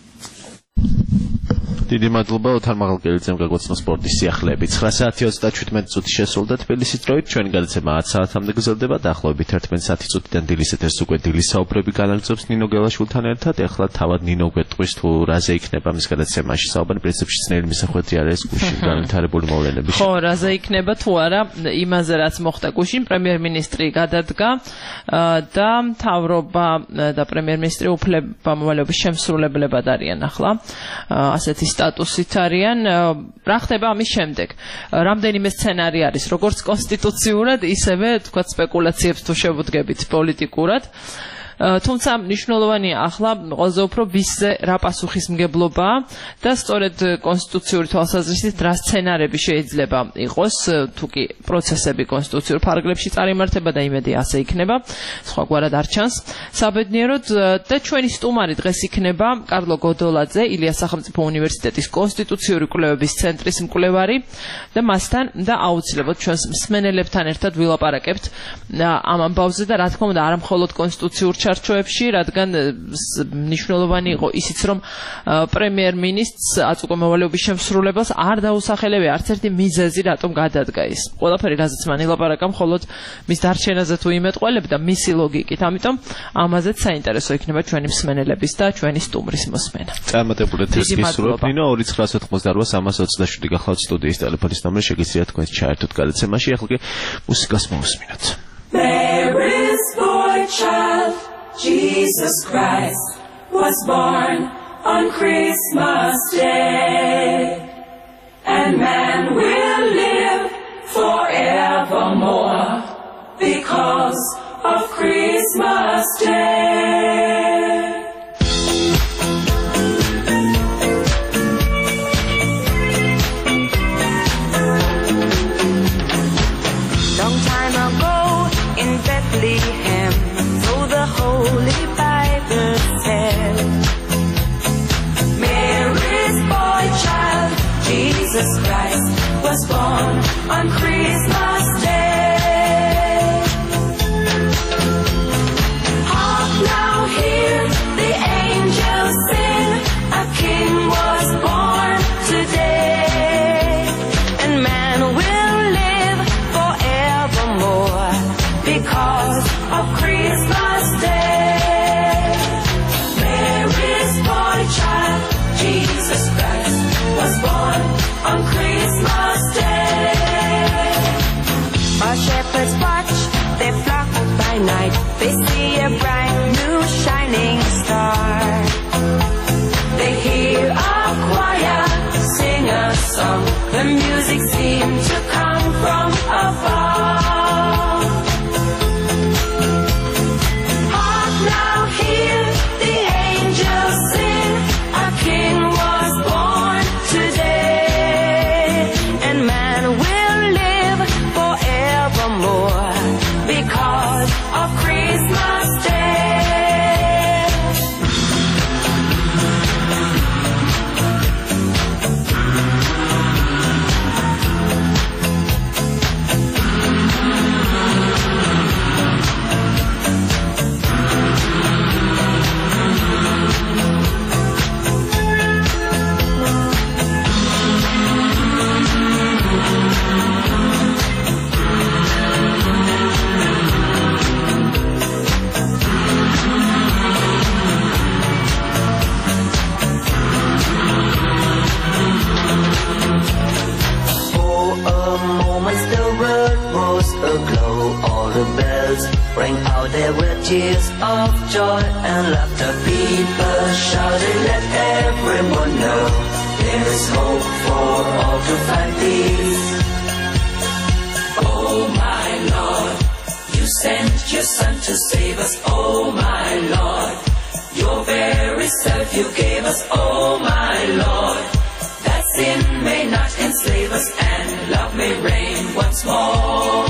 დიდი მადლობა ოთარ მაღალკელიძემ გაგვაცნო სპორტის სიახლეები. 9:27 შესრულდა თბილისის დროით. ჩვენი გადაცემა 10 საათამდე გრძელდება. დაახლოებით 11 საათი წუთიდან დილის ეთერს უკვე დილის საუბრები განაგრძობს ნინო გელაშვილთან ერთად. ეხლა თავად ნინო გვეტყვის თუ რაზე იქნება მის გადაცემაში საუბარი. პრინციპში ძნელი მისახვედრი არის გუშინ განვითარებული მოვლენების. ხო, რაზე იქნება თუ არა იმაზე რაც მოხდა გუშინ. პრემიერ-მინისტრი გადადგა და მთავრობა და პრემიერ-მინისტრი უფლებამოვალეობის შემსრულებლებად არიან ახლა. ასეთი სტატუსით არიან. რა ხდება ამის შემდეგ? რამდენიმე სცენარი არის, როგორც კონსტიტუციურად, ისევე თქვა სპეკულაციებს თუ შევუდგებით პოლიტიკურად. თუმცა მნიშვნელოვანია ახლა ყველაზე უფრო ვისზე რა პასუხისმგებლობაა და სწორედ კონსტიტუციური თვალსაზრისით რა სცენარები შეიძლება იყოს, თუ კი პროცესები კონსტიტუციურ ფარგლებში წარიმართება და იმედი ასე იქნება, სხვაგვარად არ ჩანს. საბედნიეროდ და ჩვენი სტუმარი დღეს იქნება კარლო გოდოლაძე, ილიას სახელმწიფო უნივერსიტეტის კონსტიტუციური კვლევების ცენტრის მკვლევარი და მასთან და აუცილებლად ჩვენს მსმენელებთან ერთად ვილაპარაკებთ ამ ამბავზე და რა თქმა უნდა არა მხოლოდ კონსტიტუციურ ჩარჩოებში, რადგან მნიშვნელოვანი იყო ისიც, რომ პრემიერ-მინისტრს აწუყო მოვალეობის შემსრულებას არ დაუსახელებია არც ერთი მიზეზი, რატომ გადადგა ის. ყველაფერი, რაზეც მან ილაპარაკა, მხოლოდ მის დარჩენაზე თუ იმეტყველებდა მისი ლოგიკით, ამიტომ ამაზეც საინტერესო იქნება ჩვენი მსმენელების და ჩვენი სტუმრის მოსმენა. წარმატებული ეთერს გისურვებთ. ნინო 2988-327 გახლავთ სტუდიის ტელეფონის ნომერი, შეგიძლიათ თქვენ ჩაერთოთ გადაცემაში. ახლა კი მუსიკას მოვუსმინოთ. Mary's boy child, Jesus Christ, was born on Christmas Day, and man will live forevermore because of Christmas Day. Long time ago in Bethlehem, so the Holy Bible said, tears of joy and laughter. People shouting, let everyone know there is hope for all to find peace. Oh my Lord, you sent your Son to save us. Oh my Lord, your very self you gave us. Oh my Lord, that sin may not enslave us and love may reign once more.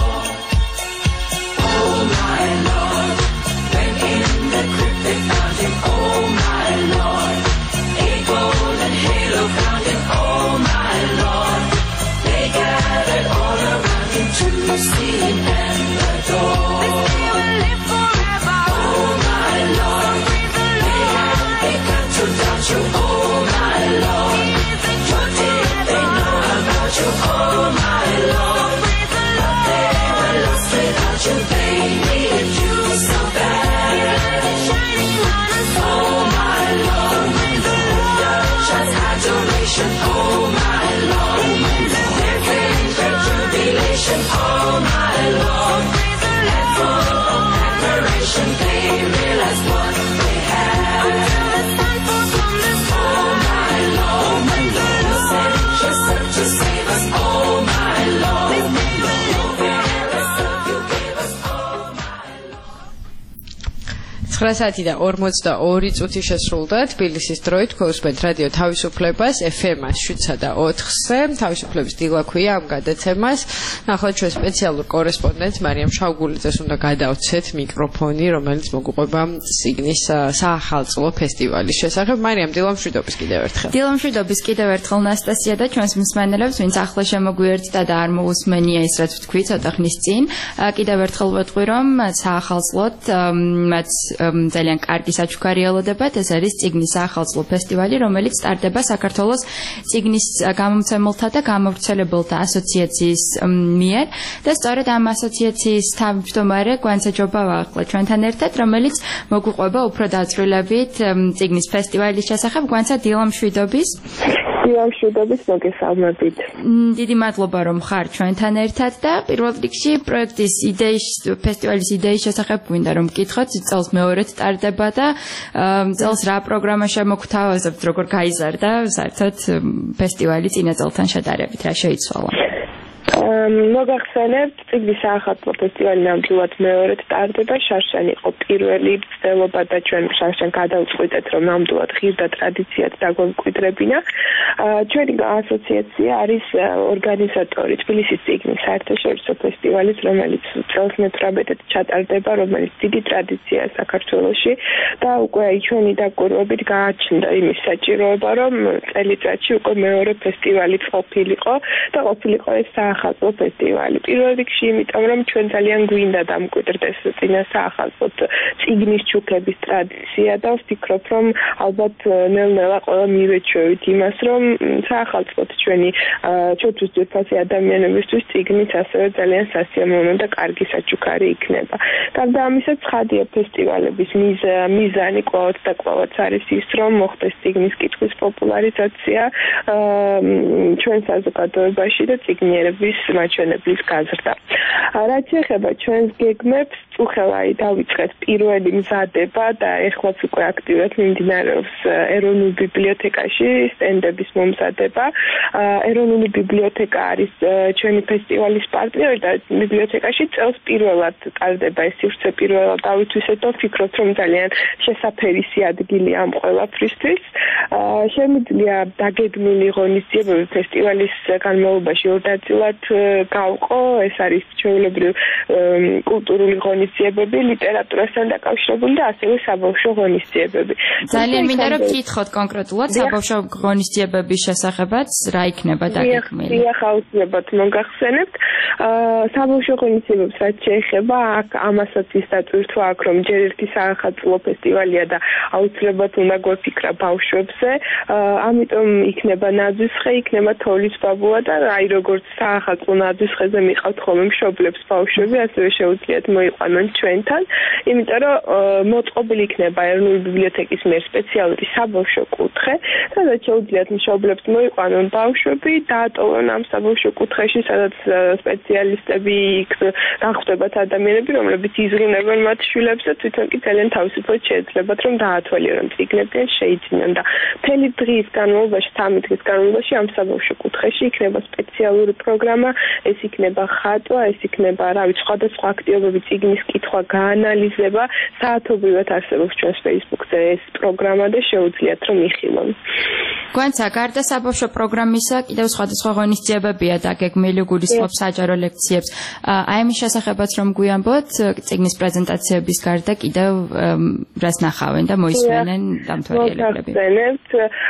Oh my Lord, when in the crypt they found him. Oh my Lord, a golden halo found him. Oh my Lord, they gathered all around him to see him and adore. They will live forever. Oh my Lord, they have begun to doubt you. Oh my Lord, what did they know about you? Oh my Lord, but they were lost without you. They needed you so bad. Oh my Lord, just adoration. Oh my Lord, living their tribulation. Oh my Lord, and full of admiration they realized what they had. Oh my Lord, you sent yourself to save us. Oh my Lord, your very self you gave us. Oh my Lord. 9 საათი და 42 წუთი შესრულდა თბილისის დროით ქოსმეთ რადიო თავისუფლებას FM-ს 7 და 4-ზე თავისუფლების დილაქვია ამ გადაცემას. ნახოთ ჩვენ სპეციალურ კორესპონდენტ მარიამ შავგულიძეს უნდა გადავცეთ მიკროფონი, რომელიც მოგუყვება სიგნის საახალწლო ფესტივალის შესახებ. მარიამ, დილამშვიდობის კიდევ ერთხელ. დილამშვიდობის კიდევ ერთხელ ნასტასია და ჩვენს მსმენელებს, ვინც ახლა შემოგვიერთდა და არ მოусმენია ის რაც ვთქვი ცოტა ხნის წინ. კიდევ ერთხელ ვეთყვი რომ საახალწლოდ მათ ძალიან კარგი საჩუქარი ელოდებათ. ეს არის წიგნის საახალწლო ფესტივალი, რომელიც სტარტდება საქართველოს წიგნის გამომცემელთა და გამავრცელებელთა ასოციაციის მიერ და სწორედ ამ ასოციაციის თავმჯდომარე გვანცა ჯობავა ახლა ჩვენთან ერთად, რომელიც მოგვიყვება უფრო დაწვრილებით წიგნის ფესტივალის შესახებ. გვანცა დილამშვიდობის. დილამშვიდობის, მოგესალმებით. დიდი მადლობა რომ ხარ ჩვენთან ერთად და პირველ რიგში პროექტის იდეის ფესტივალის იდეის შესახებ გვინდა რომ გკითხოთ. წელს მეორედ სტარტდება და წელს რა პროგრამა შემოგთავაზებთ, როგორ გაიზარდა საერთოდ ფესტივალი წინა წელთან შედარებით, რა შეიცვალა? მოგახსენებთ, წიგნის საახალწლო ფესტივალი ნამდვილად მეორედ სტარტდება. შარშან იყო პირველი მცდელობა და ჩვენ შარშან გადავწყვიტეთ, რომ ნამდვილად ღირდა ტრადიციად დაგვემკვიდრებინა. ჩვენი ასოციაცია არის ორგანიზატორი თბილისის წიგნის საერთაშორისო ფესტივალის, რომელიც წელს მე-18-ად ჩატარდება, რომელიც დიდი ტრადიციაა საქართველოში და უკვე ჩვენი დაკვირვებით გააჩნდა იმის საჭიროება, რომ წელიწადში უკვე მეორე ფესტივალი ყოფილიყო და ყოფილიყო ეს საახალწლო ფესტივალი. პირველ რიგში იმიტომ, რომ ჩვენ ძალიან გვინდა დამკვიდრდეს წინა საახალწლოდ წიგნის ჩუქების ტრადიცია და ვფიქრობ, რომ ალბათ ნელ-ნელა ყველა მივეჩვევით იმას, რომ საახალწლოდ ჩვენი ჩვენთვის ძვირფასი ადამიანებისთვის წიგნიც ასევე ძალიან სასიამოვნო და კარგი საჩუქარი იქნება. გარდა ამისა, ცხადია ფესტივალების მიზანი კვლავაც და კვლავაც არის ის, რომ მოხდეს წიგნის კითხვის პოპულარიზაცია ჩვენ საზოგადოებაში და წიგნიერების მაჩვენებლის გაზრდა. რაც ეხება ჩვენს გეგმებს, უხელაი დავიწყეთ პირველი მზადება და ეხლაც უკვე აქტიურად მიმდინარეობს ეროვნულ ბიბლიოთეკაში სტენდების მომზადება. ეროვნული ბიბლიოთეკა არის ჩვენი ფესტივალის პარტნიორი და ბიბლიოთეკაში წელს პირველად ტარდება ეს სივრცე პირველად დავითვისეთ და ვფიქრობთ, რომ ძალიან შესაფერისი ადგილია ამ ყველაფრისთვის. შემიძლია დაგეგმილი ღონისძიებები ფესტივალის განმავლობაში ორ-ნაწილად გავყო. ეს არის ჩვეულებრივ კულტურული ღონისძიებები, ლიტერატურასთან დაკავშირებული და ასევე საბავშვო ღონისძიებები. ძალიან მინდა რომ გითხოთ კონკრეტულად საბავშვო ღონისძიებების შესახებაც, რა იქნება დაგეგმილი. დიახ, აუცილებლად მოგახსენებთ. საბავშვო ღონისძიებებს რაც შეეხება, აქ ამასაც ის დაწვრთვა აქ, რომ ჯერ ერთი საახალწლო ფესტივალია და აუცილებლად უნდა გვეფიქრა ბავშვებზე. ამიტომ იქნება ნაძვის ხე, იქნება თოვლის ბაბუა და აი როგორც საახალწლო კლუნაძის ხეზე მიყავთ ხოლმე მშობლებს ბავშვები, ასევე შეუძლიათ მოიყვანონ ჩვენთან, იმიტომ რომ მოწყობილი იქნება ეროვნული ბიბლიოთეკის მიერ სპეციალური საბავშვო კუთხე, სადაც შეუძლიათ მშობლებს მოიყვანონ ბავშვები, დაატოვონ ამ საბავშვო კუთხეში, სადაც სპეციალისტები დახვდებათ ადამიანები, რომლებიც იზრუნებენ მათ შვილებს და თვითონ კი ძალიან თავისუფლად შეეძლებათ რომ დაათვალიერონ წიგნები ან შეიძინონ და მთელი დღის განმავლობაში, 3 დღის განმავლობაში ამ საბავშვო კუთხეში იქნება სპეციალური პროგრამა, ეს იქნება ხატვა, ეს იქნება, სხვადასხვა აქტივობები, წიგნის კითხვა, გაანალიზება, საათობრივად არსებობს ჩვენს Facebook-ზე ეს პროგრამა და შეუძლიათ რომ იხილონ. გვანცა გარდა საბავშვო პროგრამისა, კიდევ სხვადასხვა ღონისძიებებია დაგეგმილი, გულისხმობს საჯარო ლექციებს. აი ამის შესახებაც რომ გვიამბოთ, წიგნის პრეზენტაციების გარდა კიდევ რას ნახავენ და მოისმენენ დამთვალიერებლები. მოგახსენებთ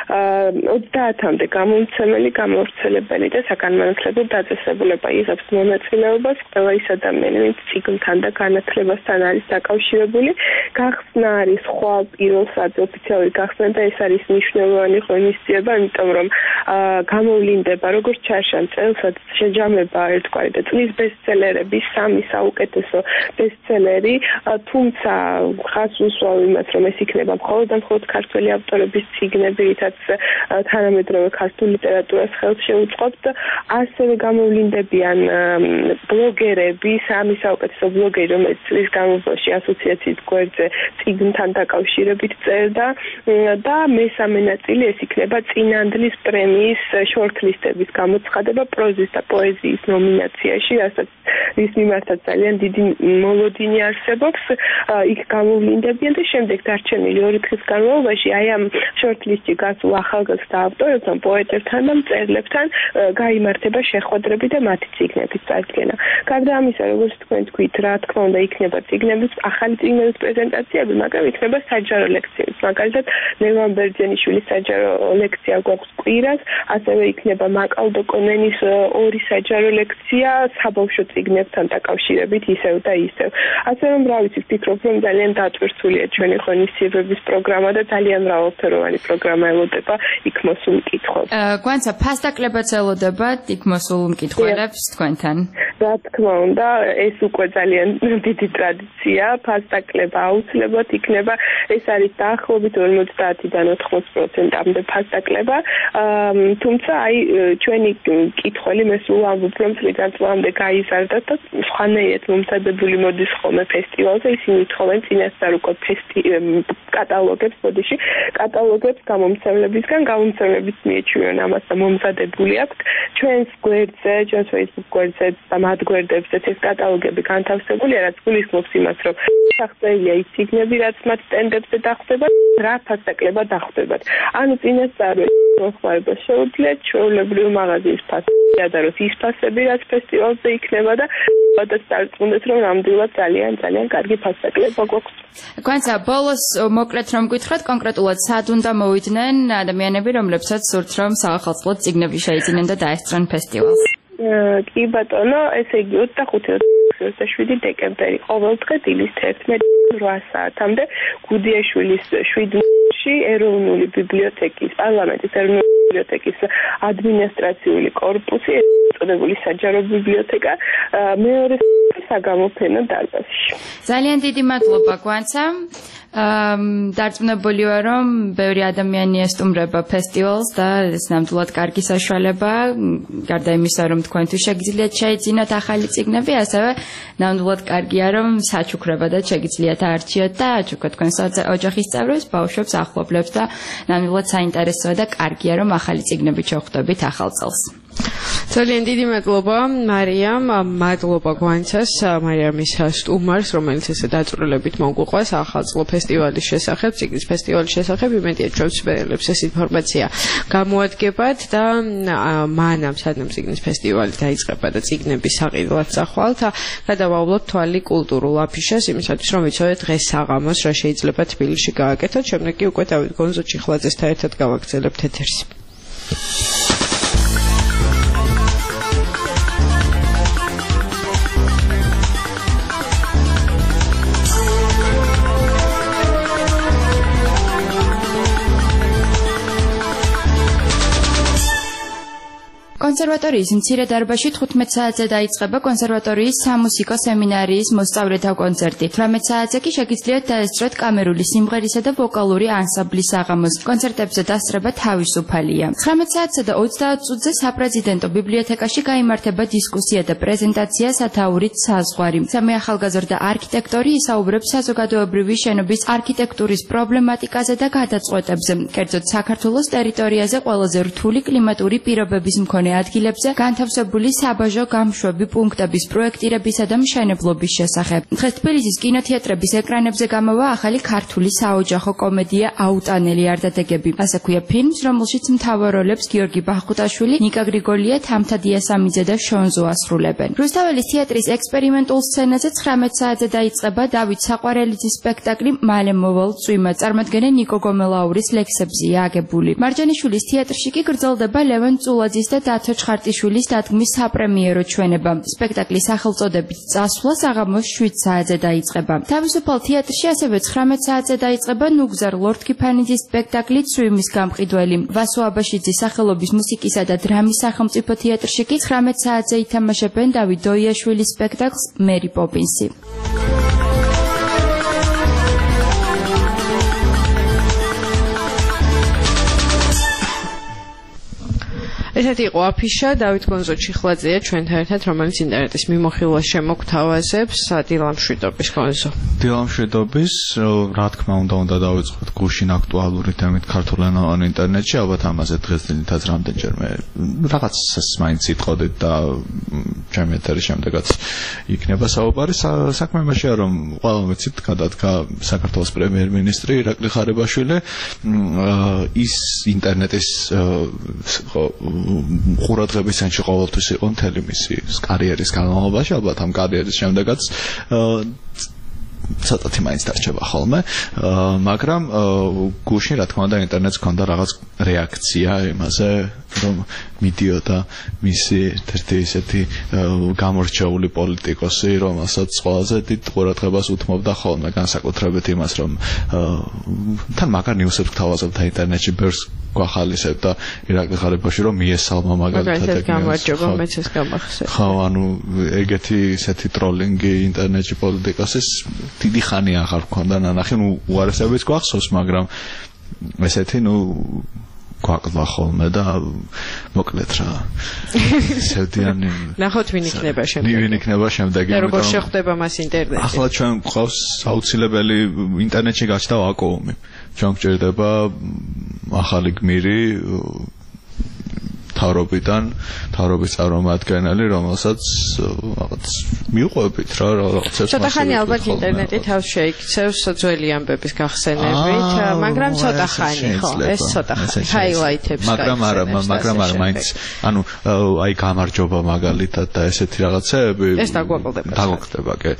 30-მდე გამომცემელი, გამავრცელებელი და საგანმანათლებლო დაწესებულება იღებს მონაწილეობას ყველა ის ადამიანი, ვინც წიგნთან და განათლებასთან არის დაკავშირებული. გახსნა არის სხვა პირველსად ოფიციალური გახსნა და ეს არის მნიშვნელოვანი ღონისძიება, იმიტომ რომ გამოვლინდება როგორც ჩარშან წელსაც შეჯამება ერთგვარი და წლის ბესტსელერები, 3 საუკეთესო ბესტსელერი, თუმცა ხაზს უსვავ იმას, რომ ეს იქნება მხოლოდ და მხოლოდ ქართველი ავტორების წიგნები, რითაც თანამედროვე ქართულ ლიტერატურას ხელს შეუწყობთ, ასევე გამოვლინდებიან ბლოგერები, 3 საუკეთესო ბლოგერი, რომელიც წლის განმავლობაში ასოციაციის გვერდზე წიგნთან დაკავშირებით წერდა და მესამე ნაწილი ეს იქნება წინანდლის პრემიის შორტლისტების გამოცხადება პროზის და პოეზიის ნომინაციაში, რასაც ის მიმართაც ძალიან დიდი მოლოდინი არსებობს, იქ გამოვლინდებიან და შემდეგ დარჩენილი 2 დღის განმავლობაში აი ამ შორტლისტში გასულ ახალგაზრდა ავტორებთან, პოეტებთან და მწერლებთან გაიმართება შეხვედრები და მათი წიგნების წარდგენა. გარდა ამისა, როგორც თქვენ თქვით, რა თქმა უნდა, იქნება წიგნების, ახალი წიგნების პრეზენტაციები, მაგრამ იქნება საჯარო ლექციები. მაგალითად, ლევან ბერძენიშვილის საჯარო ლექცია გვაქვს კვირას, ასევე იქნება მაკალდო კონენის 2 საჯარო ლექცია საბავშვო წიგნებთან დაკავშირებით ისევ და ისევ. ასე რომ, რა ვიცი, ვფიქრობ, რომ ძალიან დატვირთულია ჩვენი ღონისძიებების პროგრამა და ძალიან მრავალფეროვანი პროგრამა ელოდება იქ მოსულ მკითხველს. გვანცა ფასდაკლებაც ელოდებათ იქ მოსულ მკითხველებს თქვენთან. რა თქმა უნდა, ეს უკვე ძალიან დიდი ტრადიცია, ფასდაკლება აუცილებლად იქნება. ეს არის დაახლოებით 50-დან 80%-მდე ფასდაკლება. თუმცა აი ჩვენი მკითხველი მე სულ ამბობ, რომ წლიდან წლამდე გაიზარდა და სხვანაირად მომზადებული მოდის ხოლმე ფესტივალზე, ისინი ითხოვენ წინასწარ უკვე კატალოგებს, ბოდიში კატალოგებს გამომცემლებისგან, გამომცემლებიც მიეჩვენენ ამას და მომზადებული აქვს. ჩვენს გვერდზე, ჩვენს Facebook გვერდზე და მათ გვერდებზეც ეს კატალოგები განთავსებულია, რაც გულისხმობს იმას, რომ აღწერილია ის წიგნები, რაც მათ სტენდებზე დახვდება, რა ფასდაკლება დახვდებათ. ანუ წინასწარ მოხმარება შეუძლიათ ჩვეულებრივ მაღაზიის ფასი ადაროს ის ფასები, რაც ფესტივალზე იქნება და დაწუნდეთ, რომ ნამდვილად ძალიან კარგი ფასდაკლება გვაქვს. გვანცა ბოლოს მოკლედ რომ გითხრათ, კონკრეტულად სად უნდა მოვიდნენ ადამიანები, რომლებსაც სურთ რომ საახალწლოდ წიგნები შეიძინեն და დაესწრონ ფესტივალს? კი ბატონო, ესე იგი 25-27 დეკემბერი ყოველ დღე დილის 11-8 საათამდე გუდიაშვილის 7-ში ეროვნული ბიბლიოთეკის, პარლამენტის ეროვნული ბიბლიოთეკის ადმინისტრაციული კორპუსი, წოდებული საჯარო ბიბლიოთეკა, მეორე საგამოფენო დარბაზში. ძალიან დიდი მადლობა გვანცა. დარწმუნებული ვარ, რომ ბევრი ადამიანი ესტუმრება ფესტივალს და ეს ნამდვილად კარგი საშუალება, გარდა იმისა, რომ თქვენთვის შეგიძლიათ შეიძინოთ ახალი წიგნები, ასევე ნამდვილად კარგია, რომ საჩუქრება და შეგიძლიათ აარჩიოთ და აჩუქოთ თქვენს ოჯახის წევრებს, ბავშვებს, ახლობლებს და ნამდვილად საინტერესოა და კარგია, რომ ახალი წიგნები შევხვდებით ახალ წელს. ძალიან დიდი მადლობა მარიამ, მადლობა გვანცას, მარიამის სტუმარს, რომელიც ესე დაწვრილებით მოგვიყვას ახალწლო ფესტივალის შესახებ, წიგნის ფესტივალის შესახებ, იმედია ჩვენს მშობლებს ეს ინფორმაცია გამოადგებათ და მანამ სანამ წიგნის ფესტივალი დაიწყება და წიგნების საყიდლად წახვალთ, გადავავლოთ თვალი კულტურულ აფიშას, იმისათვის რომ ვიცოდეთ დღეს საღამოს რა შეიძლება თბილისში გააკეთოთ, შემდეგ კი უკვე დავით გონზო ჩიხლაძესთან ერთად გავაგრძელებთ ეთერს. კონსერვატორიის მცირე დარბაზში 15 საათზე დაიწყება კონსერვატორიის სამუსიკო სემინარიის მოსწავლეთა კონცერტი. 18 საათზე კი შეგიძლიათ დაესწროთ კამერული სიმღერისა და ვოკალური ანსამბლის საღამოს. კონცერტებზე დასწრება თავისუფალია. 19 საათსა და 30 წუთზე საპრეზიდენტო ბიბლიოთეკაში გაიმართება დისკუსია და პრეზენტაცია სათაურით საზღვარი. სამი ახალგაზრდა არქიტექტორი ისაუბრებს საზოგადოებრივი შენობის არქიტექტურის პრობლემატიკაზე და გადაწყვეტებზე. კერძოდ საქართველოს ტერიტორიაზე ყველაზე რთული კლიმატური პირობების მქონე ადგილებზე განთავსებული საბაჟო გამშვები პუნქტების პროექტირებისა და მშენებლობის შესახებ. დღეს თბილისის კინოთეატრების ეკრანებზე გამოვა ახალი ქართული საოჯახო კომედია აუტანელი არდადეგები. ასე ქვია ფილმს, რომელშიც მთავარ როლებს გიორგი ბახყუტაშვილი, ნიკა გრიგოლია, თამთა დიასამიძე და შონზო ასრულებენ. რუსთაველის თეატრის ექსპერიმენტულ სცენაზე 19 საათზე დაიწყება დავით საყვარელიძის სპექტაკლი მალე მოვალ წვიმა. წარმოადგენენ ნიკო გომელაურის ლექსებზია აგებული. მარჯანიშვილის თეატრში კი გრძელდება ლევან წულაძის და დათო ჩხარტიშვილის დადგმის საპრემიერო ჩვენება. სპექტაკლის სახელწოდებით წასვლა საღამოს 7 საათზე დაიწყება. თავისუფალ თეატრში ასევე 19 საათზე დაიწყება ნუგზარ ლორთქიფანიძის სპექტაკლი წვიმის გამყიდველი. ვასო აბაშიძის სახელობის მუსიკისა და დრამის სახელმწიფო თეატრში კი 19 საათზე ითამაშებენ დავით დოიაშვილის სპექტაკლს მერი პოპინსი. ესეთი იყო აფიშა დავით გონზო-ჩიხლაძეა ჩვენთან ერთად, რომელიც ინტერნეტის მიმოხილვას შემოგთავაზებს დილამშვიდობის გონზო. დილამშვიდობის, რა თქმა უნდა დავიწყოთ გუშინ აქტუალური თემით ქართულენოვან ინტერნეტში, ალბათ ამაზე დღეს დილითაც რამდენჯერმე რაღაცას მაინც იტყოდით და ჩემი ეთერის შემდეგაც იქნება საუბარი. საქმე იმაშია, რომ ყველამ ვიცით, გადადგა საქართველოს პრემიერ-მინისტრი ირაკლი ხარებაშვილი, ის ინტერნეტის ყურადღების ცენტრში ყოველთვის იყო მთელი მისი კარიერის განმავლობაში, ალბათ ამ კარიერის შემდეგაც ცოტათი მაინც დარჩება ხოლმე, მაგრამ გუშინ რა თქმა უნდა ინტერნეტს ჰქონდა რაღაც რეაქცია იმაზე, რომ მიდიოდა მისი ერთ-ერთი ისეთი გამორჩეული პოლიტიკოსი, რომელსაც ყველაზე დიდ ყურადღებას უთმობდა ხოლმე, განსაკუთრებით იმას, რომ თან მაგარ ნიუსებს გთავაზებდა ინტერნეტში ბევრს გვახალისებდა ირაკლი ხარებაშვილი, რომ მიესალმა მაგალითად გამარჯობა, მეც ეს გამახსენე. ხო, ანუ ეგეთი ისეთი ტროლინგი ინტერნეტში პოლიტიკოსის დიდი ხანი აღარ გქონდა ნანახი, უარესებიც გვახსოვს, მაგრამ ესეთი გვაკლდა ხოლმე და მოკლედ რა. სევდიანი. ნახოთ ვინ იქნება შემდეგი. ვინ იქნება შემდეგი. როგორ შეხვდება მას ინტერნეტში. ახლა ჩვენ გვყავს აუცილებელი ინტერნეტში გაჩნდა ვაკუუმი. ჩვენ გვჭირდება ახალი გმირი თავრობის წარმომადგენელი, რომელსაც რაღაც მიუყვებით რა რაღაცებს. ცოტა ხანი ალბათ ინტერნეტი თავს შეიქცევს ძველი ამბების გახსენებით, მაგრამ ცოტა ხანი, ხო, ეს ცოტა ხანი ჰაილაითებს. მაგრამ არა, მაინც, ანუ აი გამარჯობა მაგალითად და ესეთი რაღაცეები ეს დაგვაკლდება. კი.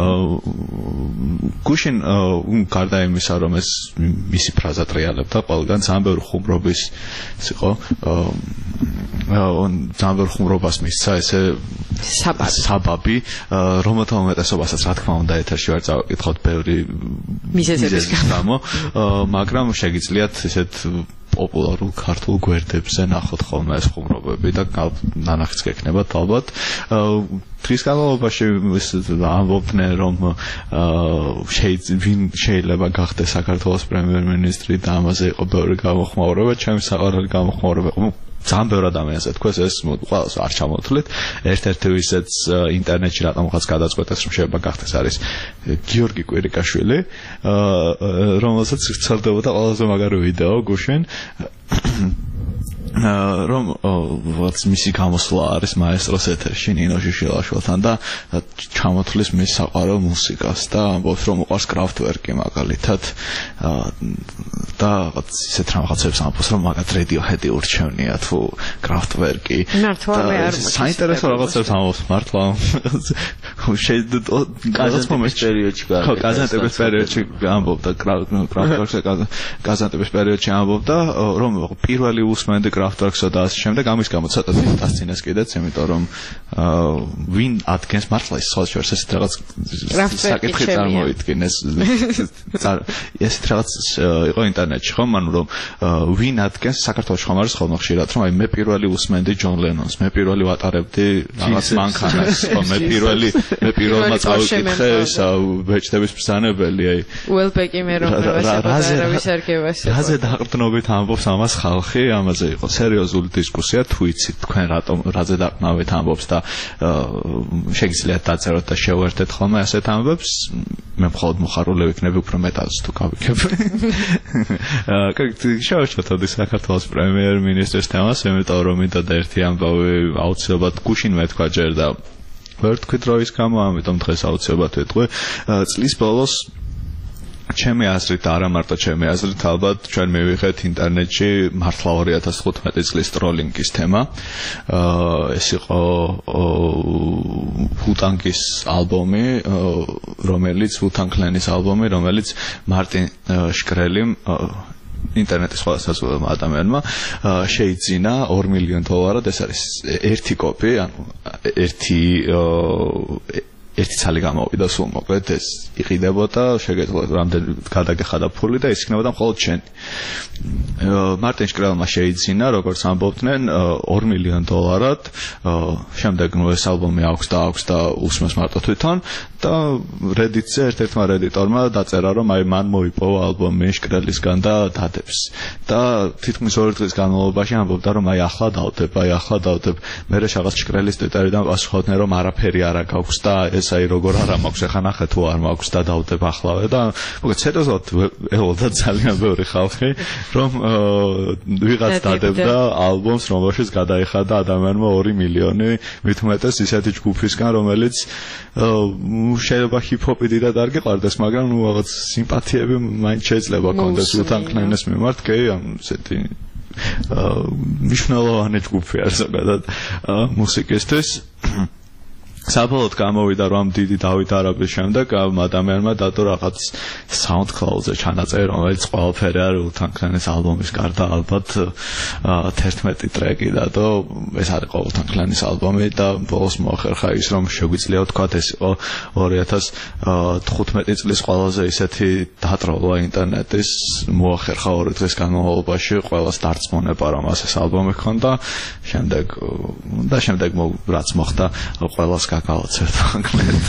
გუშინ გარდა იმისა, რომ ეს მისი ფრაზა ტრიალებდა ყველგან, ძალიან ბევრი ხუმრობის იყო ძალიან ბევრ ხუმრობას მისცა ესე საბაბი, რომელთა უმეტესობასაც რა თქმა უნდა ეთერში ვერ წავიკითხოთ ბევრი მიზეზების გამო, მაგრამ შეგიძლიათ ესეთ პოპულარულ ქართულ გვერდებზე ნახოთ ხოლმე ეს ხუმრობები და ნანახიც გექნებათ ალბათ. დღის განმავლობაში ამბობდნენ, რომ შეიძლება გახდეს საქართველოს პრემიერ-მინისტრი და ამაზე იყო ბევრი გამოხმაურება, ჩემი საყვარელი გამოხმაურება ძალიან ბევრი ადამიანს ეთქვეს, ეს ყველას არ ჩამოთვლით. ერთ-ერთი ვისაც ინტერნეტში რატომღაც გადაწყვეტეს, რომ შეიძლება გახდეს არის გიორგი კვირიკაშვილი, რომელსაც ვრცელდებოდა ყველაზე მაგარი ვიდეო გუშინ, რომ მისი გამოსვლა არის მაესტროს ეთერში ნინო შიშილაშვილთან და ჩამოთვლის მის საყვარელ მუსიკას და ამბობს, რომ უყვარს კრაფტვერკი მაგალითად და ისეთ რაღაცებს ამბობს, რომ მაგათ Radiohead-ი ურჩევნია თუ კრაფტვერკი. მართლა მე არ საინტერესო რაღაცებს ამბობს მართლა. კაზანტების პერიოდში ამბობდა კრაფტვორკსზე კაზანტების პერიოდში ამბობდა რომ პირველი უსმენდი კრაფტვორკსა და ასე შემდეგ ამის გამო ცოტა დასცინეს კიდეც იმიტომ რომ ვინ ადგენს მართლა ის სოციალურ ესეთ რაღაც საკითხი წარმოიდგინეს ესეთ რაღაც იყო ინტერნეტში ხომ ანუ რომ ვინ ადგენს საქართველოს ხომ არის ხოლმე ხშირად რომ აი მე პირველი უსმენდი ჯონ ლენონს მე პირველი ვატარებდი რაღაც მანქანას ხო მე პირველმა წავიკითხე ისა ბეჭდების ბრძანებელი აი უელბეკი მე რომ არავის არ გევასება რაზე დაყრდნობით ამბობს ამას ხალხი ამაზე იყო სერიოზული დისკუსია თუ იცით თქვენ რატომ რაზე დაყრდნობით ამბობს და შეგიძლიათ დაწეროთ და შევერთეთ ხოლმე ასეთ ამბებს მე მხოლოდ მოხარულე ვიქნები უფრო მეტად თუ გავიქებ შევეშოთ ოდი საქართველოს პრემიერ-მინისტრის თემას იმიტომ რომ მინდოდა ერთი ამბავი აუცილებლად გუშინ მეთქვა ჯერ და ვერ თქვით დროის გამო ამიტომ დღეს აუცილებლად ვეთქვი წლის ბოლოს ჩემი აზრით არა მარტო ჩემი აზრით ალბათ ჩვენ მივიღეთ ინტერნეტში მართლა 2015 წლის ტროლინგის თემა ეს იყო ვუტანგის ალბომი რომელიც ვუტანგ კლანის ალბომი რომელიც მარტინ შკრელიმ ინტერნეტის ყველა საზოგადოებრივ ადამიანმა შეიძინა $2 მილიონ ეს არის ერთი კოპი ანუ ერთი ცალი გამოვიდა სულ მოკლედ ეს იყიდებოდა შეგეძლოთ რამდენი გადაგეხადა ფული და ის იქნებოდა მხოლოდ შენი მარტინ შკრელმა შეიძინა როგორც ამბობდნენ $2 მილიონ შემდეგ ნუ ეს ალბომი აქვს და უსმენს მარტო თვითონ და Reddit-ზე ერთ-ერთმა რედიტორმა დაწერა რომ აი მან მოიპოვა ალბომი შკრელისგან და დადებს და თითქმის 2 დღის განმავლობაში ამბობდა რომ აი ახლა დავდებ მე რაღაც შკრელის ტვიტერიდან პასუხობდნენ რომ არაფერი არ აქვს და ეს აი როგორ არ მაქვს ახლა ნახე თუ არ მაქვს და დავდებ ახლავე და მოკლედ სერიოზულად ელოდა ძალიან ბევრი ხალხი რომ ვიღაც დადებდა ალბომს რომელშიც გადაიხადა ადამიანმა 2 მილიონი მით უმეტეს ისეთი ჯგუფისგან რომელიც შეიძლება ჰიპ-ჰოპი დიდად არ გიყვარდეს მაგრამ ნუ რაღაც სიმპათიები მაინც შეიძლება კონდეს ვუტანგ კლანის მიმართ კი ამ ესეთი მნიშვნელოვანი ჯგუფი არის ზოგადად მუსიკისთვის საბოლოოდ გამოვიდა რომ დიდი დავით არაბის შემდეგ ადამიანმა დადო რაღაც SoundCloud-ზე ჩანაწერი რომელიც ყველაფერი არის ვუტანგ კლანის ალბომის გარდა ალბათ 11 ტრეკი დადო ეს არის ვუტანგ კლანის ალბომი და ბოლოს მოახერხა ის რომ შეგვიძლია ვთქვათ ეს იყო 2015 წლის ყველაზე ისეთი დატროვა ინტერნეტის მოახერხა 2 დღის განმავლობაში ყველას დარწმუნება რომ ეს ალბომი ჰქონდა შემდეგ რაც მოხდა ყველას გავაცერთ კონკრეტულად.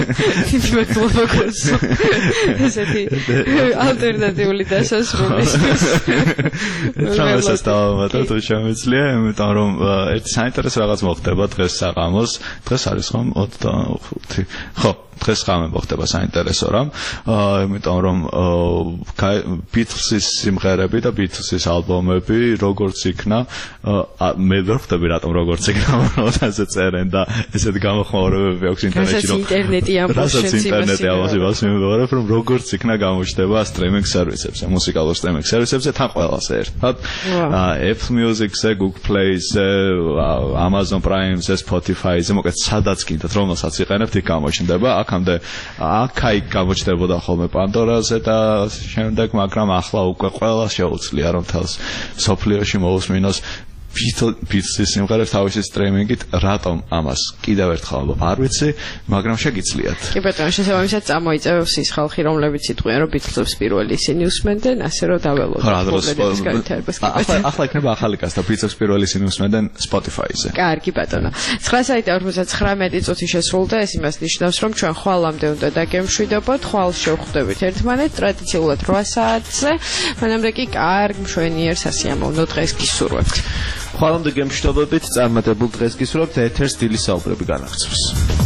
ესეთი ალტერნატიული დასასრულის. თამაშს დავამატოთ თუ შემიძლია, იმიტომ რომ ერთ საინტერესო რაღაც მოხდება დღეს საღამოს. დღეს არის ხომ 25. ხო, დღეს ხამე მოხდება საინტერესო რამ. იმიტომ რომ Beatles-ის სიმღერები და Beatles-ის ალბომები როგორც იქნა, მე ვერ ხვდები რატომ როგორც იქნა, უბრალოდ ასე წერენ და ესეთ გამოხმაურებები აქვს ინტერნეტში რომ ინტერნეტი ამბობს ინტერნეტი ამბობს მიმოვარებ რომ როგორც იქნა გამოჩნდება სტრიმინგ სერვისებზე, მუსიკალურ სტრიმინგ სერვისებზე თან ყველასე ერთად. Apple Music-ზე, Google Play-ზე, Amazon Prime-ზე, Spotify-ზე, მოკლედ სადაც კიდეთ რომელსაც იყენებთ იქ გამოჩნდება. აქამდე აქ-აი გამოჩნდებოდა ხოლმე Pandora-ზე და შემდეგ, მაგრამ ახლა უკვე ყველა შეუძლია რომ თავს სოფლიოში მოусმინოს Beatles-ის სიმღერებს თავისი სტრიმინგით, რატომ ამას კიდევ ერთხელ არ ვიცი, მაგრამ შეგიძლიათ. კი ბატონო, შესაბამისად წამოიწევს ის ხალხი, რომლებიც იტყვიან, რომ Beatles-ს პირველი ისინი უსმენდნენ, ასე რომ დაველოდოთ. ახლა იქნება ახალი კასტა, Beatles-ს პირველი ისინი უსმენდნენ Spotify-ზე. კარგი ბატონო. 9:59 წუთი შესრულდა, ეს იმას ნიშნავს, რომ ჩვენ ხვალამდე უნდა დაგემშვიდობოთ, ხვალ შევხვდებით ერთმანეთს ტრადიციულად 8 საათზე. მანამდე კი კარგ მშვენიერ სასიამოვნო დღეს გისურვებთ. ხვალამდე გემშვიდობებით, წარმატებულ დღეს გისურვებთ, ეთერს დილის საუბრები განაგრძობს.